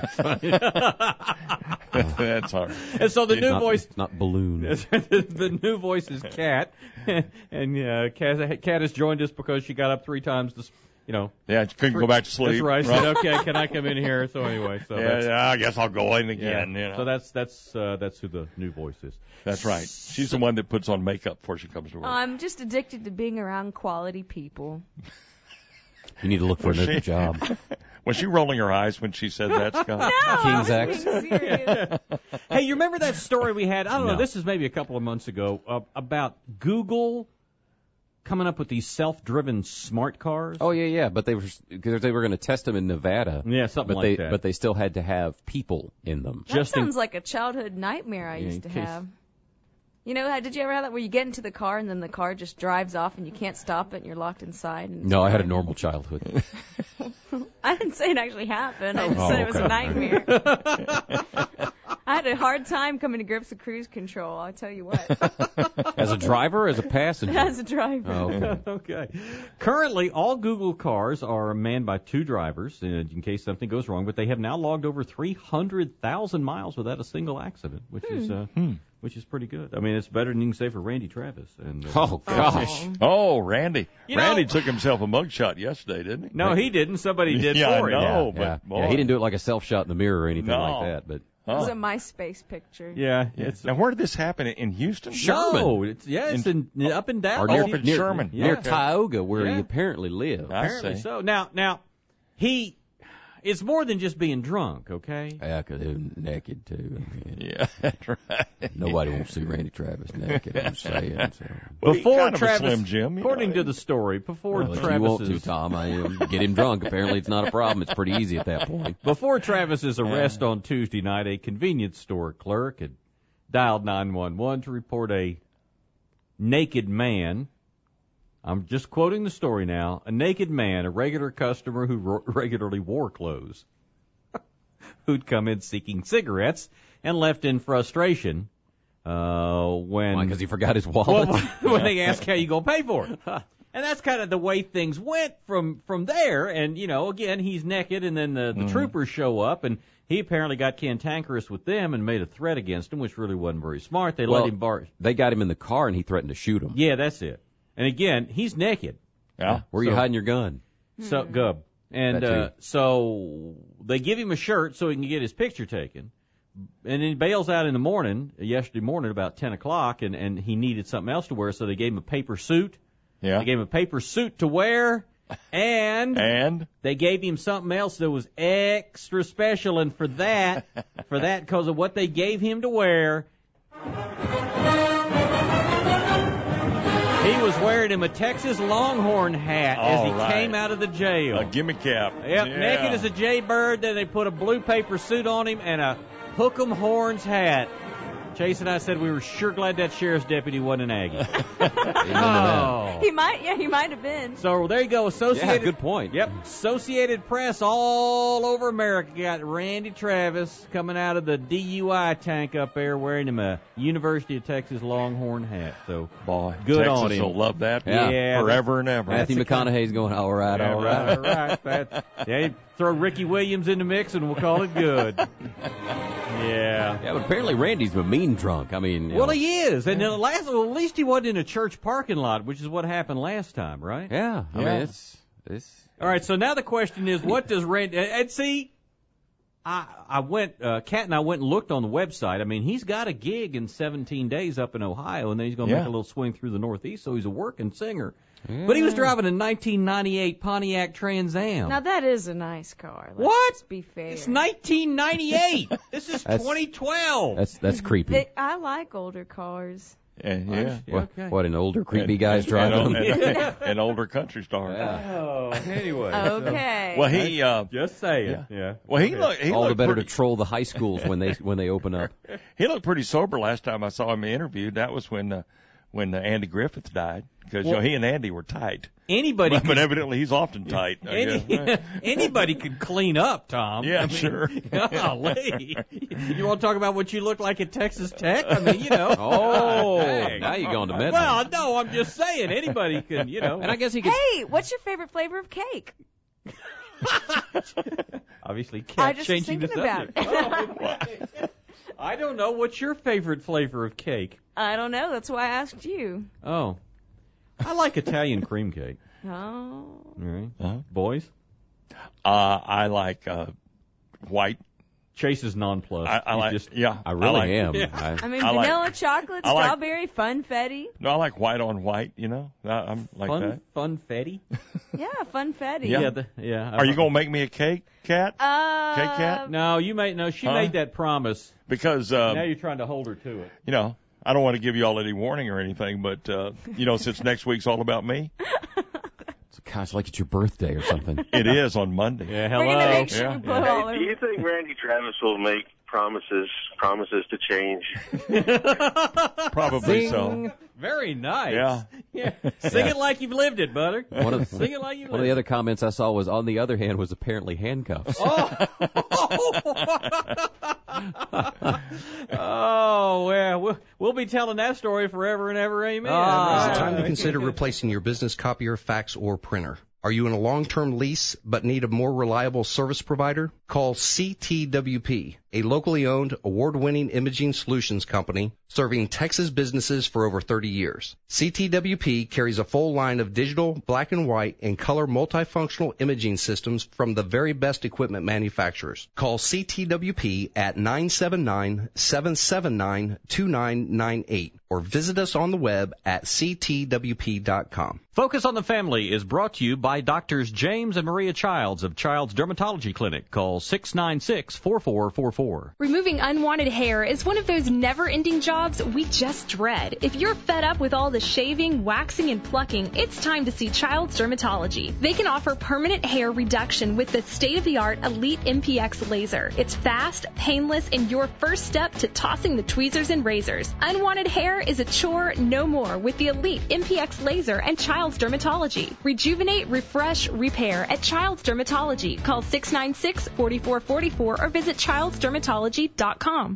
yeah, That's hard. And so the It's new not, voice, it's not balloon. the new voice is Kat, and uh, Kat, Kat has joined us because she got up three times this. You know, Yeah, couldn't go back to sleep. That's right. I said, okay, can I come in here? So anyway, so yeah, that's, yeah, I guess I'll go in again. yeah. You know. So that's that's uh, that's who the new voice is. That's right. She's the one that puts on makeup before she comes to work. I'm just addicted to being around quality people. You need to look for Was another she- job. Was she rolling her eyes when she said that, Scott? No, King's I'm X. being serious. Hey, you remember that story we had? I don't know. No. This is maybe a couple of months ago uh, about Google coming up with these self-driven smart cars. Oh yeah, yeah. But they were because they were going to test them in Nevada. Yeah, something but like they, that. But they still had to have people in them. That Just in- sounds like a childhood nightmare I Yeah, used to in case- have. You know, how- did you ever have that where you get into the car and then the car just drives off and you can't stop it and you're locked inside? And it's No, I had a fine? normal childhood. I didn't say it actually happened. I just Oh, said it was okay. a nightmare. I had a hard time coming to grips with cruise control, I'll tell you what. As a driver, or as a passenger. As a driver. Oh, okay. Okay. Currently, all Google cars are manned by two drivers uh, in case something goes wrong, but they have now logged over three hundred thousand miles without a single accident, which is uh, Hmm. which is pretty good. I mean, it's better than you can say for Randy Travis. And uh, Oh gosh. Oh, Randy. You Randy know- took himself a mugshot yesterday, didn't he? no, he didn't. Somebody did Yeah, for I him. know. yeah, but yeah. boy. Yeah, he didn't do it like a self shot in the mirror or anything No. like that. But It was Oh. a MySpace picture. Yeah, Yeah. it's Now, where did this happen? In Houston? No, it's yeah, it's in, up and down. or Oh, near, up in near, Sherman. near Okay. Tioga, where Yeah. he apparently lived. I Apparently see. so. Now, now, he, it's more than just being drunk, okay? Yeah, 'cause he was naked too. I mean, Yeah, that's right. nobody wants to see Randy Travis naked. I'm saying. So. Well, he Before kind of a Travis, Slim Jim, you according know. to the story, before Well, if you Travis want to, Tom, I um, get him drunk. Apparently, it's not a problem. It's pretty easy at that point. Before Travis's arrest on Tuesday night, a convenience store clerk had dialed nine one one to report a naked man. I'm just quoting the story now. A naked man, a regular customer who ro- regularly wore clothes, who'd come in seeking cigarettes and left in frustration uh, when Because he forgot his wallet. well, when they ask how you gonna pay for it. And that's kind of the way things went from from there. And you know, again, he's naked, and then the, the Mhm. troopers show up, and he apparently got cantankerous with them and made a threat against him, which really wasn't very smart. They Well, let him bar. They got him in the car and he threatened to shoot him. Yeah, that's it. And again, he's naked. Yeah. Where are you So- hiding your gun? So Gub. And That too. uh, so they give him a shirt so he can get his picture taken. And then he bails out in the morning, yesterday morning about ten o'clock, and, and he needed something else to wear, so they gave him a paper suit. Yeah. They gave him a paper suit to wear, and And they gave him something else that was extra special, and for that, for that, because of what they gave him to wear, he was wearing him a Texas Longhorn hat as All he right. came out of the jail. a gimme cap. Yep, Yeah. naked as a jaybird. Then they put a blue paper suit on him and a hook 'em horns hat. Chase and I said we were sure glad that sheriff's deputy wasn't an Aggie. Oh. He might, yeah, he might have been. So there you go, Associated. Yeah, good point. Yep, Associated Press all over America got Randy Travis coming out of the D U I tank up there wearing him a University of Texas Longhorn hat. So Boy, good Texas on him. will love that Yeah. forever and ever. Matthew the kind- McConaughey's going, all right, Yeah, all right. all right. That, yeah, throw Ricky Williams in the mix and we'll call it good. Yeah. Yeah, but apparently Randy's a mean drunk. I mean, you Well, know, he is, and the last, well, at least he wasn't in a church parking lot, which is what happened last time, right? yeah, I Yeah. mean, it's, it's, All right, so now the question is, what does Randy? And see, I I went, uh, Kat and I went and looked on the website. I mean, he's got a gig in seventeen days up in Ohio, and then he's going to Yeah. make a little swing through the Northeast. So he's a working singer. But he was driving a nineteen ninety-eight Pontiac Trans Am. Now that is a nice car. Let's What? Just be fair. It's nineteen ninety-eight. This is That's- twenty twelve. that's, that's creepy. They, I like older cars. And, yeah. What, okay. what, an older, creepy And- guy's and- driving and, them? and, and older country star. Oh, anyway. Okay. Well, he uh, Just saying. Yeah. Yeah. well he Okay. looked he All the looked better pretty, to troll the high schools when they when they open up. he looked pretty sober last time I saw him interviewed. That was when uh, when uh, Andy Griffith died, because you Well- know he and Andy were tight. Anybody But, could, but evidently he's often tight. I any, guess. anybody could clean up, Tom. Yeah, I mean, sure. Golly. You want to talk about what you look like at Texas Tech? I mean, you know. Oh, Dang. now you're going to Memphis. Well, no, I'm just saying anybody can, you know. And I guess he could. Hey, what's your favorite flavor of cake? Obviously, I can't just changing the thinking about subject. it. Oh, I don't know. What's your favorite flavor of cake? I don't know. That's why I asked you. Oh, I like Italian cream cake. Oh. All right, Uh-huh. boys. Uh, I like uh, white. Chase is nonplussed. I, I He's like. just, yeah, I really like, am. Yeah. I, I mean, I like- vanilla chocolate, I like- strawberry, funfetti. No, I like white on white. You know, I, I'm like fun, that. funfetti. Yeah, funfetti. Yeah. Yeah, the, yeah. Are you gonna make me a cake, cat? Uh, Cake cat? No, you made no. She Huh? made that promise. Because uh, now you're trying to hold her to it. you know, I don't want to give you all any warning or anything, but uh, you know, since next week's all about me, gosh, like it's your birthday or something. it is on Monday. Yeah, We're gonna hello. make sure Yeah. we put all Hey, in. do you think Randy Travis will make promises promises to change? Probably so. Very nice. Yeah. Yeah. Sing it like you've lived it, Butter. One of, Sing it like you've one of lived the it. other comments I saw was, on the other hand, was apparently handcuffs. Oh, oh well, well, we'll be telling that story forever and ever. Amen. Is Right. it time to consider replacing your business copier, fax, or printer? Are you in a long-term lease but need a more reliable service provider? Call C T W P, a locally owned, award-winning imaging solutions company serving Texas businesses for over thirty years. C T W P carries a full line of digital, black and white, and color multifunctional imaging systems from the very best equipment manufacturers. Call C T W P at nine seven nine, seven seven nine, two nine nine eight or visit us on the web at c t w p dot com. Focus on the Family is brought to you by Doctors James and Maria Childs of Child's Dermatology Clinic. Call six nine six, four four four four. Removing unwanted hair is one of those never-ending jobs we just dread. If you're fed up with all the shaving, waxing, and plucking, it's time to see Child's Dermatology. They can offer permanent hair reduction with the state-of-the-art Elite M P X laser. It's fast, painless, and your first step to tossing the tweezers and razors. Unwanted hair is a chore no more with the Elite M P X laser and Child's Dermatology. Rejuvenate, refresh, repair at Child's Dermatology. Call six nine six, four four four four or visit childs dermatology dot com.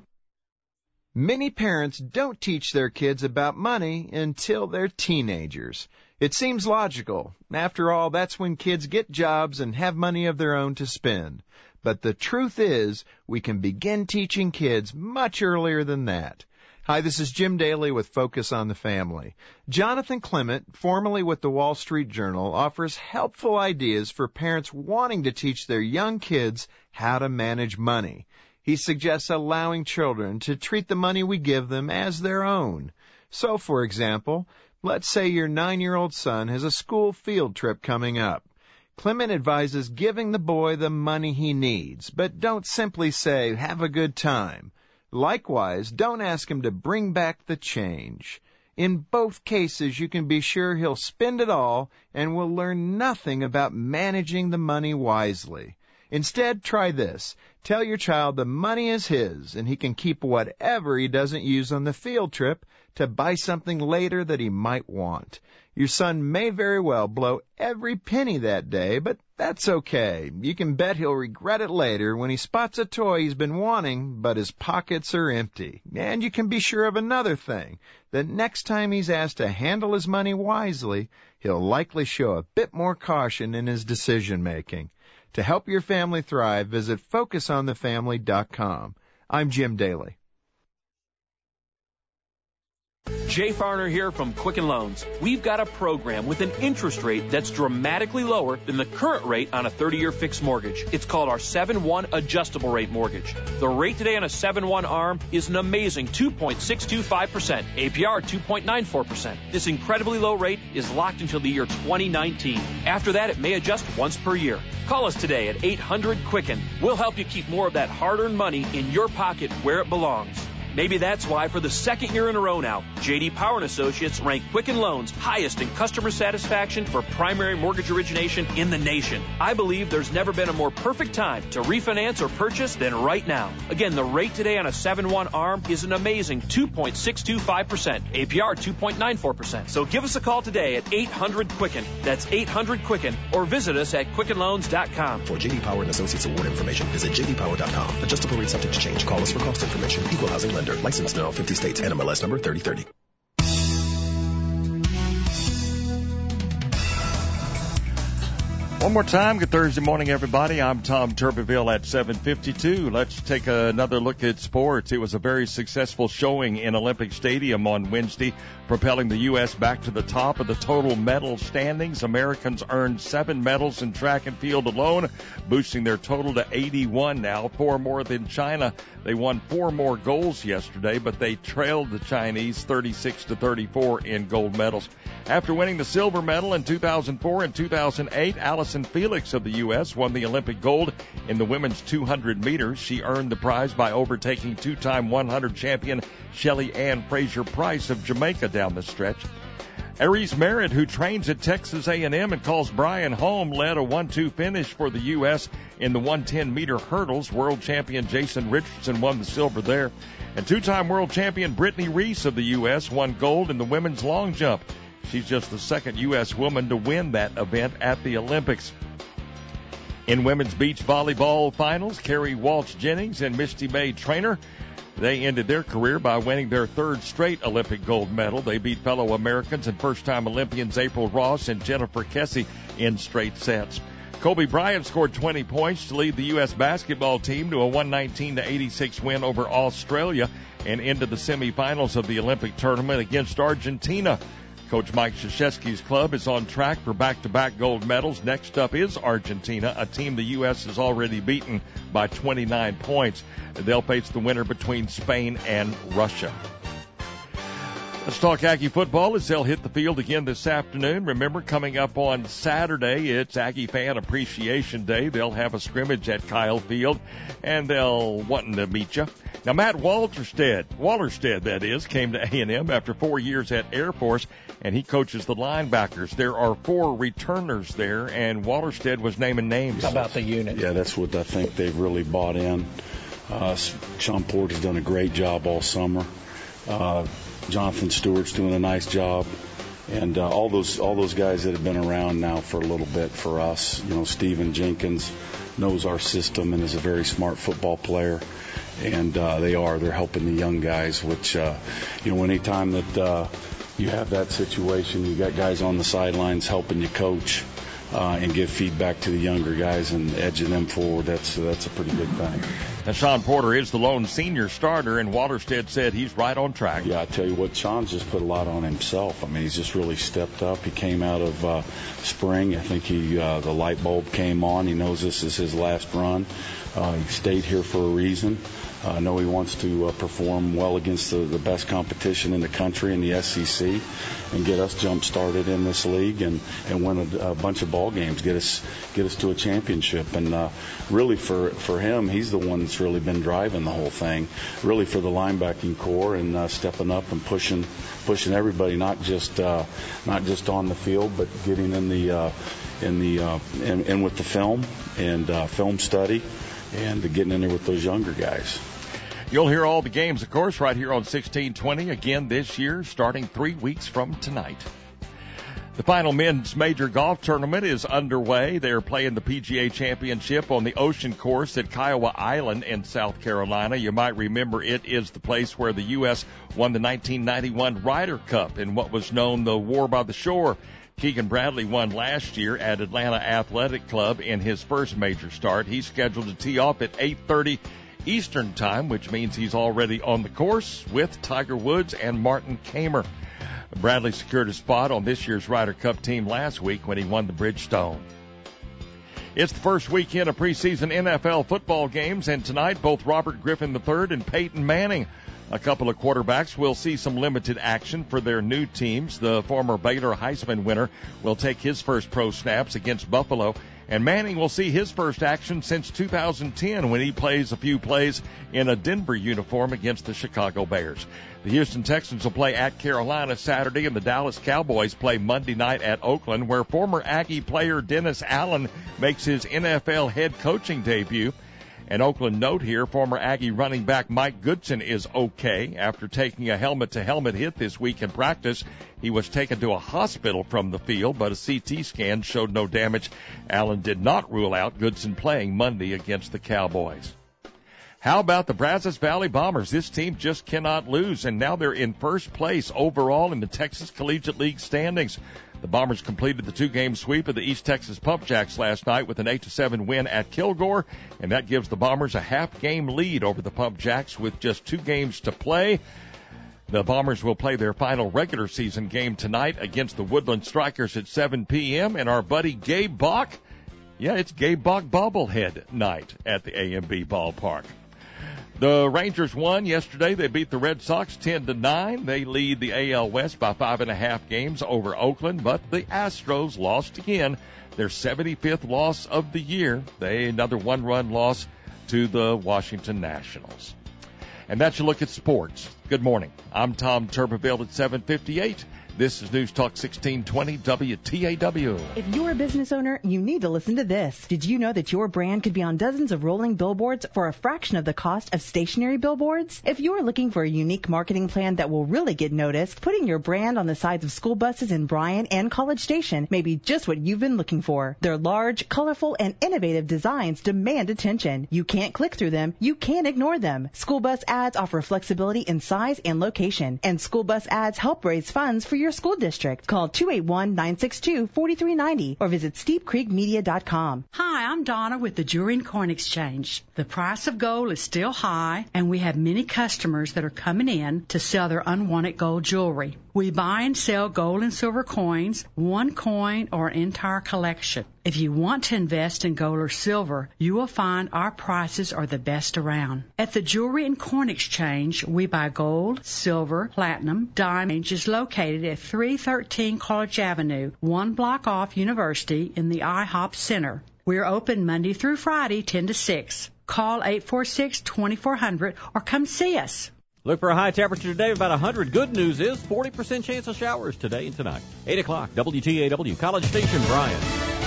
Many parents don't teach their kids about money until they're teenagers. It seems logical. After all, that's when kids get jobs and have money of their own to spend. But the truth is, we can begin teaching kids much earlier than that. Hi, this is Jim Daly with Focus on the Family. Jonathan Clement, formerly with the Wall Street Journal, offers helpful ideas for parents wanting to teach their young kids how to manage money. He suggests allowing children to treat the money we give them as their own. So, for example, let's say your nine-year-old son has a school field trip coming up. Clement advises giving the boy the money he needs, but don't simply say, have a good time. Likewise, don't ask him to bring back the change. In both cases, you can be sure he'll spend it all and will learn nothing about managing the money wisely. Instead, try this. Tell your child the money is his and he can keep whatever he doesn't use on the field trip to buy something later that he might want. Your son may very well blow every penny that day, but that's okay. You can bet he'll regret it later when he spots a toy he's been wanting, but his pockets are empty. And you can be sure of another thing, that next time he's asked to handle his money wisely, he'll likely show a bit more caution in his decision-making. To help your family thrive, visit focus on the family dot com. I'm Jim Daly. Jay Farner here from Quicken Loans. We've got a program with an interest rate that's dramatically lower than the current rate on a thirty-year fixed mortgage. It's called our seven one adjustable rate mortgage. The rate today on a seven one ARM is an amazing two point six two five percent, A P R two point nine four percent. This incredibly low rate is locked until the year twenty nineteen. After that, it may adjust once per year. Call us today at eight hundred Quicken. We'll help you keep more of that hard-earned money in your pocket where it belongs. Maybe that's why for the second year in a row now, J D Power and Associates ranked Quicken Loans highest in customer satisfaction for primary mortgage origination in the nation. I believe there's never been a more perfect time to refinance or purchase than right now. Again, the rate today on a seven one ARM is an amazing two point six two five percent, A P R two point nine four percent. So give us a call today at eight hundred Quicken. That's eight hundred Quicken, or visit us at quicken loans dot com. For J D Power and Associates award information, visit j d power dot com. Adjustable rate subject to change. Call us for cost information. Equal housing lender. Licensed in all fifty states. N M L S number thirty thirty. One more time, good Thursday morning, everybody. I'm Tom Turbeville at seven fifty-two. Let's take another look at sports. It was a very successful showing in Olympic Stadium on Wednesday, propelling the U S back to the top of the total medal standings. Americans earned seven medals in track and field alone, boosting their total to eighty-one now, four more than China. They won four more golds yesterday, but they trailed the Chinese thirty-six to thirty-four in gold medals. After winning the silver medal in two thousand four and two thousand eight, Allison Felix of the U S won the Olympic gold in the women's two hundred meters. She earned the prize by overtaking two-time one hundred champion Shelly Ann Fraser-Price of Jamaica down the stretch. Aries Merritt, who trains at Texas A and M and calls Brian home, led a one two finish for the U S in the one ten meter hurdles. World champion Jason Richardson won the silver there. And two-time world champion Brittany Reese of the U S won gold in the women's long jump. She's just the second U S woman to win that event at the Olympics. In women's beach volleyball finals, Carrie Walsh Jennings and Misty May Traynor, they ended their career by winning their third straight Olympic gold medal. They beat fellow Americans and first-time Olympians April Ross and Jennifer Kessie in straight sets. Kobe Bryant scored twenty points to lead the U S basketball team to a one nineteen to eighty-six win over Australia and into the semifinals of the Olympic tournament against Argentina. Coach Mike Krzyzewski's club is on track for back-to-back gold medals. Next up is Argentina, a team the U S has already beaten by twenty-nine points. They'll face the winner between Spain and Russia. Let's talk Aggie football as they'll hit the field again this afternoon. Remember, coming up on Saturday, it's Aggie Fan Appreciation Day. They'll have a scrimmage at Kyle Field, and they'll want to meet you. Now, Matt Walterstead, Wallerstead, that is, came to A and M after four years at Air Force, and he coaches the linebackers. There are four returners there, and Wallerstead was naming names. How about the unit? Yeah, that's what I think they've really bought in. Uh, Sean Porter's done a great job all summer. Uh, Jonathan Stewart's doing a nice job, and uh, all those all those guys that have been around now for a little bit for us. You know, Stephen Jenkins knows our system and is a very smart football player, and uh, they are they're helping the young guys. Which uh, you know, anytime that uh, you have that situation, you got guys on the sidelines helping you coach uh, and give feedback to the younger guys and edging them forward. That's that's a pretty good thing. Now, Sean Porter is the lone senior starter, and Wallerstead said he's right on track. Yeah, I tell you what, Sean's just put a lot on himself. I mean, he's just really stepped up. He came out of uh, spring. I think he uh, the light bulb came on. He knows this is his last run. Uh, he stayed here for a reason. Uh, I know he wants to uh, perform well against the, the best competition in the country in the S E C and get us jump-started in this league and, and win a, a bunch of ball games, get us get us to a championship. And uh, really for, for him, he's the one that's really been driving the whole thing, really for the linebacking core and uh, stepping up and pushing pushing everybody, not just uh, not just on the field, but getting in the uh, in the uh, in, in with the film and uh, film study and getting in there with those younger guys. You'll hear all the games, of course, right here on sixteen twenty again this year, starting three weeks from tonight. The final men's major golf tournament is underway. They're playing the P G A Championship on the Ocean Course at Kiowa Island in South Carolina. You might remember it is the place where the U S won the nineteen ninety-one Ryder Cup in what was known the War by the Shore. Keegan Bradley won last year at Atlanta Athletic Club in his first major start. He's scheduled to tee off at eight thirty Eastern Time, which means he's already on the course with Tiger Woods and Martin Kamer. Bradley secured a spot on this year's Ryder Cup team last week when he won the Bridgestone. It's the first weekend of preseason N F L football games, and tonight both Robert Griffin the third and Peyton Manning, a couple of quarterbacks, will see some limited action for their new teams. The former Baylor Heisman winner will take his first pro snaps against Buffalo, And Manning will see his first action since two thousand ten when he plays a few plays in a Denver uniform against the Chicago Bears. The Houston Texans will play at Carolina Saturday, and the Dallas Cowboys play Monday night at Oakland, where former Aggie player Dennis Allen makes his N F L head coaching debut. An Oakland note here, former Aggie running back Mike Goodson is okay after taking a helmet-to-helmet hit this week in practice. He was taken to a hospital from the field, but a C T scan showed no damage. Allen did not rule out Goodson playing Monday against the Cowboys. How about the Brazos Valley Bombers? This team just cannot lose, and now they're in first place overall in the Texas Collegiate League standings. The Bombers completed the two-game sweep of the East Texas Pump Jacks last night with an eight to seven win at Kilgore, and that gives the Bombers a half-game lead over the Pump Jacks with just two games to play. The Bombers will play their final regular season game tonight against the Woodland Strikers at seven p.m., and our buddy Gabe Bach, yeah, it's Gabe Bach bobblehead night at the A M B ballpark. The Rangers won yesterday. They beat the Red Sox ten to nine. They lead the A L West by five and a half games over Oakland, but the Astros lost again. Their seventy-fifth loss of the year. They another one-run loss to the Washington Nationals. And that's your look at sports. Good morning. I'm Tom Turbeville at seven fifty-eight. This is News Talk sixteen twenty W T A W. If you're a business owner, you need to listen to this. Did you know that your brand could be on dozens of rolling billboards for a fraction of the cost of stationary billboards? If you're looking for a unique marketing plan that will really get noticed, putting your brand on the sides of school buses in Bryan and College Station may be just what you've been looking for. Their large, colorful, and innovative designs demand attention. You can't click through them. You can't ignore them. School bus ads offer flexibility in size and location, and school bus ads help raise funds for your your school district. Call two eight one, nine six two, four three nine zero or visit steep creek media dot com. Hi, I'm Donna with the Jewelry and Coin Exchange. The price of gold is still high, and we have many customers that are coming in to sell their unwanted gold jewelry. We buy and sell gold and silver coins, one coin or an entire collection. If you want to invest in gold or silver, you will find our prices are the best around. At the Jewelry and Coin Exchange, we buy gold, silver, platinum, diamonds, is located at three thirteen College Avenue, one block off University in the I HOP Center. We're open Monday through Friday, ten to six. Call eight four six, two four zero zero or come see us. Look for a high temperature today of about one hundred. Good news is forty percent chance of showers today and tonight. eight o'clock, W T A W, College Station, Bryan.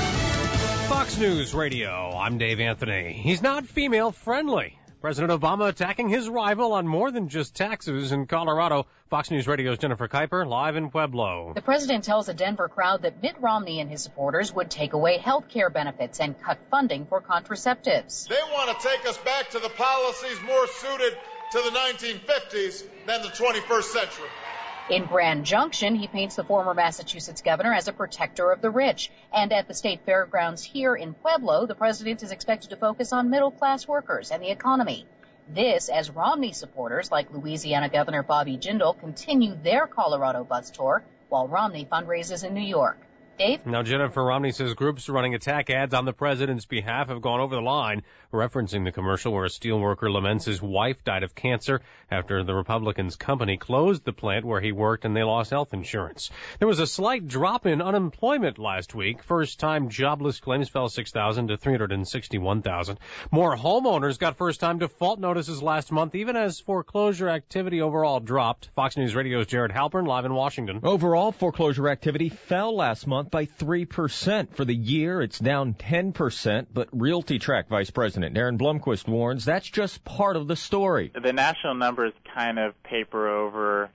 Fox News Radio, I'm Dave Anthony. He's not female friendly. President Obama attacking his rival on more than just taxes in Colorado. Fox News Radio's Jennifer Kuiper, live in Pueblo. The president tells a Denver crowd that Mitt Romney and his supporters would take away health care benefits and cut funding for contraceptives. They want to take us back to the policies more suited to the nineteen fifties than the twenty-first century. In Grand Junction, he paints the former Massachusetts governor as a protector of the rich. And at the state fairgrounds here in Pueblo, the president is expected to focus on middle-class workers and the economy. This as Romney supporters like Louisiana Governor Bobby Jindal continue their Colorado bus tour while Romney fundraises in New York. Dave? Now, Jennifer, Romney says groups running attack ads on the president's behalf have gone over the line, referencing the commercial where a steel worker laments his wife died of cancer after the Republicans' company closed the plant where he worked and they lost health insurance. There was a slight drop in unemployment last week. First-time jobless claims fell six thousand to three hundred sixty-one thousand. More homeowners got first-time default notices last month, even as foreclosure activity overall dropped. Fox News Radio's Jared Halpern, live in Washington. Overall, foreclosure activity fell last month by three percent. For the year, it's down ten percent, but RealtyTrack Vice President Darren Blomquist warns that's just part of the story. The national numbers kind of paper over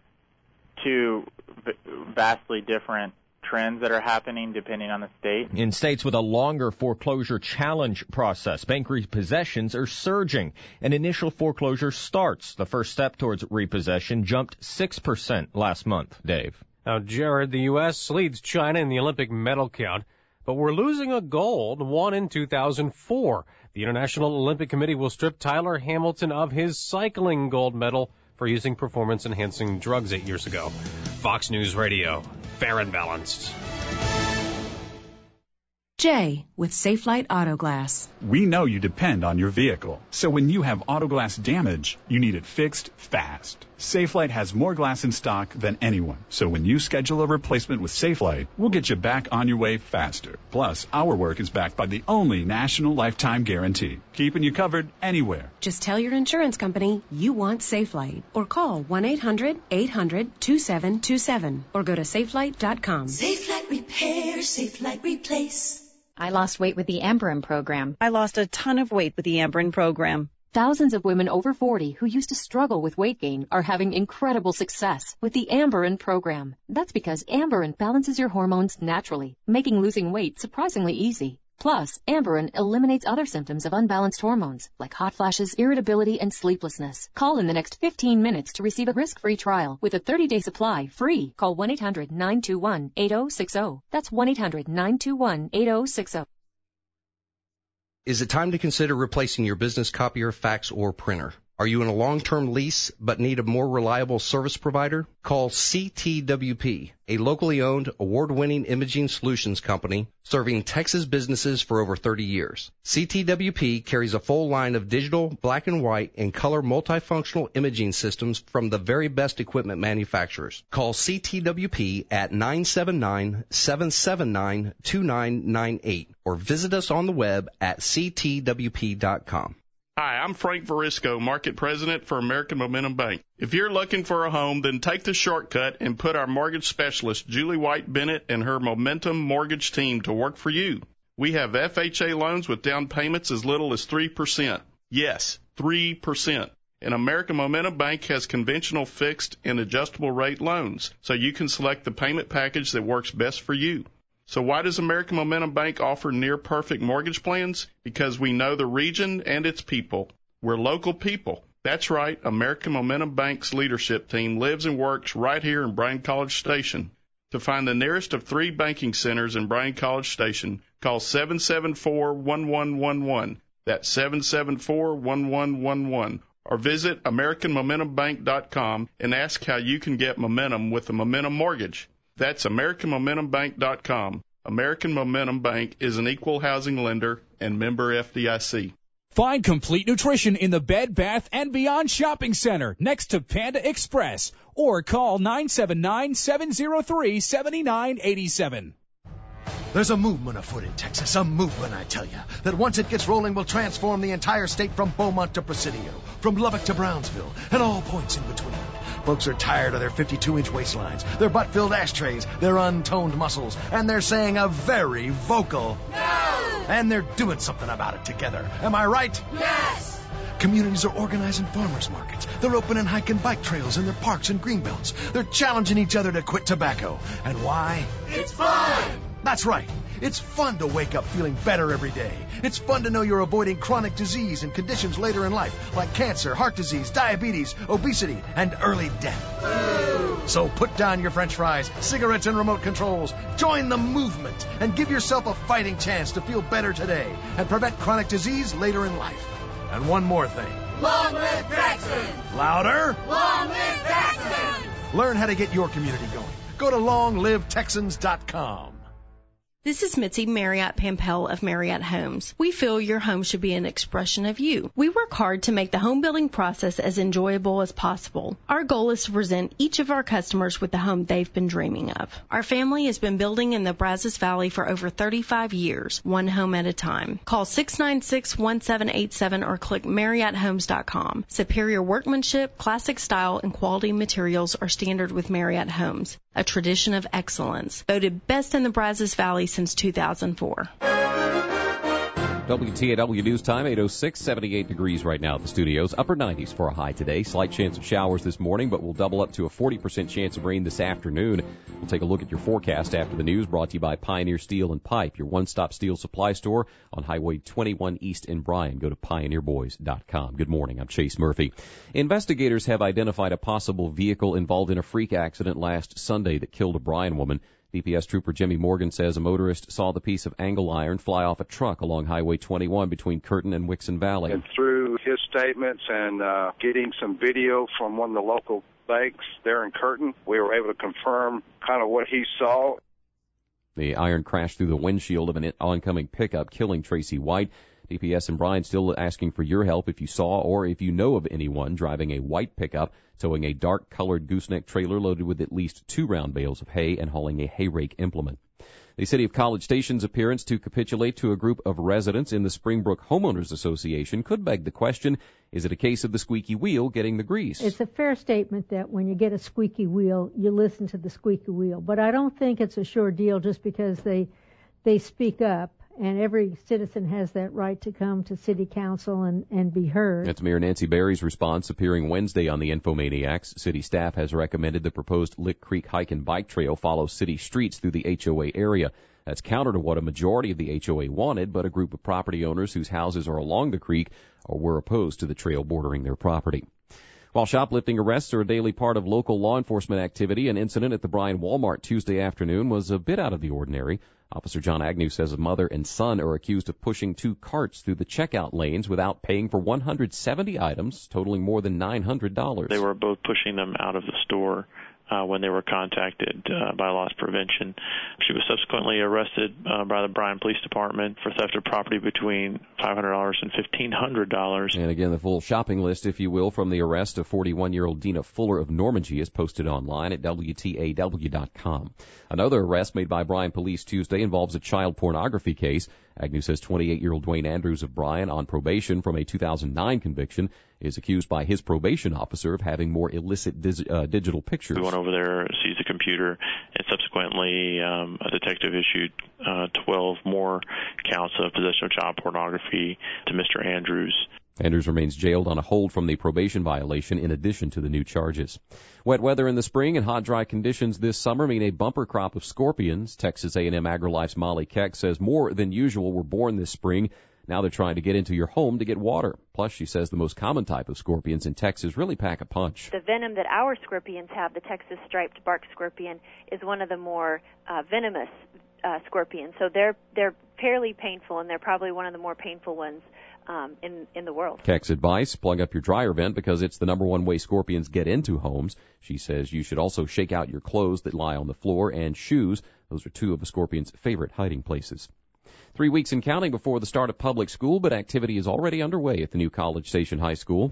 two vastly different trends that are happening depending on the state. In states with a longer foreclosure challenge process, bank repossessions are surging, and initial foreclosure starts, the first step towards repossession, jumped six percent last month. Dave? Now, Jared, the U S leads China in the Olympic medal count, but we're losing a gold won in two thousand four. The International Olympic Committee will strip Tyler Hamilton of his cycling gold medal for using performance-enhancing drugs eight years ago. Fox News Radio, fair and balanced. Jay with Safelite Auto Glass. We know you depend on your vehicle, so when you have auto glass damage, you need it fixed fast. Safelite has more glass in stock than anyone, so when you schedule a replacement with Safelite, we'll get you back on your way faster. Plus, our work is backed by the only national lifetime guarantee, keeping you covered anywhere. Just tell your insurance company you want Safelite or call one eight hundred eight hundred two seven two seven or go to safelite dot com. Safelite Repair, Safelite Replace. I lost weight with the Amberen program. I lost a ton of weight with the Amberen program. Thousands of women over forty who used to struggle with weight gain are having incredible success with the Amberen program. That's because Amberen balances your hormones naturally, making losing weight surprisingly easy. Plus, Amberen eliminates other symptoms of unbalanced hormones, like hot flashes, irritability, and sleeplessness. Call in the next fifteen minutes to receive a risk-free trial with a thirty-day supply free. Call one eight hundred nine two one eight zero six zero. That's one eight hundred nine two one eight zero six zero. Is it time to consider replacing your business copier, fax, or printer? Are you in a long-term lease but need a more reliable service provider? Call C T W P, a locally owned, award-winning imaging solutions company serving Texas businesses for over thirty years. C T W P carries a full line of digital, black and white, and color multifunctional imaging systems from the very best equipment manufacturers. Call C T W P at nine seven nine, seven seven nine, two nine nine eight or visit us on the web at c t w p dot com. Hi, I'm Frank Verisco, Market President for American Momentum Bank. If you're looking for a home, then take the shortcut and put our mortgage specialist, Julie White Bennett, and her Momentum Mortgage team to work for you. We have F H A loans with down payments as little as three percent. Yes, three percent. And American Momentum Bank has conventional fixed and adjustable rate loans, so you can select the payment package that works best for you. So why does American Momentum Bank offer near-perfect mortgage plans? Because we know the region and its people. We're local people. That's right, American Momentum Bank's leadership team lives and works right here in Bryan College Station. To find the nearest of three banking centers in Bryan College Station, call seven seven four, one one one one. That's seven seven four, one one one one. Or visit american momentum bank dot com and ask how you can get momentum with a Momentum Mortgage. That's american momentum bank dot com. American Momentum Bank is an equal housing lender and member F D I C. Find complete nutrition in the Bed Bath and Beyond Shopping Center next to Panda Express or call nine seven nine, seven zero three, seven nine eight seven. There's a movement afoot in Texas, a movement, I tell you, that once it gets rolling will transform the entire state from Beaumont to Presidio, from Lubbock to Brownsville, and all points in between. Folks are tired of their fifty-two inch waistlines, their butt-filled ashtrays, their untoned muscles, and they're saying a very vocal no! And they're doing something about it together. Am I right? Yes! Communities are organizing farmers markets. They're opening hike and bike trails in their parks and greenbelts. They're challenging each other to quit tobacco. And why? It's fun! That's right. It's fun to wake up feeling better every day. It's fun to know you're avoiding chronic disease and conditions later in life, like cancer, heart disease, diabetes, obesity, and early death. Woo! So put down your French fries, cigarettes, and remote controls. Join the movement and give yourself a fighting chance to feel better today and prevent chronic disease later in life. And one more thing. Long live Texas! Louder! Long live Texas! Learn how to get your community going. Go to long live texans dot com. This is Mitzi Marriott Pampel of Marriott Homes. We feel your home should be an expression of you. We work hard to make the home building process as enjoyable as possible. Our goal is to present each of our customers with the home they've been dreaming of. Our family has been building in the Brazos Valley for over thirty-five years, one home at a time. Call six nine six, one seven eight seven or click marriott homes dot com. Superior workmanship, classic style, and quality materials are standard with Marriott Homes, a tradition of excellence. Voted best in the Brazos Valley since two thousand four. W T A W News Time, eight oh six, seventy-eight degrees right now at the studios. Upper nineties for a high today. Slight chance of showers this morning, but we'll double up to a forty percent chance of rain this afternoon. We'll take a look at your forecast after the news, brought to you by Pioneer Steel and Pipe, your one-stop steel supply store on Highway twenty-one East in Bryan. Go to pioneer boys dot com. Good morning. I'm Chase Murphy. Investigators have identified a possible vehicle involved in a freak accident last Sunday that killed a Bryan woman. D P S Trooper Jimmy Morgan says a motorist saw the piece of angle iron fly off a truck along Highway twenty-one between Curtin and Wixon Valley. And through his statements and uh, getting some video from one of the local banks there in Curtin, we were able to confirm kind of what he saw. The iron crashed through the windshield of an oncoming pickup, killing Tracy White. D P S and Bryan still asking for your help if you saw or if you know of anyone driving a white pickup, towing a dark-colored gooseneck trailer loaded with at least two round bales of hay and hauling a hay rake implement. The City of College Station's appearance to capitulate to a group of residents in the Springbrook Homeowners Association could beg the question, is it a case of the squeaky wheel getting the grease? It's a fair statement that when you get a squeaky wheel, you listen to the squeaky wheel. But I don't think it's a sure deal just because they they speak up. And every citizen has that right to come to city council and, and be heard. That's Mayor Nancy Berry's response appearing Wednesday on the Infomaniacs. City staff has recommended the proposed Lick Creek hike and bike trail follow city streets through the H O A area. That's counter to what a majority of the H O A wanted, but a group of property owners whose houses are along the creek were opposed to the trail bordering their property. While shoplifting arrests are a daily part of local law enforcement activity, an incident at the Bryan Walmart Tuesday afternoon was a bit out of the ordinary. Officer John Agnew says a mother and son are accused of pushing two carts through the checkout lanes without paying for one hundred seventy items, totaling more than nine hundred dollars. They were both pushing them out of the store uh, when they were contacted uh, by loss prevention. She was subsequently arrested uh, by the Bryan Police Department for theft of property between five hundred dollars and fifteen hundred dollars. And again, the full shopping list, if you will, from the arrest of forty-one-year-old Dina Fuller of Normandy is posted online at W T A W dot com. Another arrest made by Bryan Police Tuesday involves a child pornography case. Agnew says twenty-eight-year-old Dwayne Andrews of Bryan, on probation from a two thousand nine conviction, is accused by his probation officer of having more illicit dis- uh, digital pictures. We went over there, seized the computer, and subsequently um, a detective issued uh, twelve more counts of possession of child pornography to Mister Andrews. Andrews remains jailed on a hold from the probation violation in addition to the new charges. Wet weather in the spring and hot, dry conditions this summer mean a bumper crop of scorpions. Texas A and M AgriLife's Molly Keck says more than usual were born this spring. Now they're trying to get into your home to get water. Plus, she says the most common type of scorpions in Texas really pack a punch. The venom that our scorpions have, the Texas striped bark scorpion, is one of the more uh, venomous uh, scorpions. So they're they're fairly painful, and they're probably one of the more painful ones Um, in, in the world. Keck's advice, plug up your dryer vent because it's the number one way scorpions get into homes. She says you should also shake out your clothes that lie on the floor and shoes. Those are two of a scorpion's favorite hiding places. Three weeks and counting before the start of public school, but activity is already underway at the new College Station High School.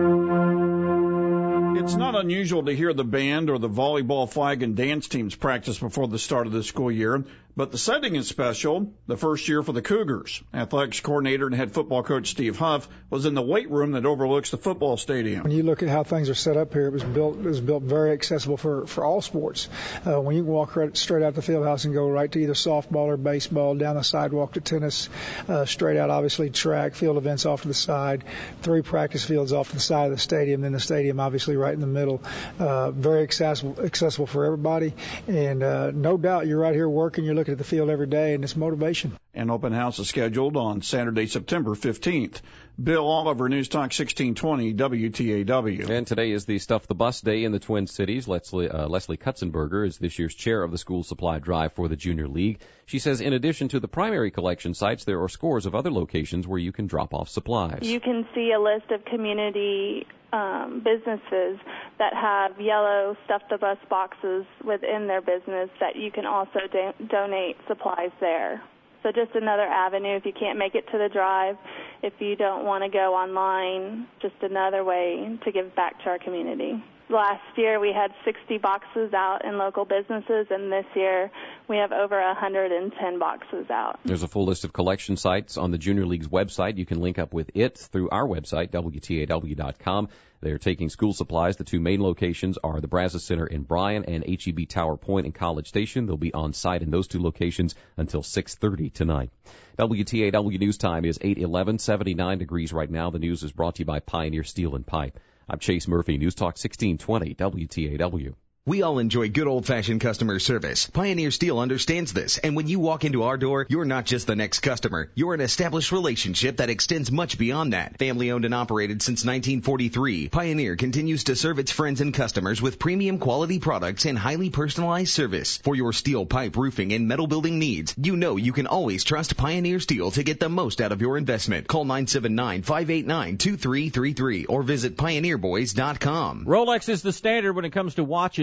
It's not unusual to hear the band or the volleyball flag and dance teams practice before the start of the school year, but the setting is special. The first year for the Cougars. Athletics coordinator and head football coach Steve Huff was in the weight room that overlooks the football stadium. When you look at how things are set up here, it was built it was built very accessible for, for all sports. Uh, when you can walk right, straight out the field house and go right to either softball or baseball, down the sidewalk to tennis, uh, straight out obviously track, field events off to the side, three practice fields off to the side of the stadium, then the stadium obviously right in the middle. Uh, very accessible, accessible for everybody, and uh, no doubt you're right here working, you're looking at the field every day, and it's motivation. An open house is scheduled on Saturday, September fifteenth. Bill Oliver, News Talk sixteen twenty W T A W. And today is the Stuff the Bus Day in the Twin Cities. Leslie, uh, Leslie Kutzenberger is this year's chair of the school supply drive for the Junior League. She says in addition to the primary collection sites, there are scores of other locations where you can drop off supplies. You can see a list of community um, businesses that have yellow Stuff the Bus boxes within their business that you can also do- donate supplies there. So just another avenue if you can't make it to the drive, if you don't want to go online, just another way to give back to our community. Last year we had sixty boxes out in local businesses, and this year we have over one hundred ten boxes out. There's a full list of collection sites on the Junior League's website. You can link up with it through our website, W T A W dot com. They're taking school supplies. The two main locations are the Brazos Center in Bryan and H E B Tower Point in College Station. They'll be on site in those two locations until six thirty tonight. W T A W News Time is eight eleven, seventy-nine degrees right now. The news is brought to you by Pioneer Steel and Pipe. I'm Chase Murphy, News Talk sixteen twenty W T A W. We all enjoy good old-fashioned customer service. Pioneer Steel understands this, and when you walk into our door, you're not just the next customer. You're an established relationship that extends much beyond that. Family-owned and operated since nineteen forty-three, Pioneer continues to serve its friends and customers with premium quality products and highly personalized service. For your steel pipe, roofing, and metal building needs, you know you can always trust Pioneer Steel to get the most out of your investment. Call nine seven nine, five eight nine, two three three three or visit pioneer boys dot com. Rolex is the standard when it comes to watches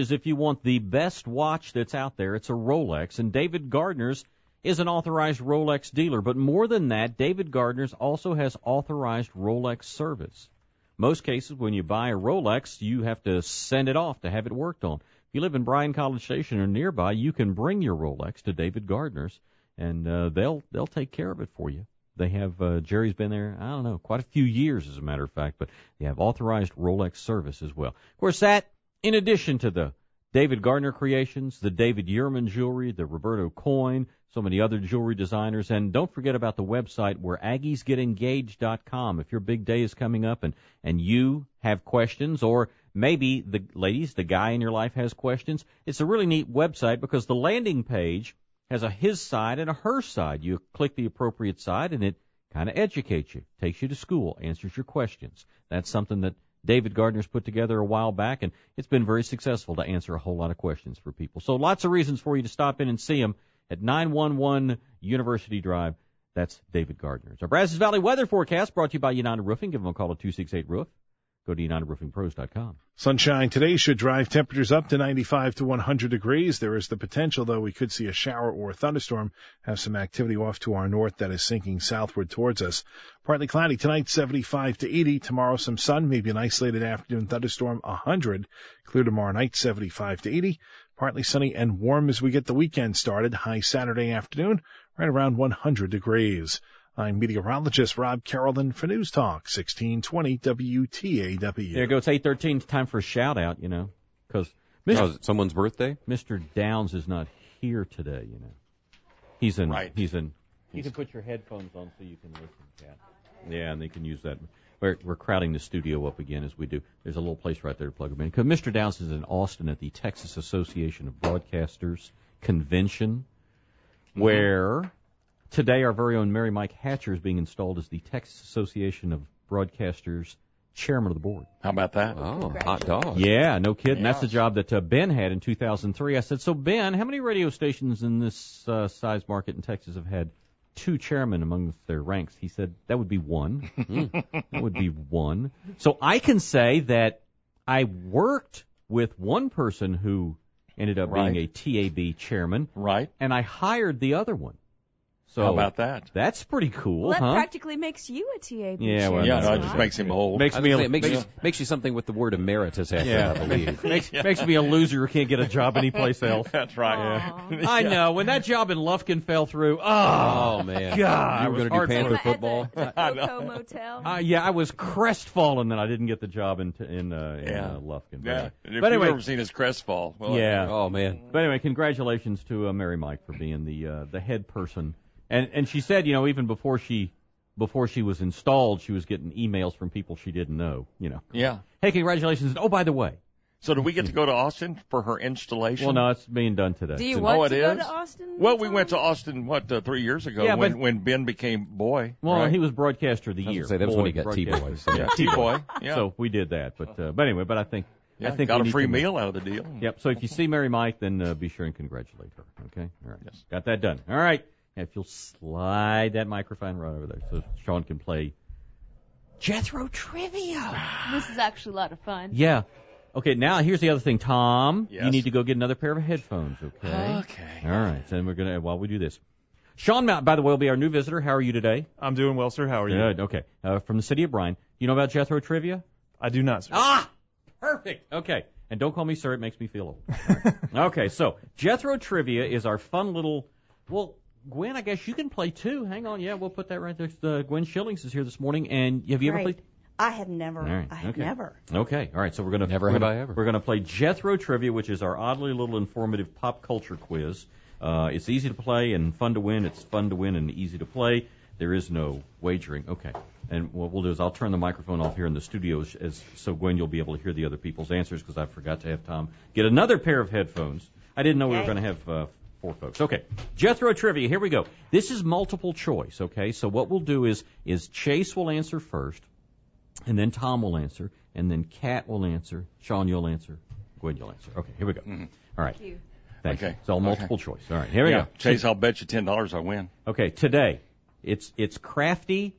is if you want the best watch that's out there, it's a Rolex, and David Gardner's is an authorized Rolex dealer. But more than that, David Gardner's also has authorized Rolex service. Most cases, when you buy a Rolex, you have to send it off to have it worked on. If you live in Bryan College Station or nearby, you can bring your Rolex to David Gardner's, and uh, they'll they'll take care of it for you. They have, uh, Jerry's been there, I don't know, quite a few years, as a matter of fact, but they have authorized Rolex service as well. Of course, that, in addition to the David Gardner creations, the David Yurman jewelry, the Roberto coin, so many other jewelry designers, and don't forget about the website, where aggies get engaged dot com. If your big day is coming up and, and you have questions, or maybe the ladies, the guy in your life has questions, it's a really neat website because the landing page has a his side and a her side. You click the appropriate side, and it kind of educates you, takes you to school, answers your questions. That's something that David Gardner's put together a while back, and it's been very successful to answer a whole lot of questions for people. So lots of reasons for you to stop in and see him at nine one one University Drive. That's David Gardner's. Our Brazos Valley weather forecast brought to you by United Roofing. Give them a call at two six eight roof. Go to United Roofing Pros dot com. Sunshine today should drive temperatures up to ninety-five to one hundred degrees. There is the potential, though, we could see a shower or a thunderstorm, have some activity off to our north that is sinking southward towards us. Partly cloudy tonight, seventy-five to eighty. Tomorrow, some sun, maybe an isolated afternoon thunderstorm, one hundred. Clear tomorrow night, seventy-five to eighty. Partly sunny and warm as we get the weekend started. High Saturday afternoon, right around one hundred degrees. I'm meteorologist Rob Carrollton for News Talk, sixteen twenty W T A W. There you go. It's eight thirteen. It's time for a shout-out, you know, because oh, is it someone's birthday? Mister Downs is not here today, you know. He's in. Right. He's in. You can put your headphones on so you can listen, Kat. Yeah, and they can use that. We're, we're crowding the studio up again as we do. There's a little place right there to plug them in. Because Mister Downs is in Austin at the Texas Association of Broadcasters Convention, mm-hmm. where... Today, our very own Mary Mike Hatcher is being installed as the Texas Association of Broadcasters chairman of the board. How about that? Oh, hot dog. Yeah, no kidding. Yeah. That's the job that uh, Ben had in two thousand three. I said, so Ben, how many radio stations in this uh, size market in Texas have had two chairmen among their ranks? He said, that would be one. That would be one. So I can say that I worked with one person who ended up right. being a T A B chairman. Right. And I hired the other one. So how about that? That's pretty cool, well, that huh? practically makes you a T A B. Yeah, well, yeah, no, no, it just makes him old. Makes me a, it makes, you, makes you something with the word emeritus after yeah. that, I believe. makes, makes me a loser who can't get a job anyplace else. That's right. Yeah. I know. When that job in Lufkin fell through, oh, oh man. God. You were going to do Panther football? At the, the Coco Motel? Uh, yeah, I was crestfallen that I didn't get the job in in, uh, in yeah. uh, Lufkin. But, yeah. but if anyway, you've ever seen his crest fall. Well, yeah. Oh, man. But anyway, congratulations to uh, Mary Mike for being the uh, the head person. And and she said, you know, even before she before she was installed, she was getting emails from people she didn't know, you know. Yeah. Hey, congratulations. Oh, by the way. So do we get to go to Austin for her installation? Well, no, it's being done today. Do you so, want oh, it to is? go to Austin? Well, we went to Austin, what, uh, three years ago yeah, when, but, when Ben became boy. Well, right? he was broadcaster of the I was year. gonna say, that was boy, when he got T-boy. So, yeah, T-boy. Yeah. So we did that. But uh, but anyway, but I think yeah, I think got we a free to, meal out of the deal. Yep. So if you see Mary Mike, then uh, be sure and congratulate her. Okay. All right. Yes. Got that done. All right. And if you'll slide that microphone right over there so Sean can play Jethro Trivia. This is actually a lot of fun. Yeah. Okay, now here's the other thing, Tom. Yes. You need to go get another pair of headphones, okay? Okay. All right, so then we're going to, while we do this. Sean Mount, by the way, will be our new visitor. How are you today? I'm doing well, sir. How are you? Good, okay. Uh, from the city of Bryan. You know about Jethro Trivia? I do not, sir. Ah! Perfect. Okay. And don't call me sir, it makes me feel old. Right. Okay, so Jethro Trivia is our fun little, well, Gwen, I guess you can play too. Hang on, yeah, we'll put that right there. Uh, Gwen Schillings is here this morning, and have you ever Great. played? I have never. Right, I have okay. never. Okay, all right. So we're gonna never we're have gonna, I ever. We're gonna play Jethro Trivia, which is our oddly little informative pop culture quiz. Uh, it's easy to play and fun to win. It's fun to win and easy to play. There is no wagering. Okay. And what we'll do is I'll turn the microphone off here in the studio as, as so Gwen, you'll be able to hear the other people's answers because I forgot to have Tom get another pair of headphones. I didn't know we were going to have uh, four folks. Okay. Jethro Trivia. Here we go. This is multiple choice. Okay. So what we'll do is is Chase will answer first. And then Tom will answer, and then Kat will answer, Sean, you'll answer, Gwen, you'll answer. Okay, here we go. Mm-hmm. All right. Thank you. Thanks. Okay. It's all multiple okay. choice. All right, here we yeah. go. Chase, I'll bet you ten dollars I win. Okay, today, it's it's crafty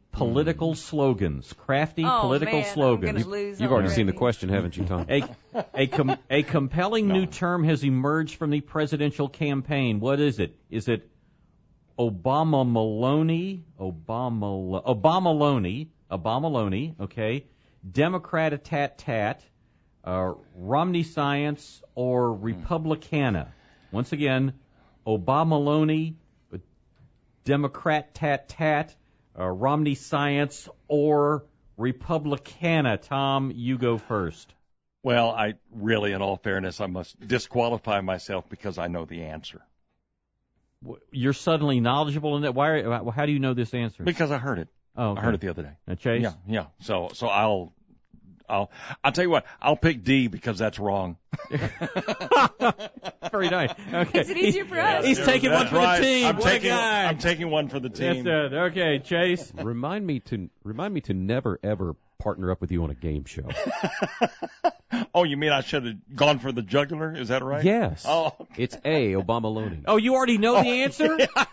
political slogans. Crafty Oh, political man, I'm slogans. gonna lose You've already already. seen the question, haven't you, Tom? A, a, com, a compelling new term has emerged from the presidential campaign. What is it? Is it Obama Maloney? Obama Obama Loney? Obama Loney? Okay. Democrat a tat tat, uh, Romney Science, or Republicana? Once again, Obama Loney, Democrat tat tat, uh, Romney Science, or Republicana. Tom, you go first. Well, I really, in all fairness, I must disqualify myself because I know the answer. You're suddenly knowledgeable in that. Why? Are, how do you know this answer? Because I heard it. Oh, okay. I heard it the other day. Uh, Chase? Yeah, yeah. So, so I'll, I'll, I'll tell you what. I'll pick D because that's wrong. Very nice. Okay. Makes it easier for us. He's taking That's one for right. the team. I'm what taking, a guy. I'm taking one for the team. That's it. Okay, Chase. Remind me to remind me to never ever partner up with you on a game show. Oh, you mean I should have gone for the jugular? Is that right? Yes. Oh, okay. It's A, Obama Loney. Oh, you already know the answer?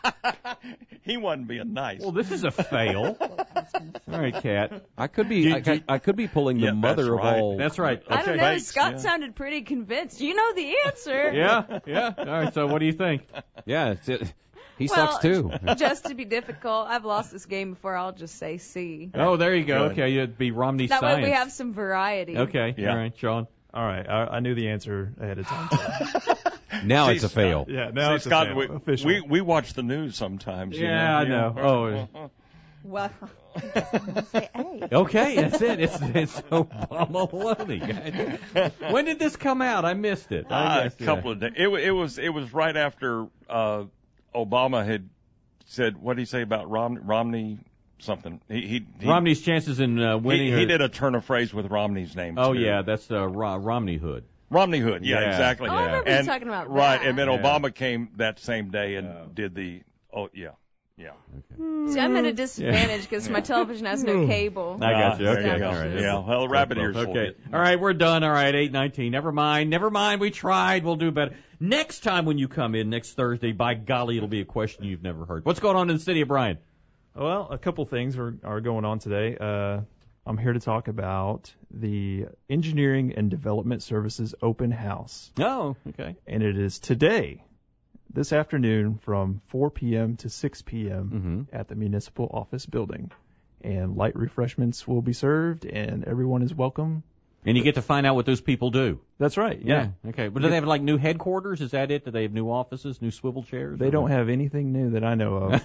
He wasn't being nice. Well, this is a fail. All right, Kat. I could be I, I, I could be pulling the Yeah, mother that's of right. all. That's right. I don't Okay. know. Thanks, Scott yeah. sounded pretty convinced. You know the answer. Yeah, yeah. All right, so what do you think? Yeah, it's, it, he well, sucks too. Just to be difficult, I've lost this game before. I'll just say C. Oh, there you go. Good. Okay, it'd be Romney That Science. way we have some variety. Okay, Yeah. all right, Sean. All right, I, I knew the answer ahead of time. So. Now See, it's a fail. Yeah, now See, it's a Scott, fail, we, official. we we watch the news sometimes. you Yeah, I know. know. Well, say A. Okay, that's it. It's it's Obama Loney. When did this come out? I missed it. I Uh, a missed it. couple of days. It, wa- it was it was right after uh, Obama had said, what did he say about Romney? Romney something. He he, he Romney's chances in uh, winning. He, are- he did a turn of phrase with Romney's name. Oh too. yeah, that's uh, Ro- Romney Hood. Romney Hood. Yeah, Yeah. exactly. Oh, I remember you and, talking about right, that. and then Yeah. Obama came that same day and did the. Oh yeah, yeah. See, I'm at a disadvantage because my television has no cable. I got you. Ah, Okay, there you go. all right. Yeah, well, rabbit ears. will Okay. get- All right, we're done. All right, eight nineteen. Never mind. Never mind. We tried. We'll do better. Next time when you come in, next Thursday, by golly, it'll be a question you've never heard. What's going on in the city of Bryan? Well, a couple things are, are going on today. Uh, I'm here to talk about the Engineering and Development Services Open House. Oh, okay. And it is today, this afternoon, from four p.m. to six p.m. Mm-hmm. at the Municipal Office Building. And light refreshments will be served, and everyone is welcome. And you get to find out what those people do. That's right, yeah. Okay. But do they have like new headquarters? Is that it? Do they have new offices, new swivel chairs? They don't have anything new that I know of.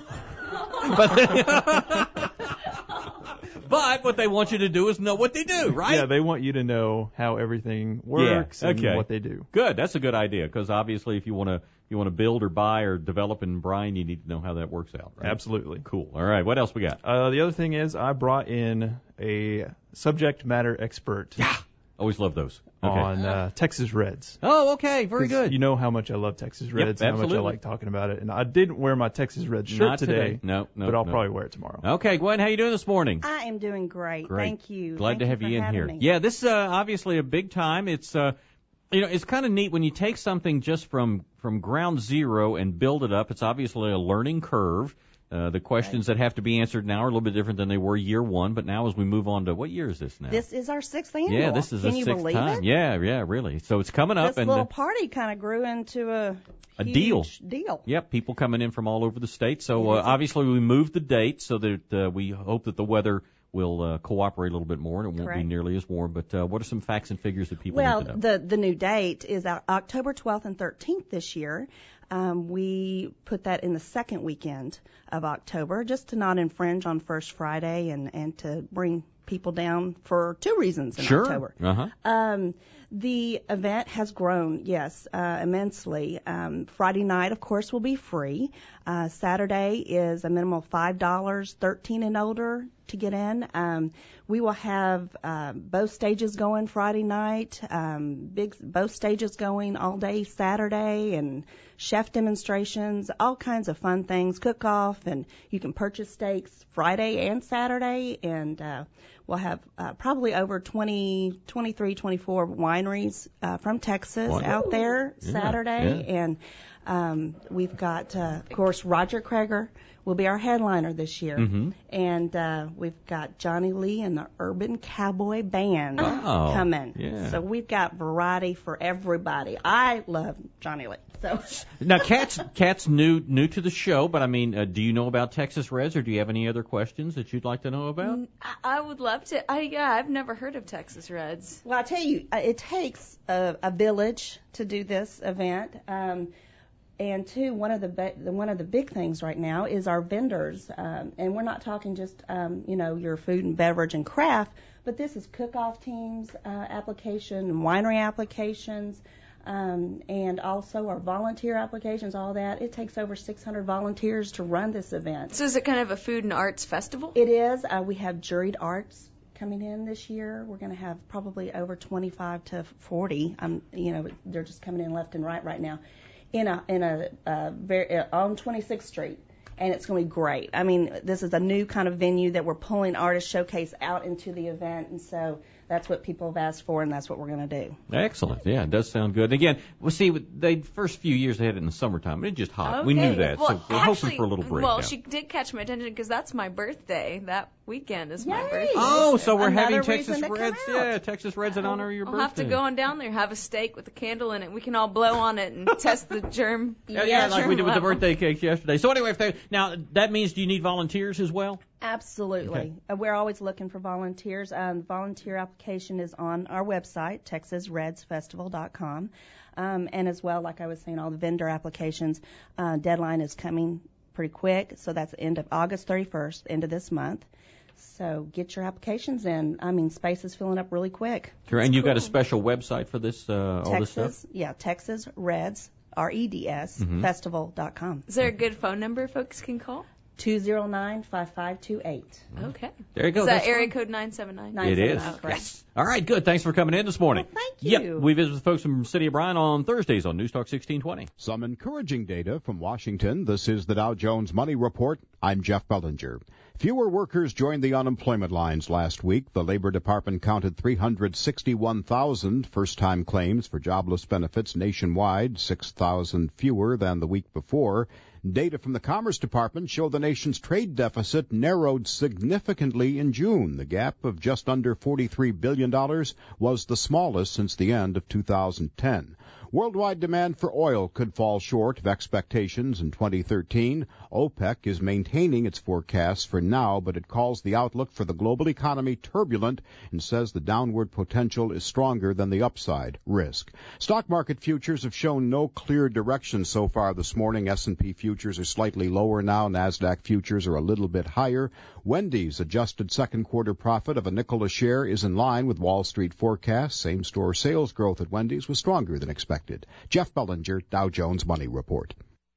but, but what they want you to do is know what they do, right? Yeah, they want you to know how everything works Yeah, and okay. what they do. Good. That's a good idea because obviously, if you want to, you want to build or buy or develop in Bryan, you need to know how that works out. Right? Absolutely. Cool. All right. What else we got? Uh, the other thing is I brought in a subject matter expert. Yeah. Always love those. Okay. On uh, Texas Reds. Oh, okay. Very 'Cause good. You know how much I love Texas Reds Yep, and how much I absolutely. like talking about it. And I didn't wear my Texas Reds shirt Not today. No, no, but I'll no. probably wear it tomorrow. Okay, Gwen, how you doing this morning? I am doing great. Great. Thank you. Glad Thank to have you, you, for in having here. me. Yeah, this is uh, obviously a big time. It's uh, you know, it's kind of neat when you take something just from from ground zero and build it up. It's obviously a learning curve. Uh, the questions that have to be answered now are a little bit different than they were year one, but now as we move on to, what year is this now? This is our sixth annual. yeah, this is Can the you sixth believe time. it? Yeah, yeah, really. So it's coming up, This and little uh, party kind of grew into a a huge deal. Deal. Yep, people coming in from all over the state. So It uh, is a- obviously we moved the date so that uh, we hope that the weather will uh, cooperate a little bit more and it won't Correct. be nearly as warm. But uh, what are some facts and figures that people Well, need to know? the the new date is out October twelfth and thirteenth this year. Um, we put that in the second weekend of October, just to not infringe on First Friday and and to bring people down for two reasons in Sure. October. Uh-huh. Um, the event has grown, yes, uh, immensely. Um, Friday night, of course, will be free. Uh, Saturday is a minimum of five dollars, thirteen and older to get in. Um, we will have uh, both stages going Friday night, um, big both stages going all day Saturday, and chef demonstrations, all kinds of fun things, cook-off, and you can purchase steaks Friday and Saturday, and uh, we'll have uh, probably over twenty, twenty-three, twenty-four wineries uh, from Texas Wow. out there Yeah, Saturday, yeah. and Um, we've got, uh, of course, Roger Krager will be our headliner this year. Mm-hmm. And uh, we've got Johnny Lee and the Urban Cowboy Band Oh, coming. yeah. So we've got variety for everybody. I love Johnny Lee. So Now, Kat's Kat's new new to the show, but I mean, uh, do you know about Texas Reds, or do you have any other questions that you'd like to know about? I, I would love to. I yeah, I've never heard of Texas Reds. Well, I tell you, uh, it takes a, a village to do this event. Um, and two, one of the, be- the one of the big things right now is our vendors, um, and we're not talking just um, you know your food and beverage and craft, but this is cook-off teams uh, application and winery applications. Um, and also our volunteer applications, all that. It takes over six hundred volunteers to run this event. So is it kind of a food and arts festival? It is. Uh, we have juried arts coming in this year. We're going to have probably over twenty-five to forty. Um, you know, they're just coming in left and right right now. In a in a uh, very uh, on twenty-sixth Street. And it's going to be great. I mean, this is a new kind of venue that we're pulling Artist Showcase out into the event, and so that's what people have asked for, and that's what we're going to do. Excellent. Yeah, it does sound good. And again, we'll see, they first few years they had it in the summertime. It's just hot. Okay. We knew that. Well, so we're actually, hoping for a little break. Well, now. she did catch my attention because that's my birthday. That weekend is my birthday. Oh, so we're Another having Texas reason to Reds. come out. Yeah, Texas Reds in honor of your I'll birthday. have to go on down there, have a steak with a candle in it. We can all blow on it and test the germ. Yeah, yeah, like we did with the level. birthday cakes yesterday. So anyway, if they, now that means do you need volunteers as well? Absolutely. Okay. Uh, we're always looking for volunteers. Um, volunteer application is on our website, texas reds festival dot com. Um, and as well, like I was saying, all the vendor applications, uh, deadline is coming pretty quick. So that's the end of August thirty-first, end of this month. So get your applications in. I mean, space is filling up really quick. Sure, and you've got a special website for this, uh, all this Texas, stuff? yeah, Texas Reds, R E D S, Mhm. festival dot com. Is there a good phone number folks can call? two oh nine, five five two eight. Okay. There you go. Is that That's area fine. code nine seven nine? It is. Yes. All right, good. Thanks for coming in this morning. Well, thank Yep, you. we visit with folks from City of Bryan on Thursdays on News Talk sixteen twenty. Some encouraging data from Washington. This is the Dow Jones Money Report. I'm Jeff Bellinger. Fewer workers joined the unemployment lines last week. The Labor Department counted three hundred sixty-one thousand first-time claims for jobless benefits nationwide, six thousand fewer than the week before. Data from the Commerce Department show the nation's trade deficit narrowed significantly in June. The gap of just under forty-three billion dollars was the smallest since the end of two thousand ten. Worldwide demand for oil could fall short of expectations in twenty thirteen. OPEC is maintaining its forecasts for now, but it calls the outlook for the global economy turbulent and says the downward potential is stronger than the upside risk. Stock market futures have shown no clear direction so far this morning. S and P futures are slightly lower now. NASDAQ futures are a little bit higher. Wendy's adjusted second quarter profit of a nickel a share is in line with Wall Street forecasts. Same-store sales growth at Wendy's was stronger than expected. Jeff Bellinger, Dow Jones Money Report.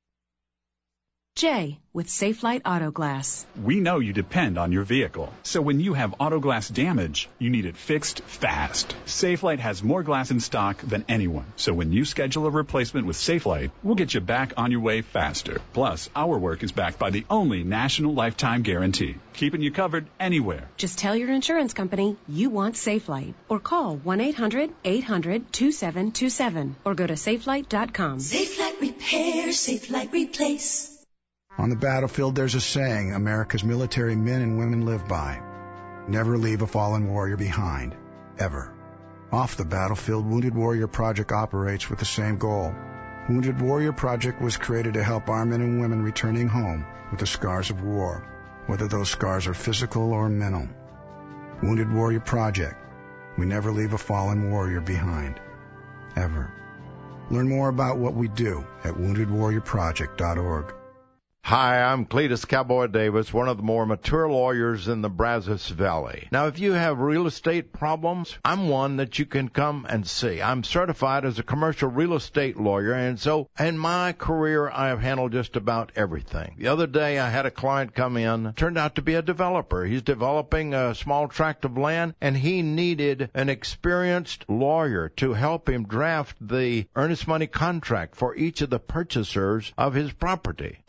Jay with Safelite Auto Glass. We know you depend on your vehicle. So when you have auto glass damage, you need it fixed fast. Safelite has more glass in stock than anyone. So when you schedule a replacement with Safelite, we'll get you back on your way faster. Plus, our work is backed by the only national lifetime guarantee, keeping you covered anywhere. Just tell your insurance company you want Safelite or call one eight hundred eight hundred two seven two seven or go to safelite dot com. Safelite Repair, Safelite Replace. On the battlefield, there's a saying America's military men and women live by. Never leave a fallen warrior behind. Ever. Off the battlefield, Wounded Warrior Project operates with the same goal. Wounded Warrior Project was created to help our men and women returning home with the scars of war, whether those scars are physical or mental. Wounded Warrior Project. We never leave a fallen warrior behind. Ever. Learn more about what we do at wounded warrior project dot org. Hi, I'm Cletus Cowboy Davis, one of the more mature lawyers in the Brazos Valley. Now, if you have real estate problems, I'm one that you can come and see. I'm certified as a commercial real estate lawyer, and so in my career, I have handled just about everything. The other day, I had a client come in, turned out to be a developer. He's developing a small tract of land, and he needed an experienced lawyer to help him draft the earnest money contract for each of the purchasers of his property. I handled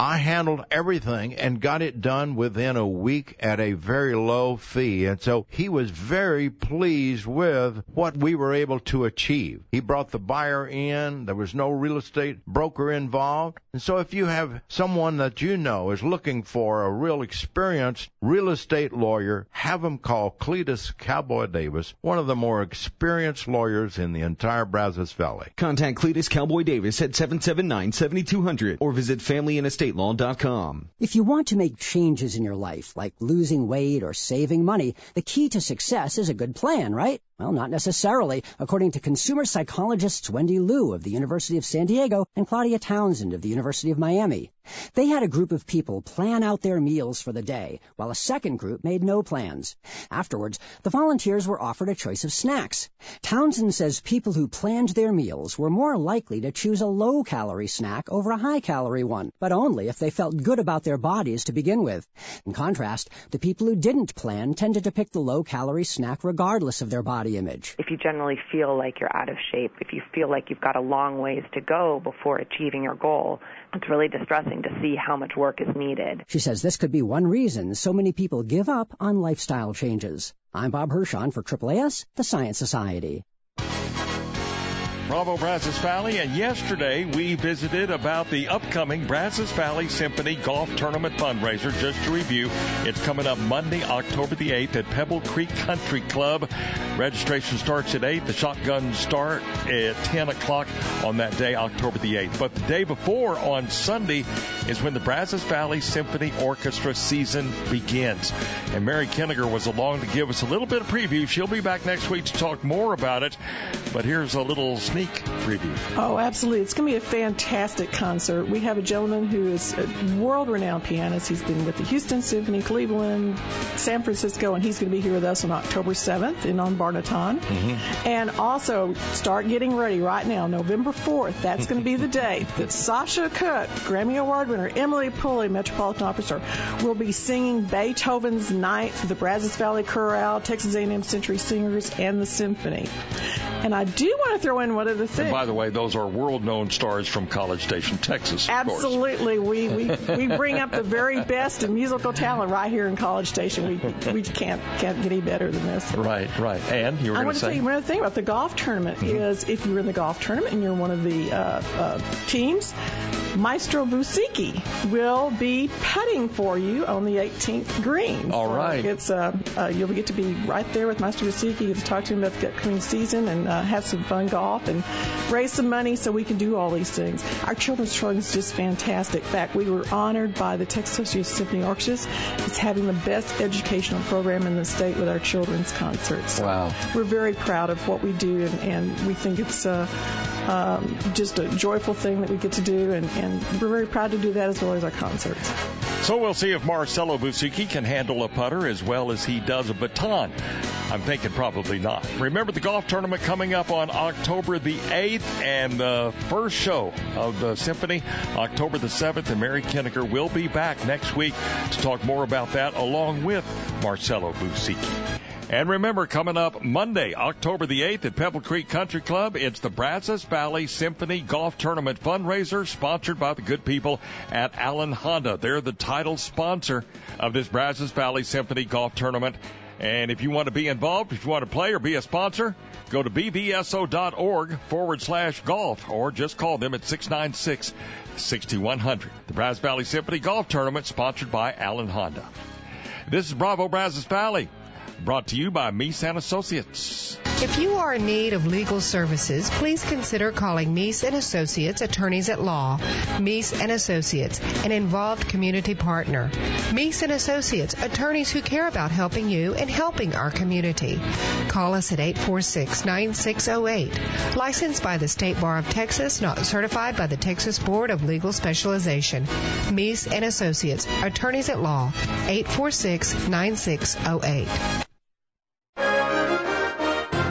handled everything and got it done within a week at a very low fee. And so he was very pleased with what we were able to achieve. He brought the buyer in. There was no real estate broker involved. And so if you have someone that you know is looking for a real experienced real estate lawyer, have them call Cletus Cowboy Davis, one of the more experienced lawyers in the entire Brazos Valley. Contact Cletus Cowboy Davis at seven seven nine, seven two zero zero or visit family and estate law dot com. If you want to make changes in your life, like losing weight or saving money, the key to success is a good plan, right? Well, not necessarily, according to consumer psychologists Wendy Liu of the University of San Diego and Claudia Townsend of the University of Miami. They had a group of people plan out their meals for the day, while a second group made no plans. Afterwards, the volunteers were offered a choice of snacks. Townsend says people who planned their meals were more likely to choose a low-calorie snack over a high-calorie one, but only if they felt good about their bodies to begin with. In contrast, the people who didn't plan tended to pick the low-calorie snack regardless of their body image. If you generally feel like you're out of shape, if you feel like you've got a long ways to go before achieving your goal, it's really distressing to see how much work is needed. She says this could be one reason so many people give up on lifestyle changes. I'm Bob Hirschon for Triple A S, the Science Society. Bravo, Brazos Valley, and yesterday we visited about the upcoming Brazos Valley Symphony Golf Tournament fundraiser. Just to review, it's coming up Monday, October the eighth at Pebble Creek Country Club. Registration starts at eight. The shotguns start at ten o'clock on that day, October the eighth. But the day before, on Sunday, is when the Brazos Valley Symphony Orchestra season begins. And Mary Kenninger was along to give us a little bit of preview. She'll be back next week to talk more about it. But here's a little sneak preview. Oh, absolutely. It's going to be a fantastic concert. We have a gentleman who is a world-renowned pianist. He's been with the Houston Symphony, Cleveland, San Francisco, and he's going to be here with us on October seventh in on Barnaton. Mm-hmm. And also, start getting ready right now, November fourth. That's going to be the day that Sasha Cook, Grammy Award winner, Emily Pulley, Metropolitan Opera star, will be singing Beethoven's Ninth for the Brazos Valley Chorale, Texas A and M Century Singers, and the Symphony. And I do want to throw in one other thing. And by the way, those are world-known stars from College Station, Texas. Of Absolutely. Course. We, we we bring up the very best in musical talent right here in College Station. We we can't can't get any better than this. Right, right. And you were I going want to to say? tell you one other thing about the golf tournament mm-hmm. is if you're in the golf tournament and you're one of the uh, uh, teams, Maestro Busicki will be putting for you on the eighteenth green. All right. So it's uh, uh, you'll get to be right there with Maestro Busicki. You get to talk to him about the upcoming season and uh, have some fun golf and raise some money so we can do all these things. Our children's program is just fantastic. In fact, we were honored by the Texas Association of Symphony Orchestras as having the best educational program in the state with our children's concerts. So wow. We're very proud of what we do, and, and we think it's uh, um, just a joyful thing that we get to do, and, and we're very proud to do that as well as our concerts. So we'll see if Marcelo Busicki can handle a putter as well as he does a baton. I'm thinking probably not. Remember the golf tournament coming up on October the eighth, and the first show of the Symphony, October the seventh, and Mary Kenninger will be back next week to talk more about that along with Marcelo Busicki. And remember, coming up Monday, October the eighth at Pebble Creek Country Club, it's the Brazos Valley Symphony Golf Tournament fundraiser sponsored by the good people at Allen Honda. They're the title sponsor of this Brazos Valley Symphony Golf Tournament. And if you want to be involved, if you want to play or be a sponsor, go to bvso.org forward slash golf or just call them at six nine six, six one zero zero. The Brazos Valley Symphony Golf Tournament sponsored by Allen Honda. This is Bravo Brazos Valley, brought to you by Meese and Associates. If you are in need of legal services, please consider calling Meese and Associates, attorneys at law. Meese and Associates, an involved community partner. Meese and Associates, attorneys who care about helping you and helping our community. Call us at eight four six, nine six zero eight. Licensed by the State Bar of Texas, not certified by the Texas Board of Legal Specialization. Meese and Associates, attorneys at law. eight four six, nine six zero eight.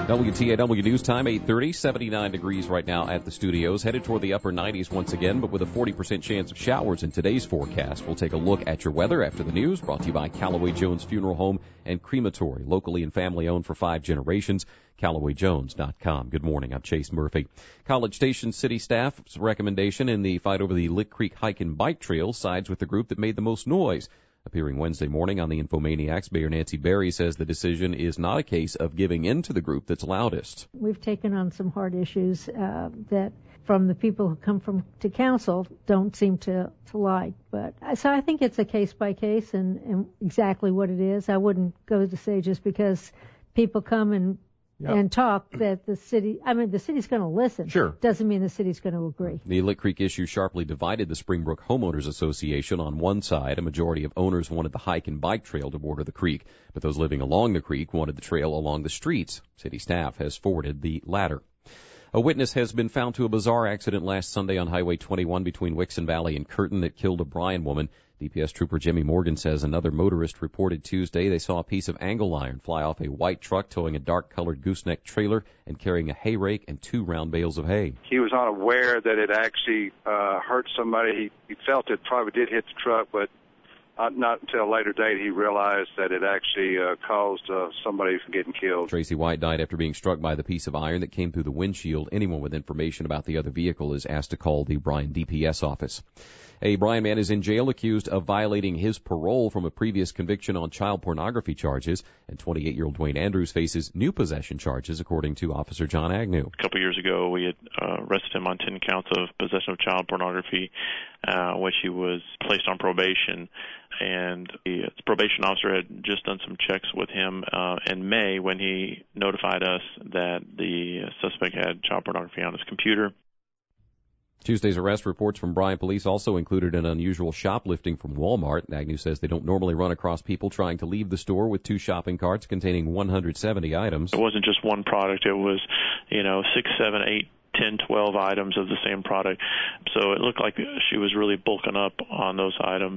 W T A W News Time, eight thirty, seventy-nine degrees right now at the studios. Headed toward the upper nineties once again, but with a forty percent chance of showers in today's forecast. We'll take a look at your weather after the news, brought to you by Callaway Jones Funeral Home and Crematory, locally and family owned for five generations. Callaway Jones dot com. Good morning. I'm Chase Murphy. College Station city staff's recommendation in the fight over the Lick Creek Hike and Bike Trail sides with the group that made the most noise. Appearing Wednesday morning on the Infomaniacs, Mayor Nancy Berry says the decision is not a case of giving in to the group that's loudest. We've taken on some hard issues uh, that from the people who come from to council don't seem to, to like. But so I think it's a case by case and, and exactly what it is. I wouldn't go to say just because people come and Yep. and talk that the city, I mean, the city's going to listen. Sure. Doesn't mean the city's going to agree. The Lick Creek issue sharply divided the Springbrook Homeowners Association. On one side, a majority of owners wanted the hike and bike trail to border the creek, but those living along the creek wanted the trail along the streets. City staff has forwarded the latter. A witness has been found to a bizarre accident last Sunday on Highway twenty-one between Wixon Valley and Curtin that killed a Bryan woman. D P S Trooper Jimmy Morgan says another motorist reported Tuesday they saw a piece of angle iron fly off a white truck towing a dark-colored gooseneck trailer and carrying a hay rake and two round bales of hay. He was unaware that it actually uh, hurt somebody. He, he felt it probably did hit the truck, but Uh, not until a later date he realized that it actually uh, caused uh, somebody from getting killed. Tracy White died after being struck by the piece of iron that came through the windshield. Anyone with information about the other vehicle is asked to call the Bryan D P S office. A Bryan man is in jail accused of violating his parole from a previous conviction on child pornography charges, and twenty-eight-year-old Dwayne Andrews faces new possession charges, according to Officer John Agnew. A couple years ago, we had uh, arrested him on ten counts of possession of child pornography, uh, which he was placed on probation. And the probation officer had just done some checks with him uh, in May when he notified us that the suspect had child pornography on his computer. Tuesday's arrest reports from Bryan police also included an unusual shoplifting from Walmart. Agnew says they don't normally run across people trying to leave the store with two shopping carts containing one hundred seventy items. It wasn't just one product. It was, you know, six, seven, eight, ten, twelve items of the same product. So it looked like she was really bulking up on those items.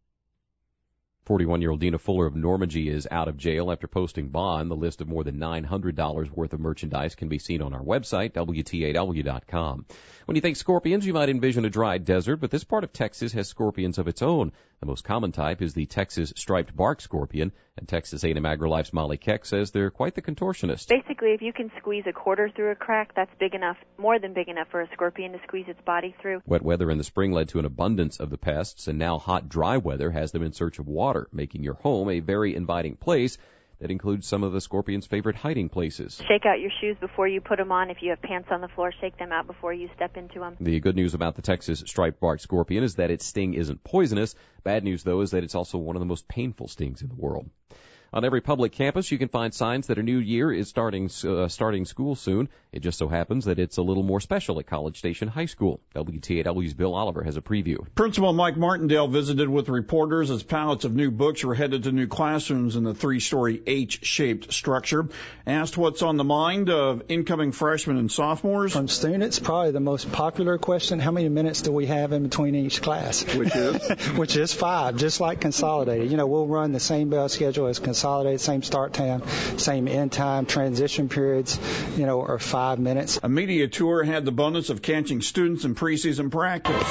forty-one-year-old Dina Fuller of Normandy is out of jail after posting bond. The list of more than nine hundred dollars worth of merchandise can be seen on our website, W T A W dot com. When you think scorpions, you might envision a dry desert, but this part of Texas has scorpions of its own. The most common type is the Texas striped bark scorpion, and Texas A and M AgriLife's Molly Keck says they're quite the contortionist. Basically, if you can squeeze a quarter through a crack, that's big enough, more than big enough for a scorpion to squeeze its body through. Wet weather in the spring led to an abundance of the pests, and now hot, dry weather has them in search of water, making your home a very inviting place that includes some of the scorpion's favorite hiding places. Shake out your shoes before you put them on. If you have pants on the floor, shake them out before you step into them. The good news about the Texas striped bark scorpion is that its sting isn't poisonous. Bad news, though, is that it's also one of the most painful stings in the world. On every public campus, you can find signs that a new year is starting uh, starting school soon. It just so happens that it's a little more special at College Station High School. W T A W's Bill Oliver has a preview. Principal Mike Martindale visited with reporters as pallets of new books were headed to new classrooms in the three-story H-shaped structure. Asked what's on the mind of incoming freshmen and sophomores. From students, probably the most popular question, how many minutes do we have in between each class? Which is? Which is five, just like Consolidated. You know, we'll run the same bell schedule as Consolidated. Consolidated, same start time, same end time, transition periods, you know, are five minutes. A media tour had the bonus of catching students in preseason practice.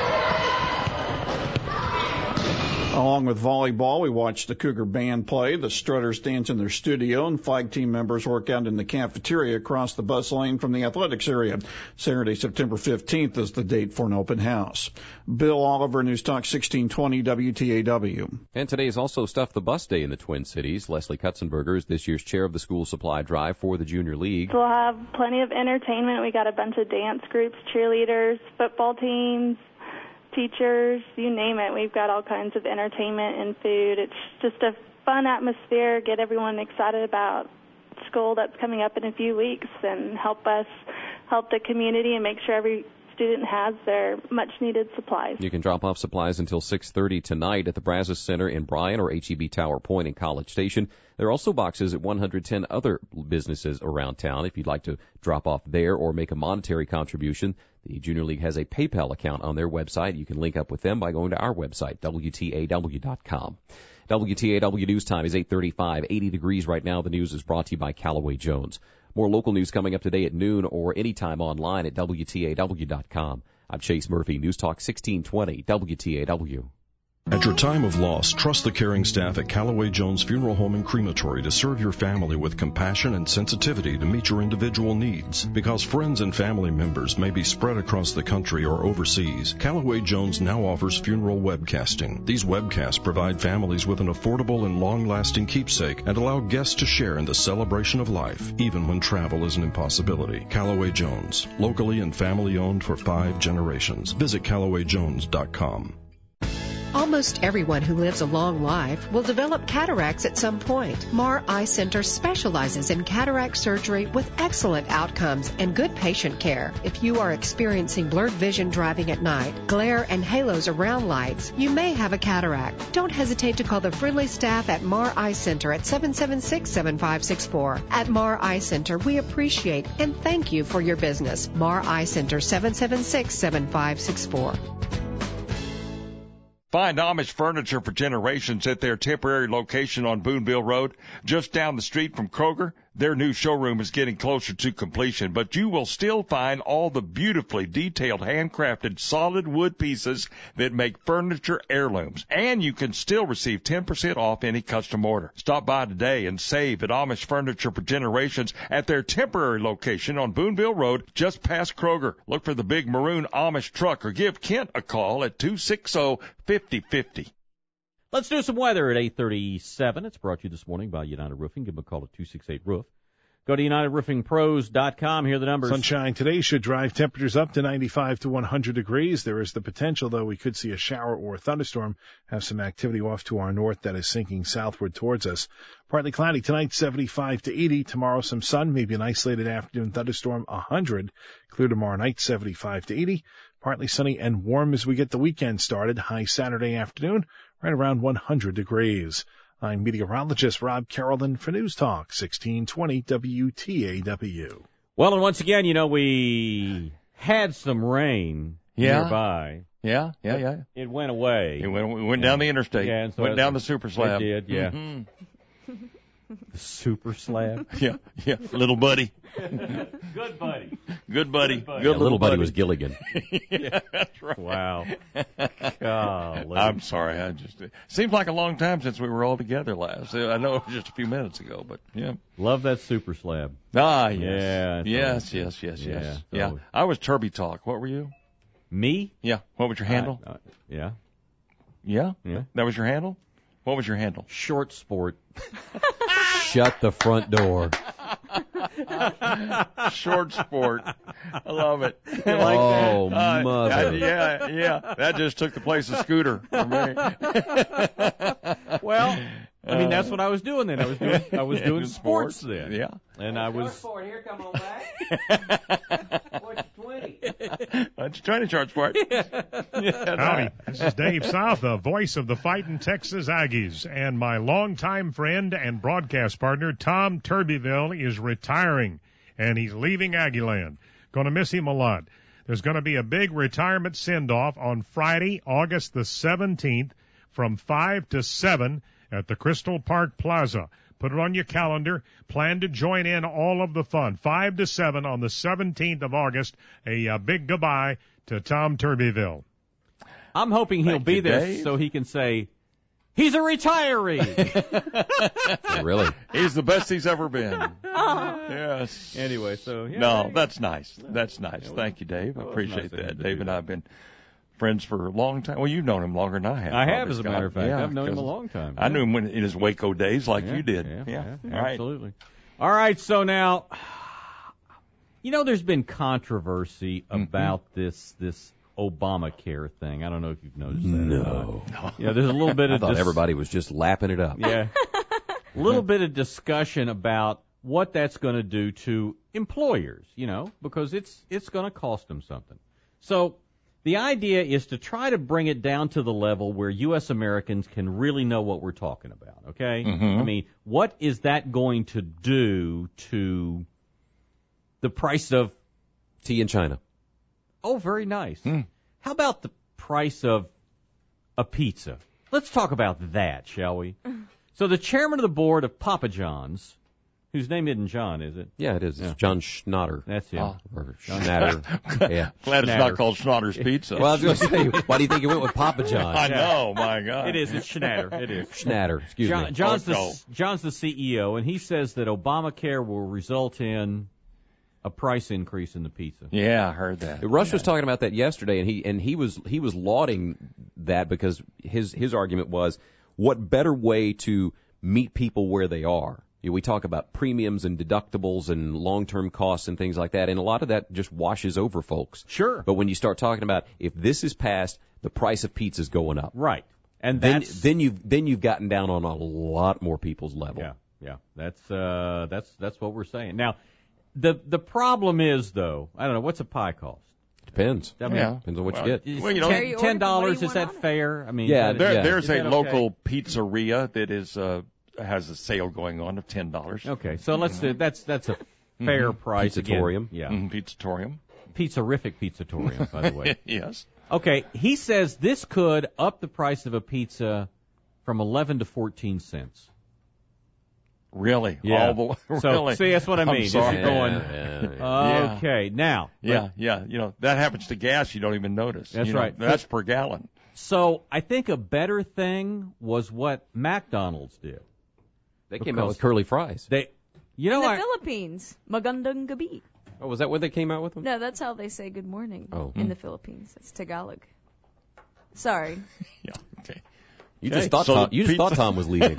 Along with volleyball, we watched the Cougar band play, the Strutters dance in their studio, and flag team members work out in the cafeteria across the bus lane from the athletics area. Saturday, September fifteenth is the date for an open house. Bill Oliver, News Talk sixteen twenty W T A W. And today is also Stuff the Bus Day in the Twin Cities. Leslie Kutzenberger is this year's chair of the school supply drive for the Junior League. We'll have plenty of entertainment. We got a bunch of dance groups, cheerleaders, football teams, teachers, you name it. We've got all kinds of entertainment and food. It's just a fun atmosphere, get everyone excited about school that's coming up in a few weeks and help us help the community and make sure every student has their much-needed supplies. You can drop off supplies until six thirty tonight at the Brazos Center in Bryan or H E B Tower Point in College Station. There are also boxes at one hundred ten other businesses around town if you'd like to drop off there or make a monetary contribution. The Junior League has a PayPal account on their website. You can link up with them by going to our website, W T A W dot com. W T A W News Time is eight thirty-five, eighty degrees right now. The news is brought to you by Callaway Jones. More local news coming up today at noon or anytime online at W T A W dot com. I'm Chase Murphy, News Talk sixteen twenty, W T A W. At your time of loss, trust the caring staff at Callaway Jones Funeral Home and Crematory to serve your family with compassion and sensitivity to meet your individual needs. Because friends and family members may be spread across the country or overseas, Callaway Jones now offers funeral webcasting. These webcasts provide families with an affordable and long-lasting keepsake and allow guests to share in the celebration of life, even when travel is an impossibility. Callaway Jones, locally and family-owned for five generations. Visit Callaway Jones dot com. Almost everyone who lives a long life will develop cataracts at some point. Mar Eye Center specializes in cataract surgery with excellent outcomes and good patient care. If you are experiencing blurred vision driving at night, glare and halos around lights, you may have a cataract. Don't hesitate to call the friendly staff at Mar Eye Center at seven seven six, seven five six four. At Mar Eye Center, we appreciate and thank you for your business. Mar Eye Center, seven seven six, seven five six four. Find Amish furniture for generations at their temporary location on Boonville Road, just down the street from Kroger. Their new showroom is getting closer to completion, but you will still find all the beautifully detailed handcrafted solid wood pieces that make furniture heirlooms. And you can still receive ten percent off any custom order. Stop by today and save at Amish Furniture for Generations at their temporary location on Boonville Road, just past Kroger. Look for the big maroon Amish truck or give Kent a call at two six zero, five zero five zero. Let's do some weather at eight thirty-seven. It's brought to you this morning by United Roofing. Give them a call at two six eight roof. Go to United Roofing Pros dot com. Here are the numbers. Sunshine today should drive temperatures up to ninety-five to one hundred degrees. There is the potential, though, we could see a shower or a thunderstorm, have some activity off to our north that is sinking southward towards us. Partly cloudy tonight, seventy-five to eighty. Tomorrow, some sun, maybe an isolated afternoon thunderstorm, one hundred. Clear tomorrow night, seventy-five to eighty. Partly sunny and warm as we get the weekend started. High Saturday afternoon, right around one hundred degrees. I'm meteorologist Rob Carrollton for News Talk sixteen twenty W T A W. Well, and once again, you know, we had some rain yeah. nearby. Yeah, yeah, yeah. It went away. It went, it went yeah. down the interstate. Yeah, and so went down the super slab. It did, yeah. Mm-hmm. The super slab? yeah, yeah. Little buddy. Good buddy. Good buddy. Good buddy. Good yeah, little buddy, buddy was Gilligan. yeah, that's right. Wow. Golly. I'm sorry. I just it seems like a long time since we were all together last. I know it was just a few minutes ago, but yeah. Love that super slab. Ah, yes. Yeah. Yes, yes, yes, yeah, yes. So yeah. I was Turby Talk. What were you? Me? Yeah. What was your handle? Uh, uh, yeah. Yeah? Yeah. That was your handle? What was your handle? Short Sport. Shut the front door. Short Sport. I love it. You like oh, that? mother. Uh, yeah, yeah. That just took the place of Scooter for me. Well, I mean, that's what I was doing then. I was doing, I was doing sports, sports then. Yeah. And I was. Sport, here, come on back. What's your twenty? That's your twenty short sport. Yeah. Yeah, Howdy. right. This is Dave South, the voice of the fighting Texas Aggies, and my longtime friend and broadcast partner, Tom Turbyville, is retiring, and he's leaving Aggieland. Going to miss him a lot. There's going to be a big retirement send-off on Friday, August the seventeenth, from five to seven at the Crystal Park Plaza. Put it on your calendar. Plan to join in all of the fun. five to seven on the seventeenth of August. A uh, big goodbye to Tom Turbyville. I'm hoping he'll Thank be you, there Dave. so he can say, he's a retiree. Really? He's the best he's ever been. Yes. Anyway, so. Yeah, No, that's nice. That's nice. Yeah, well, Thank you, Dave. I well, appreciate it's nice of that. him to Dave do and that. I have been friends for a long time. Well, you've known him longer than I have. I have, probably, as a Scott. matter of fact. Yeah, I've known him a 'cause long time. I knew him when in his Waco days like Yeah, you did. Yeah, Yeah. yeah, All right. absolutely. All right, so now, you know, there's been controversy Mm-hmm. about this this Obamacare thing. I don't know if you've noticed that. No. Uh, yeah, there's a little bit I of thought dis- everybody was just lapping it up. Yeah. A little bit of discussion about what that's going to do to employers, you know, because it's it's going to cost them something. So the idea is to try to bring it down to the level where U S Americans can really know what we're talking about, okay? Mhm. I mean, what is that going to do to the price of... Tea in China. Oh, very nice. Hmm. How about the price of a pizza? Let's talk about that, shall we? So the chairman of the board of Papa John's, whose name isn't John, is it? Yeah, it is. It's Yeah. John Schnatter. That's him. Oh. Or Schnatter. Yeah. Glad it's Schnatter. not called Schnatter's Pizza. Well, I was going to say, why do you think you went with Papa John? I know, my God. It is. It's Schnatter. It is. Schnatter. Excuse John, me. John's, Oh, the, no. John's the C E O, and he says that Obamacare will result in a price increase in the pizza. Yeah, I heard that. Rush yeah. was talking about that yesterday, and he and he was he was lauding that because his his argument was, what better way to meet people where they are? You know, we talk about premiums and deductibles and long-term costs and things like that, and a lot of that just washes over folks. Sure. But when you start talking about if this is passed, the price of pizza's going up. Right. And Then that's then you've then you've gotten down on a lot more people's level. Yeah, yeah. That's uh that's that's what we're saying. Now, the the problem is though, I don't know, what's a pie cost? Depends. I mean, Yeah. Depends on what Well, you get. Is Well, you know, ten, ten dollars, What is do you that want fair? I mean, Yeah, is There, that- there's is a that local okay? pizzeria that is uh, has a sale going on of ten dollars. Okay, so let's do that's that's a fair price. Again. Pizzatorium. Yeah. Mm, Pizzatorium. Pizzerific Pizzatorium, by the way. Yes. Okay, he says this could up the price of a pizza from eleven to fourteen cents. Really? Yeah. All the, So, really? see, that's what I I'm mean. This is sorry. going- Yeah, yeah, yeah. Yeah. Okay, now. Yeah, yeah. You know, that happens to gas, you don't even notice. That's You know, right. That's per gallon. So I think a better thing was what McDonald's did. They came Because out with curly fries. They, you know, In the I, Philippines, magandang gabi. Oh, was that what they came out with them? No, that's how they say good morning Oh. in the Philippines. It's Tagalog. Sorry. Yeah. Okay. You Okay, just thought so Tom, you just pizza- thought Tom was leaving.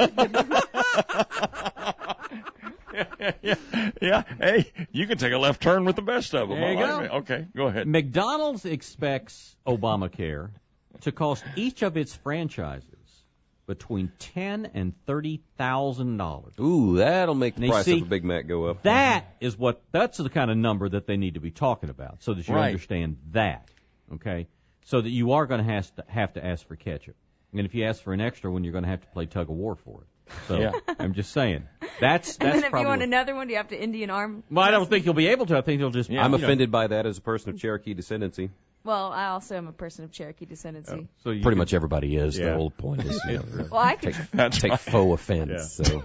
yeah, yeah, yeah. Hey, you can take a left turn with the best of them. There you I go. like it. Okay, go ahead. McDonald's expects Obamacare to cost each of its franchises between ten and thirty thousand dollars. Ooh, that'll make the Now, you price see, of a Big Mac go up. That is what that's the kind of number that they need to be talking about, so that you Right. understand that. Okay, so that you are going to have to have to ask for ketchup, and if you ask for an extra one, you're going to have to play tug of war for it. So Yeah. I'm just saying that's And that's then if probably. you want another one, do you have to Indian arm? well, I don't think you'll be able to. I think you'll just. I'm you know, offended by that as a person of Cherokee descendancy. Well, I also am a person of Cherokee descendancy. So you Pretty can- much everybody is. Yeah. The whole point is, you know, Well, I could. take, That's take right. faux offense. Yeah. So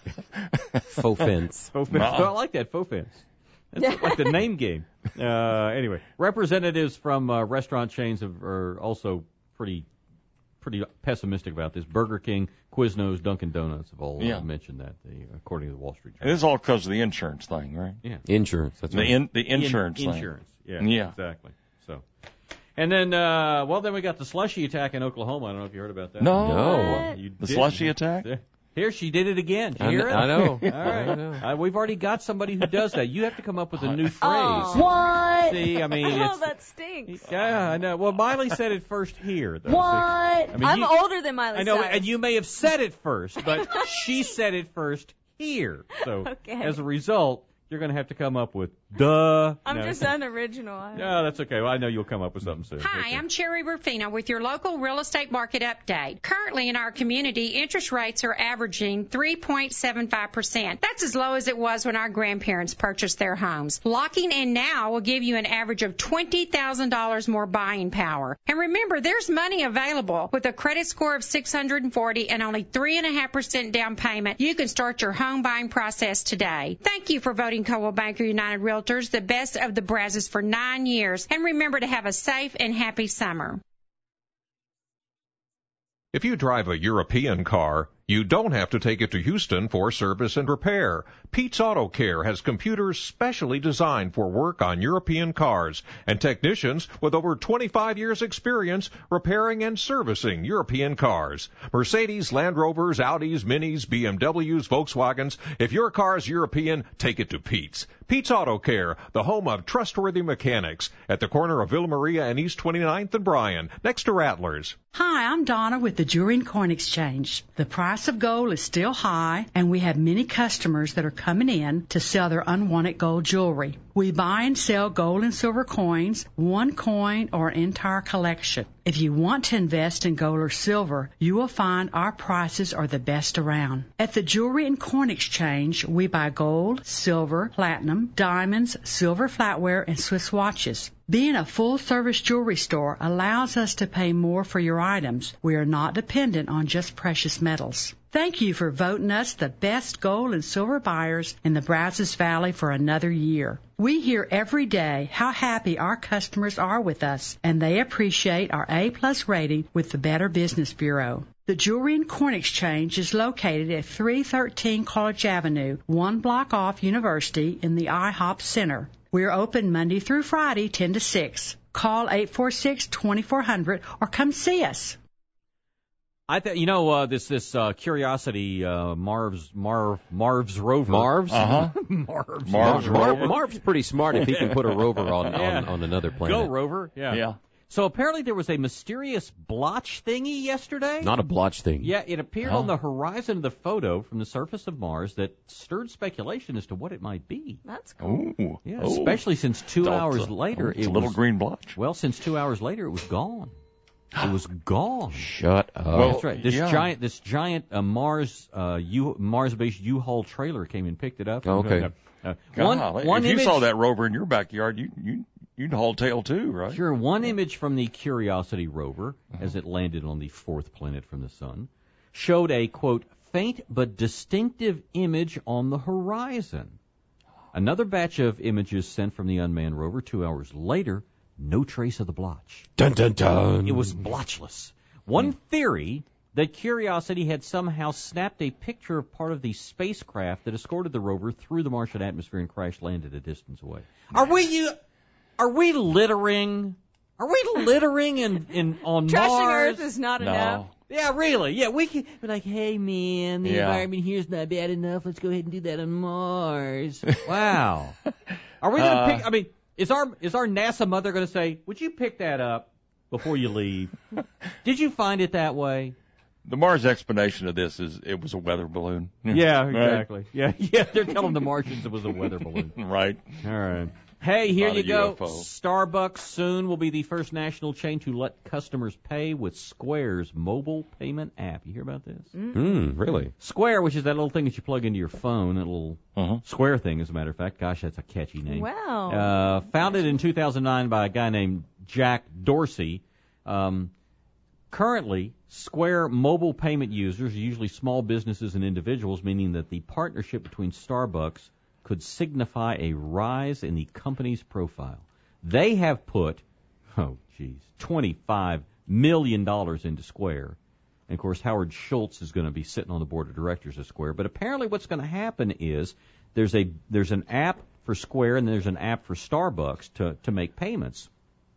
faux fence. Faux fence. Wow. I like that faux fence. That's like the name game. Uh, anyway, representatives from uh, restaurant chains have, are also pretty pretty pessimistic about this. Burger King, Quiznos, Dunkin' Donuts have all uh, Yeah. mentioned that, the, according to the Wall Street And Journal. this is all because of the insurance thing, right? Yeah. Insurance. That's The right. in, the insurance In- thing. Insurance. Yeah, Yeah. exactly. So, and then, uh, well, then we got the slushy attack in Oklahoma. I don't know if you heard about that. No. No. You The didn't. slushy attack? Yeah. Here, she did it again. Did you I hear kn- it? I know. All right. I know. Uh, we've already got somebody who does that. You have to come up with a new phrase. Oh. What? See, I mean, Oh, it's, that stinks. yeah, I know. Well, Miley said it first here, though. What? I mean, I'm you, older than Miley I know, Cyrus. and you may have said it first, but she said it first here. So, Okay. as a result, you're going to have to come up with duh. I'm No. just unoriginal. I- No, that's okay. Well, I know you'll come up with something soon. Hi, Okay. I'm Cherry Rufino with your local real estate market update. Currently in our community, interest rates are averaging three point seven five percent. That's as low as it was when our grandparents purchased their homes. Locking in now will give you an average of twenty thousand dollars more buying power. And remember, there's money available. With a credit score of six hundred forty and only three point five percent down payment, you can start your home buying process today. Thank you for voting Coldwell Banker United Realtors the best of the Brazos for nine years. And remember to have a safe and happy summer. If you drive a European car, you don't have to take it to Houston for service and repair. Pete's Auto Care has computers specially designed for work on European cars and technicians with over twenty-five years experience repairing and servicing European cars. Mercedes, Land Rovers, Audis, Minis, B M Ws, Volkswagens. If your car's European, take it to Pete's. Pete's Auto Care, the home of trustworthy mechanics, at the corner of Villa Maria and East twenty-ninth and Bryan, next to Rattlers. Hi, I'm Donna with the Jewelry and Coin Exchange. The price of gold is still high, and we have many customers that are coming in to sell their unwanted gold jewelry. We buy and sell gold and silver coins, one coin or an entire collection. If you want to invest in gold or silver, you will find our prices are the best around. At the Jewelry and Coin Exchange, we buy gold, silver, platinum, diamonds, silver flatware, and Swiss watches. Being a full-service jewelry store allows us to pay more for your items. We are not dependent on just precious metals. Thank you for voting us the best gold and silver buyers in the Brazos Valley for another year. We hear every day how happy our customers are with us, and they appreciate our A-plus rating with the Better Business Bureau. The Jewelry and Coin Exchange is located at three thirteen College Avenue, one block off University in the I HOP Center. We're open Monday through Friday, ten to six. Call eight four six, two four zero zero or come see us. I th- you know uh, this this uh, Curiosity uh, Marv's Marv Marv's rover. Marv's? Uh-huh. Marv's. Marv's Marv, rover. Marv's pretty smart if he can put a rover on, Yeah. on, on another planet. Go rover. Yeah. Yeah. So apparently there was a mysterious blotch thingy yesterday. Not a blotch thing. Yeah, it appeared Huh? on the horizon of the photo from the surface of Mars that stirred speculation as to what it might be. That's cool. Ooh. Yeah, Oh. especially since two It's a- hours later it's it a little was, green blotch. Well, since two hours later it was gone. It was gone. Shut up. Well, That's right. This yeah. giant, this giant uh, Mars, uh, U, Mars-based U-Haul trailer came and picked it up. Okay. Uh, one, Golly, one if image, you saw that rover in your backyard, you you you'd haul tail too, right? Sure. One image from the Curiosity rover, as it landed on the fourth planet from the sun, showed a quote faint but distinctive image on the horizon. Another batch of images sent from the unmanned rover two hours later. No trace of the blotch. Dun, dun, dun. It was blotchless. One theory that Curiosity had somehow snapped a picture of part of the spacecraft that escorted the rover through the Martian atmosphere and crash landed a distance away. Are we you? Are we littering? Are we littering in, in on Trashing Mars? Earth is not No. enough. Yeah, really. Yeah, we can be like, hey man, the Yeah. environment here's not bad enough. Let's go ahead and do that on Mars. Wow. Are we gonna Uh, pick? I mean. Is our is our NASA mother going to say, would you pick that up before you leave? Did you find it that way? The Mars explanation of this is it was a weather balloon. Yeah, Right? exactly. Yeah, yeah. They're telling the Martians it was a weather balloon. Right. All right. Hey, here Not you a go. U F O. Starbucks soon will be the first national chain to let customers pay with Square's mobile payment app. You hear about this? Mm, really? Square, which is that little thing that you plug into your phone, that little Uh-huh. Square thing, as a matter of fact. Gosh, that's a catchy name. Wow. Uh, founded in two thousand nine by a guy named Jack Dorsey. Um, currently, Square mobile payment users are usually small businesses and individuals, meaning that the partnership between Starbucks could signify a rise in the company's profile. They have put, oh, geez, twenty-five million dollars into Square. And, of course, Howard Schultz is going to be sitting on the board of directors of Square. But apparently what's going to happen is there's a there's an app for Square and there's an app for Starbucks to, to make payments.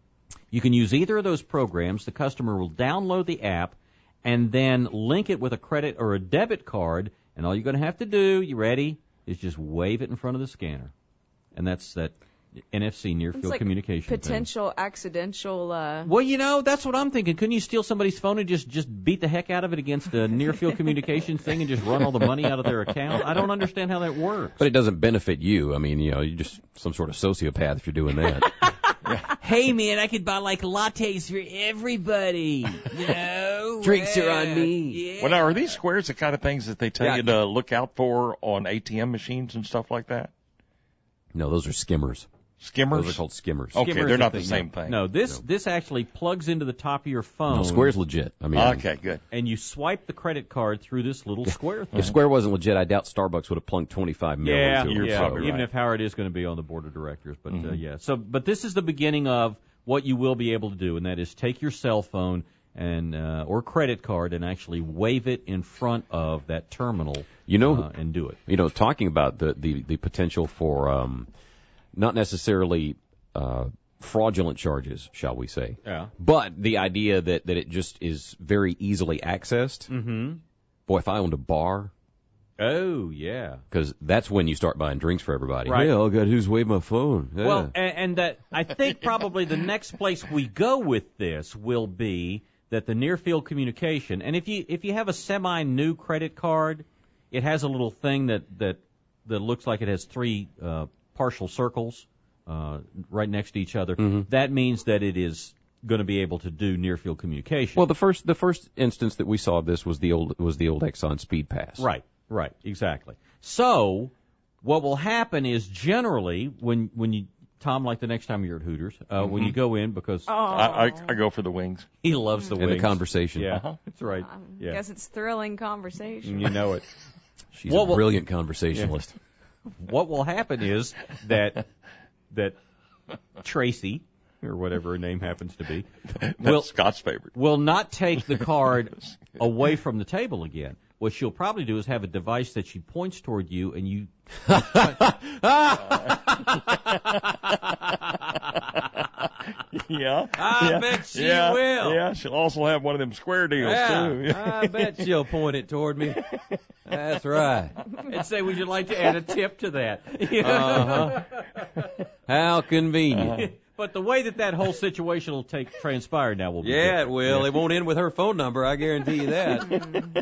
You can use either of those programs. The customer will download the app and then link it with a credit or a debit card. And all you're going to have to do, you ready, is just wave it in front of the scanner. And that's that N F C, near It's field like communication thing. potential accidental. Uh, Well, you know, that's what I'm thinking. Couldn't you steal somebody's phone and just, just beat the heck out of it against a near-field communications thing and just run all the money out of their account? I don't understand how that works. But it doesn't benefit you. I mean, you know, you're just some sort of sociopath if you're doing that. Hey, man, I could buy, like, lattes for everybody, you know? Drinks are on me. Yeah. Well, now, are these Squares the kind of things that they tell Yeah. you to look out for on A T M machines and stuff like that? No, those are skimmers. Skimmers? Those are called skimmers. Okay, Skimmer's they're a not the thing. same no. thing. No, this this actually plugs into the top of your phone. No, Square's legit. I mean, Okay, good. And you swipe the credit card through this little square thing. if Square wasn't legit, I doubt Starbucks would have plunked twenty-five million Yeah, into it. You're yeah. probably Even right. if Howard is going to be on the board of directors, but uh, Mhm. yeah. So, but this is the beginning of what you will be able to do, and that is take your cell phone and uh, or credit card and actually wave it in front of that terminal. You know, uh, and do it. You know, talking about the the, the potential for um, not necessarily uh, fraudulent charges, shall we say? Yeah. But the idea that that it just is very easily accessed. Mm-hmm. Boy, if I owned a bar. Oh, yeah. Because that's when you start buying drinks for everybody. Right. Yeah, oh, God, who's waved my phone? Yeah. Well, and, and that I think probably the next place we go with this will be that the near field communication, and if you if you have a semi new credit card, it has a little thing that that that looks like it has three uh, partial circles uh, right next to each other. Mm-hmm. That means that it is going to be able to do near field communication. Well, the first the first instance that we saw of this was the old was the old Exxon Speed Pass. Right, right, exactly. So what will happen is generally when when you Tom, like the next time you're at Hooters, uh, Mm-hmm. when you go in, because Oh. I, I, I go for the wings. he loves the And wings. the conversation. Yeah, Uh-huh. that's right. I Yeah, guess it's thrilling conversation. you know it. She's Well, a well- brilliant conversationalist. What will happen is that that Tracy, or whatever her name happens to be, That's will Scott's favorite. will not take the card away from the table again. What she'll probably do is have a device that she points toward you, and you. Yeah. I yeah. bet she yeah. will. Yeah, she'll also have one of them square deals, too. Yeah, I bet she'll point it toward me. That's right. And say, would you like to add a tip to that? Uh-huh. How convenient. But the way that that whole situation will take transpire now will be Yeah, different. it will. Yeah. It won't end with her phone number, I guarantee you that.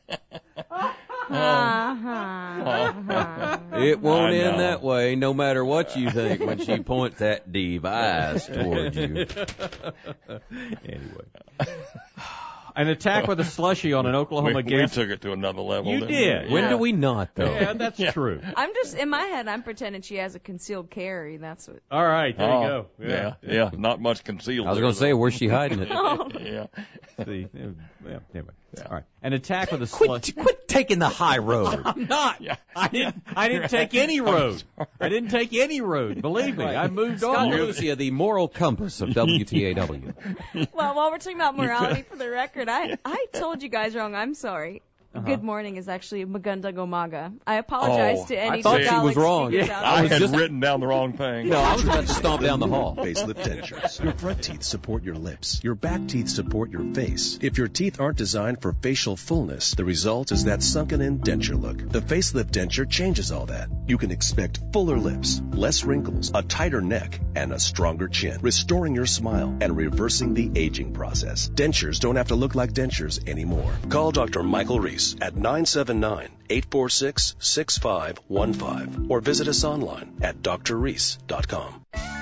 It won't I end know. that way, no matter what you think when she points that device towards you. Anyway. An attack with a slushie on an Oklahoma we, we gas. took it to another level. You didn't did. we? When Yeah. do we not, though? Yeah, that's true. I'm just, in my head, I'm pretending she has a concealed carry. That's what. All right, there Oh, you go. Yeah, yeah, not much concealed. I was there, going to say, though. where's she hiding it? Yeah. See, yeah, anyway. All right. An attack with a Quit, slushie. quit taking the high road. I'm not. Yeah. I didn't. I didn't take any road. I didn't take any road. Believe me, I moved Scott on. Lucia, the moral compass of W T A W. Well, while we're talking about morality, for the record, I, I told you guys wrong. I'm sorry. Uh-huh. Good morning is actually Magunda Gomaga. I apologize Oh, to any I thought she Tagalog was wrong. speakers Yeah. out I there. was had just- written down the wrong thing. No, I was about to stomp down the hall. Facelift dentures. Your front teeth support your lips. Your back teeth support your face. If your teeth aren't designed for facial fullness, the result is that sunken-in denture look. The facelift denture changes all that. You can expect fuller lips, less wrinkles, a tighter neck, and a stronger chin, restoring your smile and reversing the aging process. Dentures don't have to look like dentures anymore. Call Doctor Michael Reese at nine seven nine, eight four six, six five one five or visit us online at d r reese dot com.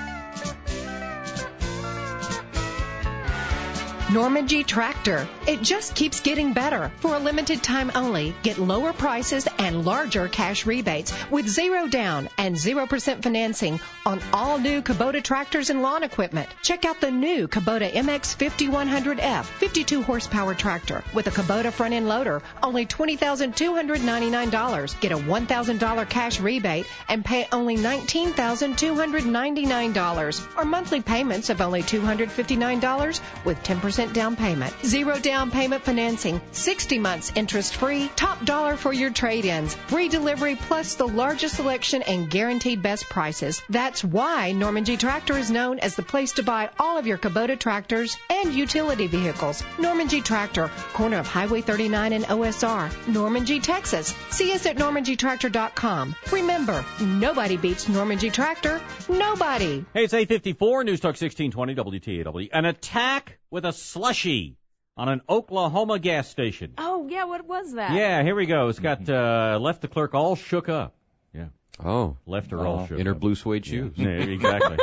Norman G. Tractor. It just keeps getting better. For a limited time only, get lower prices and larger cash rebates with zero down and zero percent financing on all new Kubota tractors and lawn equipment. Check out the new Kubota M X fifty-one hundred F fifty-two horsepower tractor with a Kubota front end loader, only twenty thousand two hundred ninety-nine dollars. Get a one thousand dollars cash rebate and pay only nineteen thousand two hundred ninety-nine dollars, or monthly payments of only two hundred fifty-nine dollars with ten percent down payment. Zero down payment financing, sixty months interest free, top dollar for your trade-ins, free delivery plus the largest selection and guaranteed best prices. That's why Norman G. Tractor is known as the place to buy all of your Kubota tractors and utility vehicles. Norman G. Tractor, corner of Highway thirty-nine and O S R, Norman G, Texas. See us at norman g tractor dot com. Remember, nobody beats Norman G. Tractor. Nobody. Hey, it's eight fifty-four, News Talk sixteen twenty W T A W. An attack with a slushie on an Oklahoma gas station. Oh, yeah, what was that? Yeah, here we go. It's got uh, left the clerk all shook up. Yeah, Oh, left her all shook in her up. blue suede shoes. Yeah, exactly.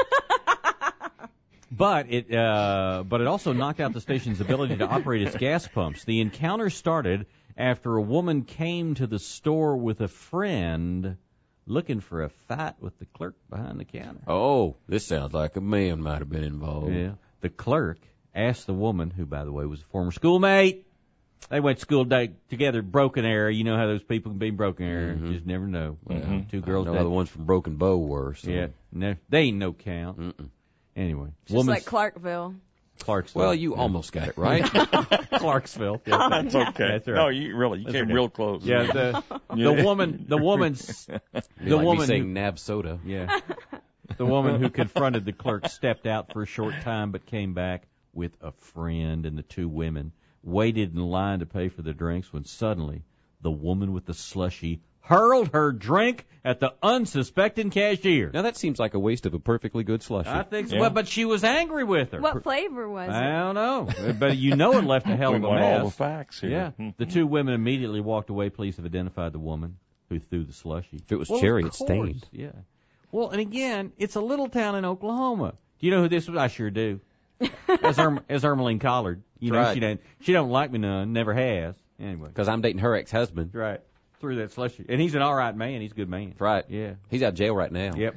But it, uh, but it also knocked out the station's ability to operate its gas pumps. The encounter started after a woman came to the store with a friend looking for a fight with the clerk behind the counter. Oh, this sounds like a man might have been involved. Yeah. The clerk asked the woman, who, by the way, was a former schoolmate. They went to school day together, Broken Arrow. You know how those people can be Broken Arrow. Mhm. Just never know. Mm-hmm. Two girls. I know how the ones from Broken Bow were. So. Yeah. No, they ain't no count. Mm-mm. Anyway. Just woman's like Clarkville. Clarksville. Well, you almost got it right. Clarksville. Yeah. That's okay. That's right. No, you really, you That's came okay. real close. Yeah, the, Yeah. the woman, the woman's, Be the like woman me saying who, Nab soda. yeah, the woman who confronted the clerk stepped out for a short time, but came back with a friend, and the two women waited in line to pay for their drinks when suddenly the woman with the slushie hurled her drink at the unsuspecting cashier. Now that seems like a waste of a perfectly good slushie. I think so, Yeah. but, but she was angry with her. What flavor was I it? don't know, but you know it left a hell We of a want all the mess. facts here. Yeah, the two women immediately walked away. Police have identified the woman who threw the slushie. If it was well, cherry, of it's course, stained. Yeah. Well, and again, it's a little town in Oklahoma. Do you know who this was? I sure do. As Erm, as Ermeline Collard. You know, Right. she don't she don't like me none, never has. Anyway, Because I'm dating her ex-husband. right. through that slushy. And he's an all right man. He's a good man. That's right. Yeah. He's out of jail right now. Yep.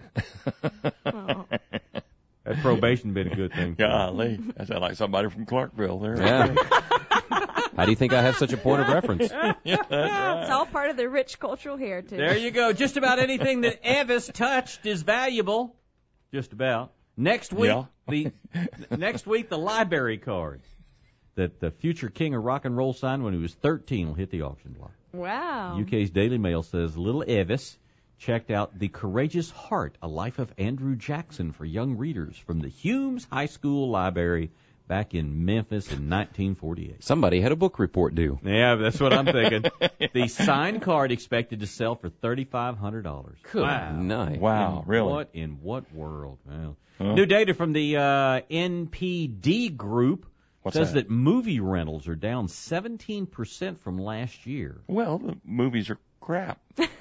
That probation been a good thing. Golly, that sounds like somebody from Clarkville there. Yeah. How do you think I have such a point of reference? Yeah, that's right. It's all part of their rich cultural heritage. There you go. Just about anything that Elvis touched is valuable. Just about. Next week, Yeah. the next week the library card that the future king of rock and roll signed when he was thirteen will hit the auction block. Wow. U K's Daily Mail says little Elvis checked out The Courageous Heart, A Life of Andrew Jackson for young readers from the Humes High School Library back in Memphis in nineteen forty-eight. Somebody had a book report due. Yeah, that's what I'm thinking. The signed card expected to sell for thirty-five hundred dollars. Good Wow. night. Wow, In really? What in what world? Well, Huh? new data from the uh, N P D Group What's says that? that movie rentals are down seventeen percent from last year. Well, the movies are crap.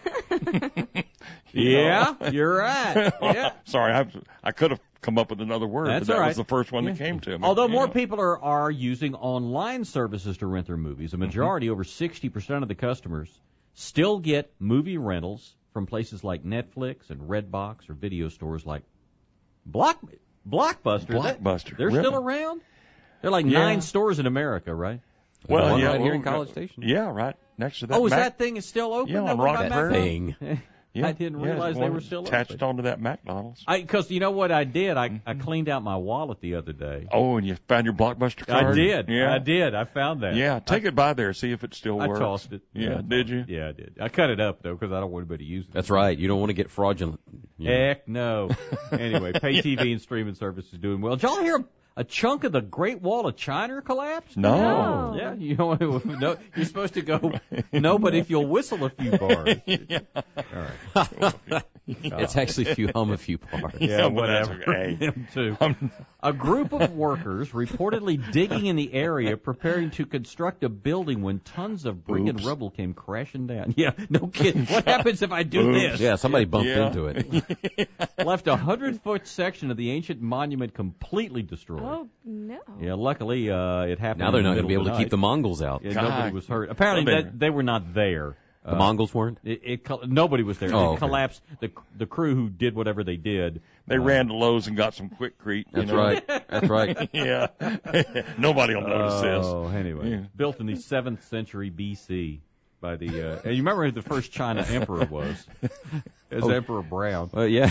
Yeah, you're right. Yeah. Sorry, I, I could have come up with another word, That's but that all right. was the first one that Yeah. came to me. Although You more know. people are, are using online services to rent their movies, a majority, over sixty percent of the customers, still get movie rentals from places like Netflix and Redbox or video stores like Block Blockbuster. That- Blockbuster, they're really? still around? They're like Yeah. nine stores in America, right? Well, one yeah, right here in well, College Station. Yeah, right next to that. Oh, is Mac- that thing is still open? Yeah, That on one Rocket by Prairie. Mac? Thing. Yeah, I didn't yeah, realize it's they one were still attached open. onto that McDonald's. Because you know what I did? I, I cleaned out my wallet the other day. Oh, and you found your Blockbuster card? I did. Yeah, I did. I found that. Yeah, take I, it by there, see if it still I works. tossed it. Yeah, did you? Yeah, I did. I cut it up, though, because I don't want anybody to use it. That's right. You don't want to get fraudulent. You know. Heck no. Anyway, pay T V and streaming service is doing well. Did y'all hear a chunk of the Great Wall of China collapse? No. Yeah, you know, no, you're supposed to go, no, but if you'll whistle a few bars. Yeah. All right. It's actually if you hum a few parts. Yeah, Yeah, but that's whatever. okay. Him too. A group of workers reportedly digging in the area preparing to construct a building when tons of brick and Oops. rubble came crashing down. Yeah, no kidding. What happens if I do Oops. this? Yeah, somebody bumped Yeah. into it. Left a hundred-foot section of the ancient monument completely destroyed. Oh, no. Yeah, luckily uh, it happened. Now they're in the not going to middle be of able the to keep night. the Mongols out. Yeah, God. nobody was hurt. Apparently, Well, they- that, they were not there. The Uh, Mongols weren't? It, it col- nobody was there. Oh, it okay. collapsed. The the crew who did whatever they did. They uh, ran to Lowe's and got some Quickcrete. you That's know? right. That's right. Yeah. Nobody will notice this. Oh, anyway, Yeah. built in the seventh century B C by the. Uh, and you remember who the first China emperor was? It was Oh. Emperor Brown. Well, yeah.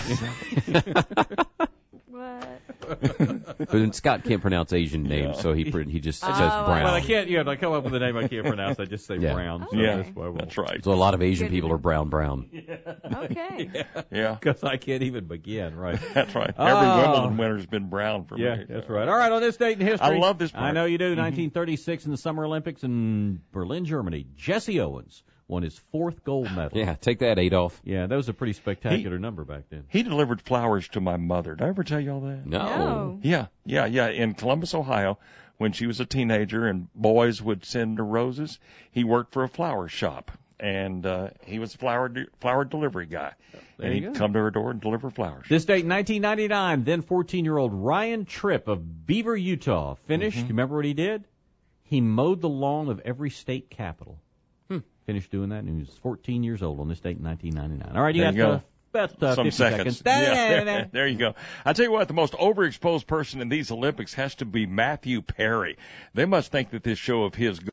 What? But Scott can't pronounce Asian names, Yeah. so he pr- he just Oh, says well, Brown. Well, I can't. Yeah, if I come up with a name I can't pronounce, I just say Yeah. Brown. So Yeah, that's why we'll, that's right. So a lot of Asian Good people to are brown brown. Okay. Yeah, Because I can't even begin. Right. that's right. Every Oh. Wimbledon winner's been brown for Yeah, me. that's right. All right, on this date in history. I love this part. I know you do. nineteen thirty-six in the Summer Olympics in Berlin, Germany. Jesse Owens won his fourth gold medal. Yeah, take that, Adolf. Yeah, that was a pretty spectacular number back then. He delivered flowers to my mother. Did I ever tell you all that? No. No. Yeah, yeah, yeah. In Columbus, Ohio, when she was a teenager and boys would send her roses, he worked for a flower shop. And uh, he was a flower de- flower delivery guy. There and you he'd go. come to her door and deliver flowers. This date in nineteen ninety-nine, then fourteen-year-old Ryan Tripp of Beaver, Utah, finished. Mm-hmm. You remember what he did? He mowed the lawn of every state capital. Hmm. Finished doing that, and he was fourteen years old on this date in nineteen ninety-nine. All right, you There got you go. uh, about uh, Some fifty seconds. seconds. Yeah, there you go. I tell you what, the most overexposed person in these Olympics has to be Matthew Perry. They must think that this show of his